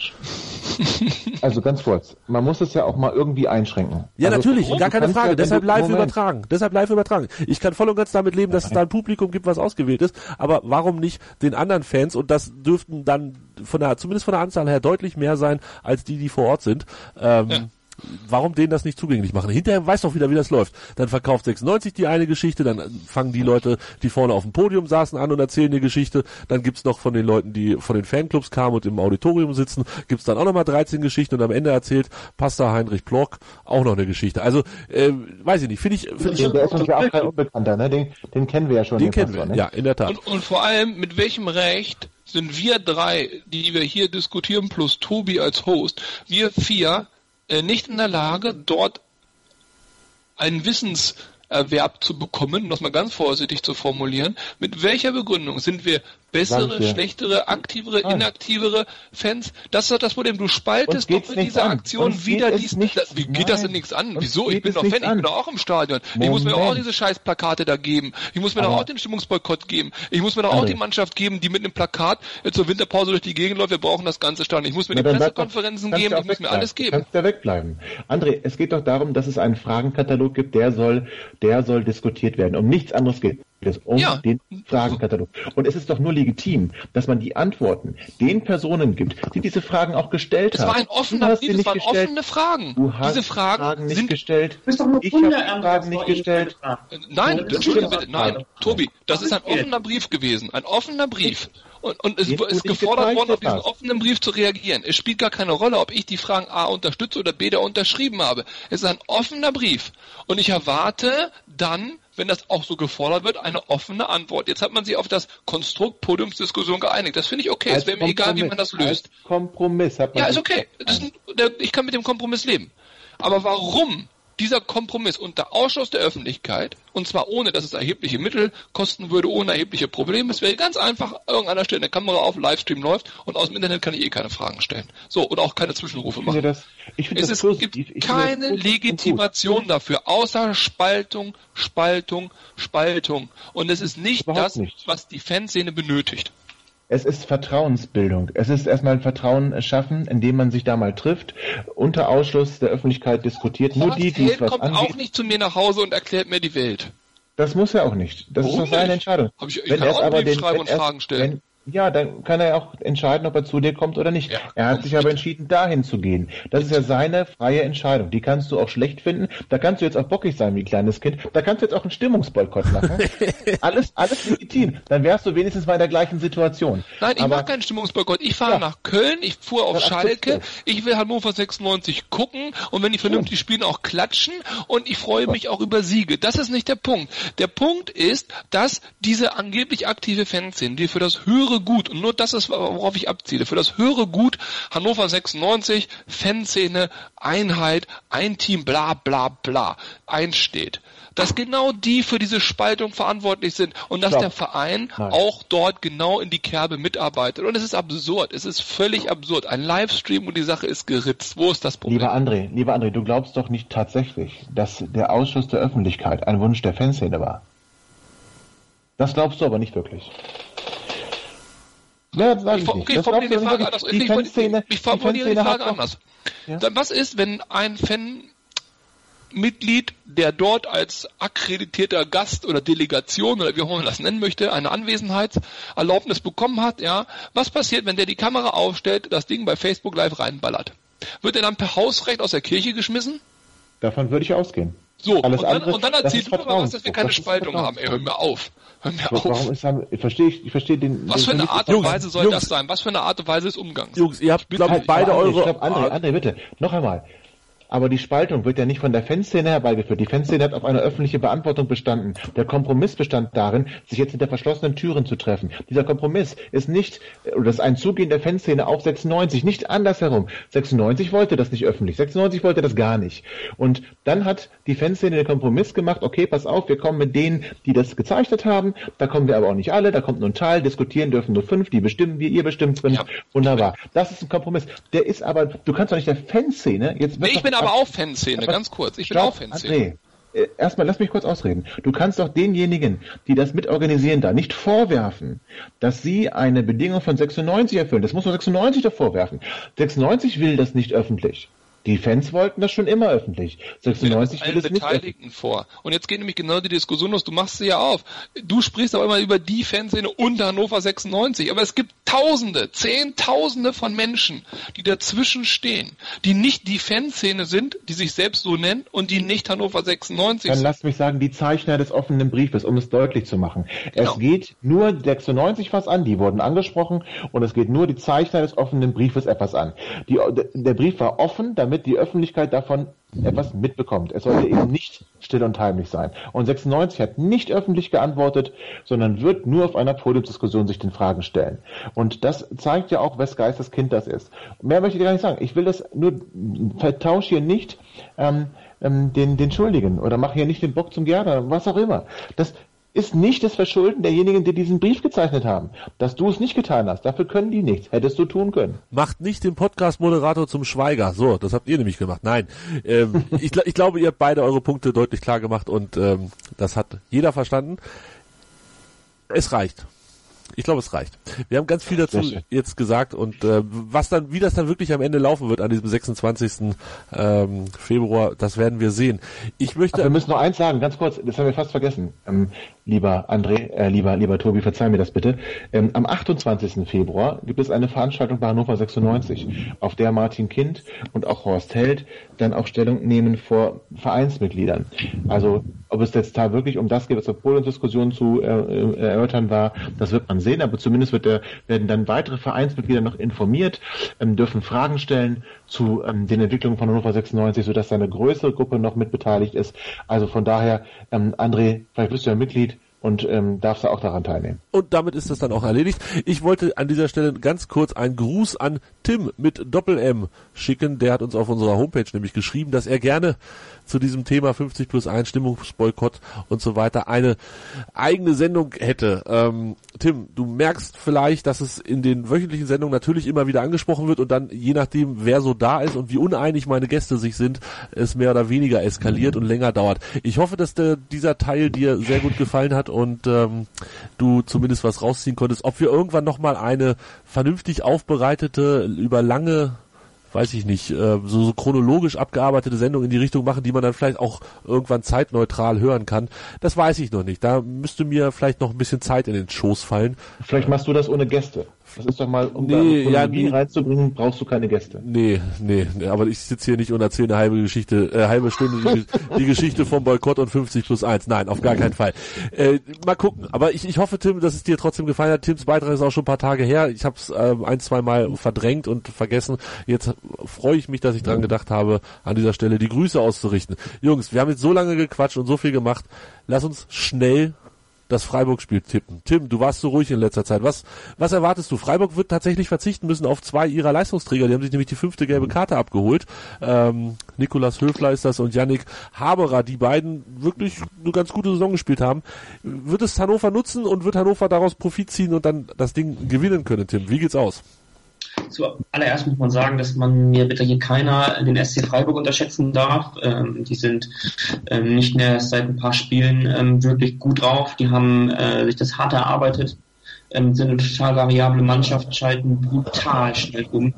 E: Also ganz kurz, man muss es ja auch mal irgendwie einschränken.
A: Ja,
E: also,
A: natürlich,
E: du
A: gar keine
E: kannst
A: Frage.
E: ja, wenn
A: Deshalb
E: du-
A: live
E: Moment.
A: übertragen. Deshalb live übertragen. Ich kann voll und ganz damit leben, dass es da ein Publikum gibt, was ausgewählt ist. Aber warum nicht den anderen Fans? Und das dürften dann von der, zumindest von der Anzahl her deutlich mehr sein, als die, die vor Ort sind. Ähm,
C: Ja.
A: Warum denen das nicht zugänglich machen? Hinterher weiß doch wieder, wie das läuft. Dann verkauft sechsundneunzig die eine Geschichte, dann fangen die Leute, die vorne auf dem Podium saßen, an und erzählen die Geschichte. Dann gibt's noch von den Leuten, die von den Fanclubs kamen und im Auditorium sitzen, gibt's dann auch nochmal dreizehn Geschichten, und am Ende erzählt Pastor Heinrich Plock auch noch eine Geschichte. Also, äh, weiß ich nicht, finde ich, find ich
E: Der, der ist uns ja auch kein Unbekannter, ne? Den, den kennen wir ja schon.
A: den kennen
E: Pastor,
A: wir,
E: ne?
A: ja, in der Tat.
C: Und, und vor allem, mit welchem Recht sind wir drei, die wir hier diskutieren, plus Tobi als Host, wir vier, äh, nicht in der Lage, dort einen Wissenserwerb zu bekommen, um das mal ganz vorsichtig zu formulieren. Mit welcher Begründung sind wir bessere, schlechtere, aktivere, Nein. inaktivere Fans. Das ist doch das Problem. Du spaltest doch mit dieser
E: an.
C: Aktion
E: Uns
C: wieder
E: geht
C: diesen...
E: nichts,
C: Wie geht
E: nein.
C: das denn nichts an?
E: Uns
C: Wieso? Ich bin doch
E: Fan,
C: ich bin doch auch im Stadion. Moment. Ich muss mir doch auch diese scheiß Plakate da geben. Ich muss mir doch auch den Stimmungsboykott geben. Ich muss mir doch auch André. die Mannschaft geben, die mit einem Plakat zur Winterpause durch die Gegend läuft. Wir brauchen das ganze Stadion. Ich muss mir Na, die Pressekonferenzen doch, geben. Ich muss mir alles geben.
E: Du kannst da wegbleiben. André, es geht doch darum, dass es einen Fragenkatalog gibt, der soll, der soll diskutiert werden. Um nichts anderes geht es, um ja. den Fragenkatalog. Und es ist doch nur legitim, dass man die Antworten den Personen gibt, die diese Fragen auch gestellt
C: es
E: haben.
C: War ein offener Brief, es waren gestellt. offene Fragen.
E: Du hast
C: diese Fragen,
E: Fragen nicht
C: sind
E: gestellt.
D: Ich habe
E: die Fragen nicht gestellt.
C: Nein, Entschuldigung bitte, nein, Tobi, das ist ein offener Brief gewesen, ein offener Brief. Und, und es ist gefordert worden, auf diesen offenen Brief zu reagieren. Es spielt gar keine Rolle, ob ich die Fragen A unterstütze oder B da unterschrieben habe. Es ist ein offener Brief. Und ich erwarte dann, wenn das auch so gefordert wird, eine offene Antwort. Jetzt hat man sich auf das Konstrukt Podiumsdiskussion geeinigt. Das finde ich okay. Es wäre mir egal, wie man das löst.
E: Als Kompromiss hat man
C: ja, ist okay. Das ist ein, ich kann mit dem Kompromiss leben. Aber warum dieser Kompromiss unter Ausschluss der Öffentlichkeit, und zwar ohne, dass es erhebliche Mittel kosten würde, ohne erhebliche Probleme, es wäre ganz einfach, irgendeiner stellt eine Kamera auf, Livestream läuft und aus dem Internet kann ich eh keine Fragen stellen. So, und auch keine Zwischenrufe machen.
E: Ich finde das, ich finde
C: es
E: das
C: ist, gibt ich keine Legitimation dafür, außer Spaltung, Spaltung, Spaltung. Und es ist nicht
E: Überhaupt
C: das,
E: nicht.
C: was die Fanszene benötigt.
E: Es ist Vertrauensbildung. Es ist erstmal ein Vertrauen schaffen, indem man sich da mal trifft, unter Ausschluss der Öffentlichkeit diskutiert. Nur
C: Horst
E: die, die es was
C: kommt
E: angeht.
C: auch nicht zu mir nach Hause und erklärt mir die Welt.
E: Das muss er auch nicht. Das
C: Warum
E: ist doch seine
C: nicht?
E: Entscheidung.
C: Hab ich, ich
E: wenn
C: kann
E: er
C: auch
E: aber
C: einen Brief
E: den,
C: schreiben
E: wenn
C: und
E: er,
C: Fragen stellen.
E: Wenn, ja, dann kann er auch entscheiden, ob er zu dir kommt oder nicht.
C: Ja,
E: er hat sich aber entschieden, dahin zu gehen. Das ist ja seine freie Entscheidung. Die kannst du auch schlecht finden. Da kannst du jetzt auch bockig sein wie ein kleines Kind. Da kannst du jetzt auch einen Stimmungsboykott machen. alles, alles legitim. Dann wärst du wenigstens mal in der gleichen Situation.
C: Nein, ich
E: aber,
C: mache keinen Stimmungsboykott. Ich fahre ja. nach Köln, ich fuhr auf Schalke, ich will Hannover sechsundneunzig gucken und wenn die vernünftig spielen, auch klatschen und ich freue mich auch über Siege. Das ist nicht der Punkt. Der Punkt ist, dass diese angeblich aktive Fanszene, die für das höhere Gut, und nur das ist, worauf ich abziele, für das höhere Gut Hannover sechsundneunzig, Fanszene, Einheit, ein Team, bla bla bla, einsteht. Dass genau die für diese Spaltung verantwortlich sind und dass Stopp. der Verein Nein. auch dort genau in die Kerbe mitarbeitet. Und es ist absurd, es ist völlig absurd. Ein Livestream und die Sache ist geritzt. Wo ist das Problem?
E: Lieber André, lieber André, du glaubst doch nicht tatsächlich, dass der Ausschuss der Öffentlichkeit ein Wunsch der Fanszene war. Das glaubst du aber nicht wirklich. Ja, sag ich, ich nicht.
C: Okay, ich formuliere die Frage anders.
E: Die Fanszene,
C: ich formuliere die Frage anders. Ja? Dann, was ist, wenn ein Fanmitglied, der dort als akkreditierter Gast oder Delegation oder wie auch immer man das nennen möchte, eine Anwesenheitserlaubnis bekommen hat, ja? Was passiert, wenn der die Kamera aufstellt, das Ding bei Facebook Live reinballert? Wird er dann per Hausrecht aus der Kirche geschmissen?
E: Davon würde ich ausgehen.
C: So,
E: Alles
C: und dann,
E: andere,
C: und dann erzählt du aber was, dass wir keine Spaltung haben. Ey, hör mir auf. Hör mir auf.
E: Warum ist dann, ich verstehe, ich verstehe den...
C: Was
E: den,
C: für eine Art und
A: Jungs,
C: Weise soll
A: Jungs,
C: das sein? Was für eine Art und Weise des Umgangs?
A: Jungs, ihr habt, glaube ich,
E: halt,
A: beide
E: André,
A: eure...
E: Ich glaub, André, André, bitte, noch einmal. Aber die Spaltung wird ja nicht von der Fanszene herbeigeführt. Die Fanszene hat auf eine öffentliche Beantwortung bestanden. Der Kompromiss bestand darin, sich jetzt hinter verschlossenen Türen zu treffen. Dieser Kompromiss ist nicht, oder das ist ein Zugehen der Fanszene auf sechsundneunzig, nicht andersherum. sechsundneunzig wollte das nicht öffentlich. sechsundneunzig wollte das gar nicht. Und dann hat die Fanszene den Kompromiss gemacht, okay, pass auf, wir kommen mit denen, die das gezeichnet haben. Da kommen wir aber auch nicht alle, da kommt nur ein Teil, diskutieren dürfen nur fünf, die bestimmen wir, ihr bestimmt fünf. Ja. Wunderbar. Das ist ein Kompromiss. Der ist aber, du kannst doch nicht der Fanszene jetzt...
C: Nee, ich bin aber auch Fanszene, aber ganz kurz. Ich bin
E: Stopp,
C: auch Fanszene.
E: André, erstmal lass mich kurz ausreden. Du kannst doch denjenigen, die das mitorganisieren da, nicht vorwerfen, dass sie eine Bedingung von sechsundneunzig erfüllen. Das muss man sechsundneunzig doch vorwerfen. sechsundneunzig will das nicht öffentlich. Die Fans wollten das schon immer öffentlich. sechsundneunzig will es nicht
C: Beteiligten vor. Und jetzt geht nämlich genau die Diskussion los. Du machst sie ja auf. Du sprichst aber immer über die Fanszene und Hannover sechsundneunzig. Aber es gibt Tausende, Zehntausende von Menschen, die dazwischen stehen, die nicht die Fanszene sind, die sich selbst so nennen und die nicht Hannover sechsundneunzig
E: Dann
C: sind.
E: lass mich sagen, die Zeichner des offenen Briefes, um es deutlich zu machen.
C: Genau.
E: Es geht nur sechsundneunzig was an, die wurden angesprochen, und es geht nur die Zeichner des offenen Briefes etwas an. Die, der Brief war offen, damit die Öffentlichkeit davon etwas mitbekommt. Es sollte eben nicht still und heimlich sein. Und sechsundneunzig hat nicht öffentlich geantwortet, sondern wird nur auf einer Podiumsdiskussion sich den Fragen stellen. Und das zeigt ja auch, wes Geistes Kind das ist. Mehr möchte ich dir gar nicht sagen. Ich will das nur, vertausche hier nicht ähm, ähm, den, den Schuldigen oder mache hier nicht den Bock zum Gärtner, was auch immer. Das ist nicht das Verschulden derjenigen, die diesen Brief gezeichnet haben. Dass du es nicht getan hast, dafür können die nichts. Hättest du tun können.
A: Macht nicht den Podcast-Moderator zum Schweiger. So, das habt ihr nämlich gemacht. Nein, ähm, ich, ich glaube, ihr habt beide eure Punkte deutlich klar gemacht und ähm, das hat jeder verstanden. Es reicht. Ich glaube, es reicht. Wir haben ganz viel dazu jetzt gesagt und äh, was dann, wie das dann wirklich am Ende laufen wird an diesem sechsundzwanzigsten Ähm, Februar, das werden wir sehen. Ich möchte.
E: Ach, wir müssen noch eins sagen, ganz kurz, das haben wir fast vergessen. Ähm, lieber André, äh, lieber, lieber Tobi, verzeih mir das bitte. Ähm, am achtundzwanzigsten Februar gibt es eine Veranstaltung bei Hannover sechsundneunzig, auf der Martin Kind und auch Horst Held dann auch Stellung nehmen vor Vereinsmitgliedern. Also, ob es jetzt da wirklich um das geht, was zur Podiumsdiskussion zu äh, erörtern war, das wird man sehen, aber zumindest wird der, werden dann weitere Vereinsmitglieder noch informiert, ähm, dürfen Fragen stellen zu ähm, den Entwicklungen von Hannover sechsundneunzig, sodass da eine größere Gruppe noch mit beteiligt ist. Also von daher, ähm, André, vielleicht bist du ja Mitglied und ähm, darfst du auch daran teilnehmen.
A: Und damit ist das dann auch erledigt. Ich wollte an dieser Stelle ganz kurz einen Gruß an Tim mit Doppel-M schicken. Der hat uns auf unserer Homepage nämlich geschrieben, dass er gerne zu diesem Thema fünfzig plus eins, Stimmungsboykott und so weiter eine eigene Sendung hätte. Ähm, Tim, du merkst vielleicht, dass es in den wöchentlichen Sendungen natürlich immer wieder angesprochen wird und dann, je nachdem, wer so da ist und wie uneinig meine Gäste sich sind, es mehr oder weniger eskaliert und länger dauert. Ich hoffe, dass der, dieser Teil dir sehr gut gefallen hat und ähm, du zumindest was rausziehen konntest. Ob wir irgendwann nochmal eine vernünftig aufbereitete, über lange weiß ich nicht, so, so chronologisch abgearbeitete Sendung in die Richtung machen, die man dann vielleicht auch irgendwann zeitneutral hören kann. Das weiß ich noch nicht. Da müsste mir vielleicht noch ein bisschen Zeit in den Schoß fallen.
E: Vielleicht machst du das ohne Gäste. Das ist doch mal, um nee, da Chronologie ja, reinzubringen, brauchst du keine Gäste.
A: Nee, nee, aber ich sitze hier nicht und erzähle eine halbe Geschichte, äh, halbe Stunde die, die Geschichte vom Boykott und fünfzig plus eins. Nein, auf gar keinen Fall. Äh, mal gucken. Aber ich, ich hoffe, Tim, dass es dir trotzdem gefallen hat. Tims Beitrag ist auch schon ein paar Tage her. Ich habe es äh, ein, zwei Mal verdrängt und vergessen. Jetzt freue ich mich, dass ich dran gedacht habe, an dieser Stelle die Grüße auszurichten. Jungs, wir haben jetzt so lange gequatscht und so viel gemacht. Lass uns schnell das Freiburg-Spiel tippen. Tim, du warst so ruhig in letzter Zeit. Was, was erwartest du? Freiburg wird tatsächlich verzichten müssen auf zwei ihrer Leistungsträger. Die haben sich nämlich die fünfte gelbe Karte abgeholt. Ähm, Nikolas Höfler ist das und Yannick Haberer, die beiden wirklich eine ganz gute Saison gespielt haben. Wird es Hannover nutzen und wird Hannover daraus Profit ziehen und dann das Ding gewinnen können, Tim? Wie geht's aus?
D: Zuallererst muss man sagen, dass man mir bitte hier keiner den S C Freiburg unterschätzen darf. Ähm, die sind ähm, nicht mehr seit ein paar Spielen ähm, wirklich gut drauf. Die haben äh, sich das hart erarbeitet, ähm, sind eine total variable Mannschaft, schalten brutal schnell um.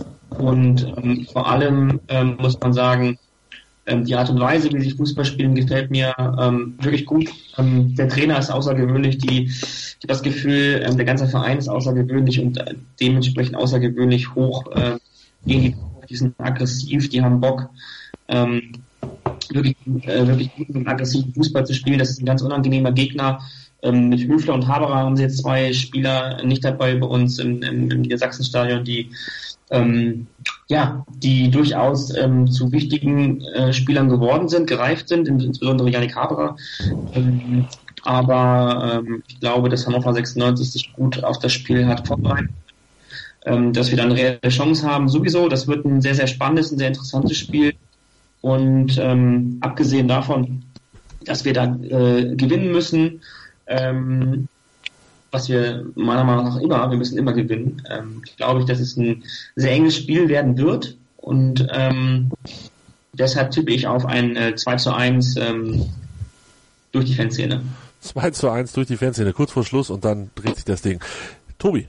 D: Und ähm, vor allem ähm, muss man sagen, ähm, die Art und Weise, wie sie Fußball spielen, gefällt mir ähm, wirklich gut. Ähm, der Trainer ist außergewöhnlich, die, ich habe das Gefühl, ähm, der ganze Verein ist außergewöhnlich und äh, dementsprechend außergewöhnlich hoch. Äh, die, die sind aggressiv, die haben Bock, ähm, wirklich, äh, wirklich guten und aggressiven Fußball zu spielen. Das ist ein ganz unangenehmer Gegner. Ähm, mit Höfler und Haberer haben sie jetzt zwei Spieler nicht dabei bei uns im, im, im Niedersachsenstadion, die ähm, ja, die durchaus ähm, zu wichtigen äh, Spielern geworden sind, gereift sind, insbesondere Yannick Haberer. Ähm, aber ähm, ich glaube, dass Hannover sechsundneunzig sich gut auf das Spiel hat vorbereitet. Ähm, dass wir dann eine reelle Chance haben, sowieso. Das wird ein sehr, sehr spannendes, ein sehr interessantes Spiel. Und ähm, abgesehen davon, dass wir da äh, gewinnen müssen, ähm, was wir meiner Meinung nach immer, wir müssen immer gewinnen, ähm, glaube ich, dass es ein sehr enges Spiel werden wird und ähm, deshalb tippe ich auf ein äh, zwei zu eins ähm, durch die Fanszene.
A: zwei zu eins durch die Fanszene, kurz vor Schluss und dann dreht sich das Ding. Tobi.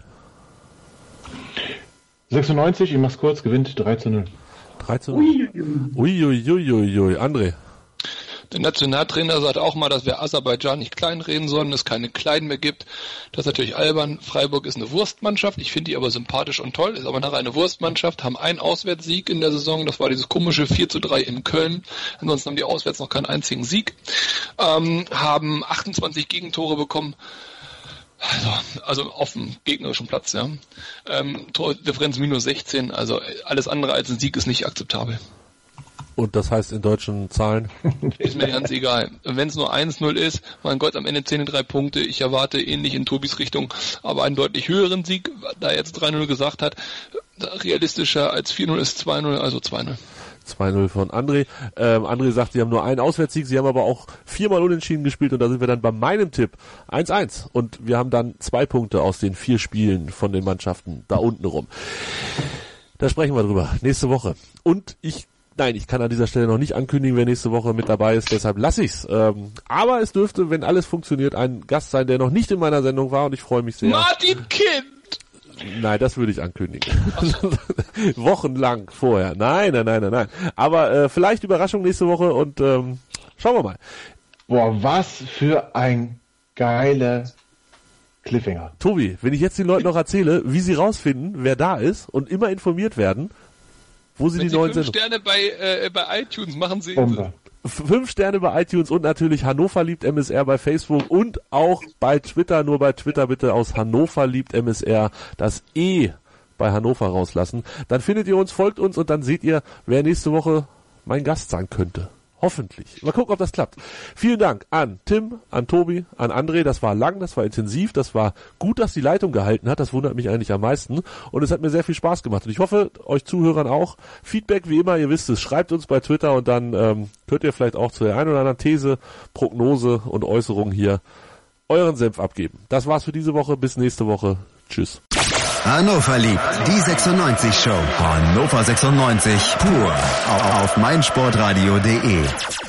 E: sechsundneunzig, ich mach's kurz, gewinnt drei zu null.
A: drei zu null. Uiuiuiui. André.
C: Der Nationaltrainer sagt auch mal, dass wir Aserbaidschan nicht kleinreden sollen, es keine Kleinen mehr gibt. Das ist natürlich albern. Freiburg ist eine Wurstmannschaft. Ich finde die aber sympathisch und toll. Ist aber nachher eine Wurstmannschaft. Haben einen Auswärtssieg in der Saison. Das war dieses komische vier zu drei in Köln. Ansonsten haben die auswärts noch keinen einzigen Sieg. Ähm, haben achtundzwanzig Gegentore bekommen. Also, also auf dem gegnerischen Platz, ja. Ähm, Tordifferenz minus sechzehn. Also alles andere als ein Sieg ist nicht akzeptabel.
A: Und das heißt in deutschen Zahlen?
C: Ist mir ganz egal. Wenn es nur eins null ist, mein Gott, am Ende zehn drei Punkte. Ich erwarte ähnlich in Tobis Richtung, aber einen deutlich höheren Sieg, da er jetzt drei null gesagt hat. Realistischer als vier null ist zwei null, also zwei null.
A: zwei null von André. Ähm, André sagt, sie haben nur einen Auswärtssieg, sie haben aber auch viermal unentschieden gespielt und da sind wir dann bei meinem Tipp eins eins. Und wir haben dann zwei Punkte aus den vier Spielen von den Mannschaften da unten rum. Da sprechen wir drüber nächste Woche. Und ich Nein, ich kann an dieser Stelle noch nicht ankündigen, wer nächste Woche mit dabei ist, deshalb lasse ich's. Ähm, aber es dürfte, wenn alles funktioniert, ein Gast sein, der noch nicht in meiner Sendung war und ich freue mich sehr.
C: Martin Kind!
A: Nein, das würde ich ankündigen. Wochenlang vorher. Nein, nein, nein, nein, nein. Aber äh, vielleicht Überraschung nächste Woche und ähm, schauen wir mal.
E: Boah, was für ein geiler Cliffhanger.
A: Tobi, wenn ich jetzt den Leuten noch erzähle, wie sie rausfinden, wer da ist und immer informiert werden, wo sie
C: Wenn
A: die
C: Sie
A: neuen
C: fünf
A: Sendungen...
C: Sterne bei, äh, bei iTunes machen Sie.
E: Bombe.
A: Fünf Sterne bei iTunes und natürlich Hannover liebt M S R bei Facebook und auch bei Twitter, nur bei Twitter bitte aus Hannover liebt M S R das E bei Hannover rauslassen. Dann findet ihr uns, folgt uns und dann seht ihr, wer nächste Woche mein Gast sein könnte. Hoffentlich. Mal gucken, ob das klappt. Vielen Dank an Tim, an Tobi, an André. Das war lang, das war intensiv, das war gut, dass die Leitung gehalten hat. Das wundert mich eigentlich am meisten. Und es hat mir sehr viel Spaß gemacht. Und ich hoffe, euch Zuhörern auch. Feedback, wie immer, ihr wisst es, schreibt uns bei Twitter und dann ähm, könnt ihr vielleicht auch zu der einen oder anderen These, Prognose und Äußerung hier euren Senf abgeben. Das war's für diese Woche. Bis nächste Woche. Tschüss.
B: Hannover liebt die sechsundneunzig Show. Hannover sechsundneunzig pur auf meinsportradio punkt de.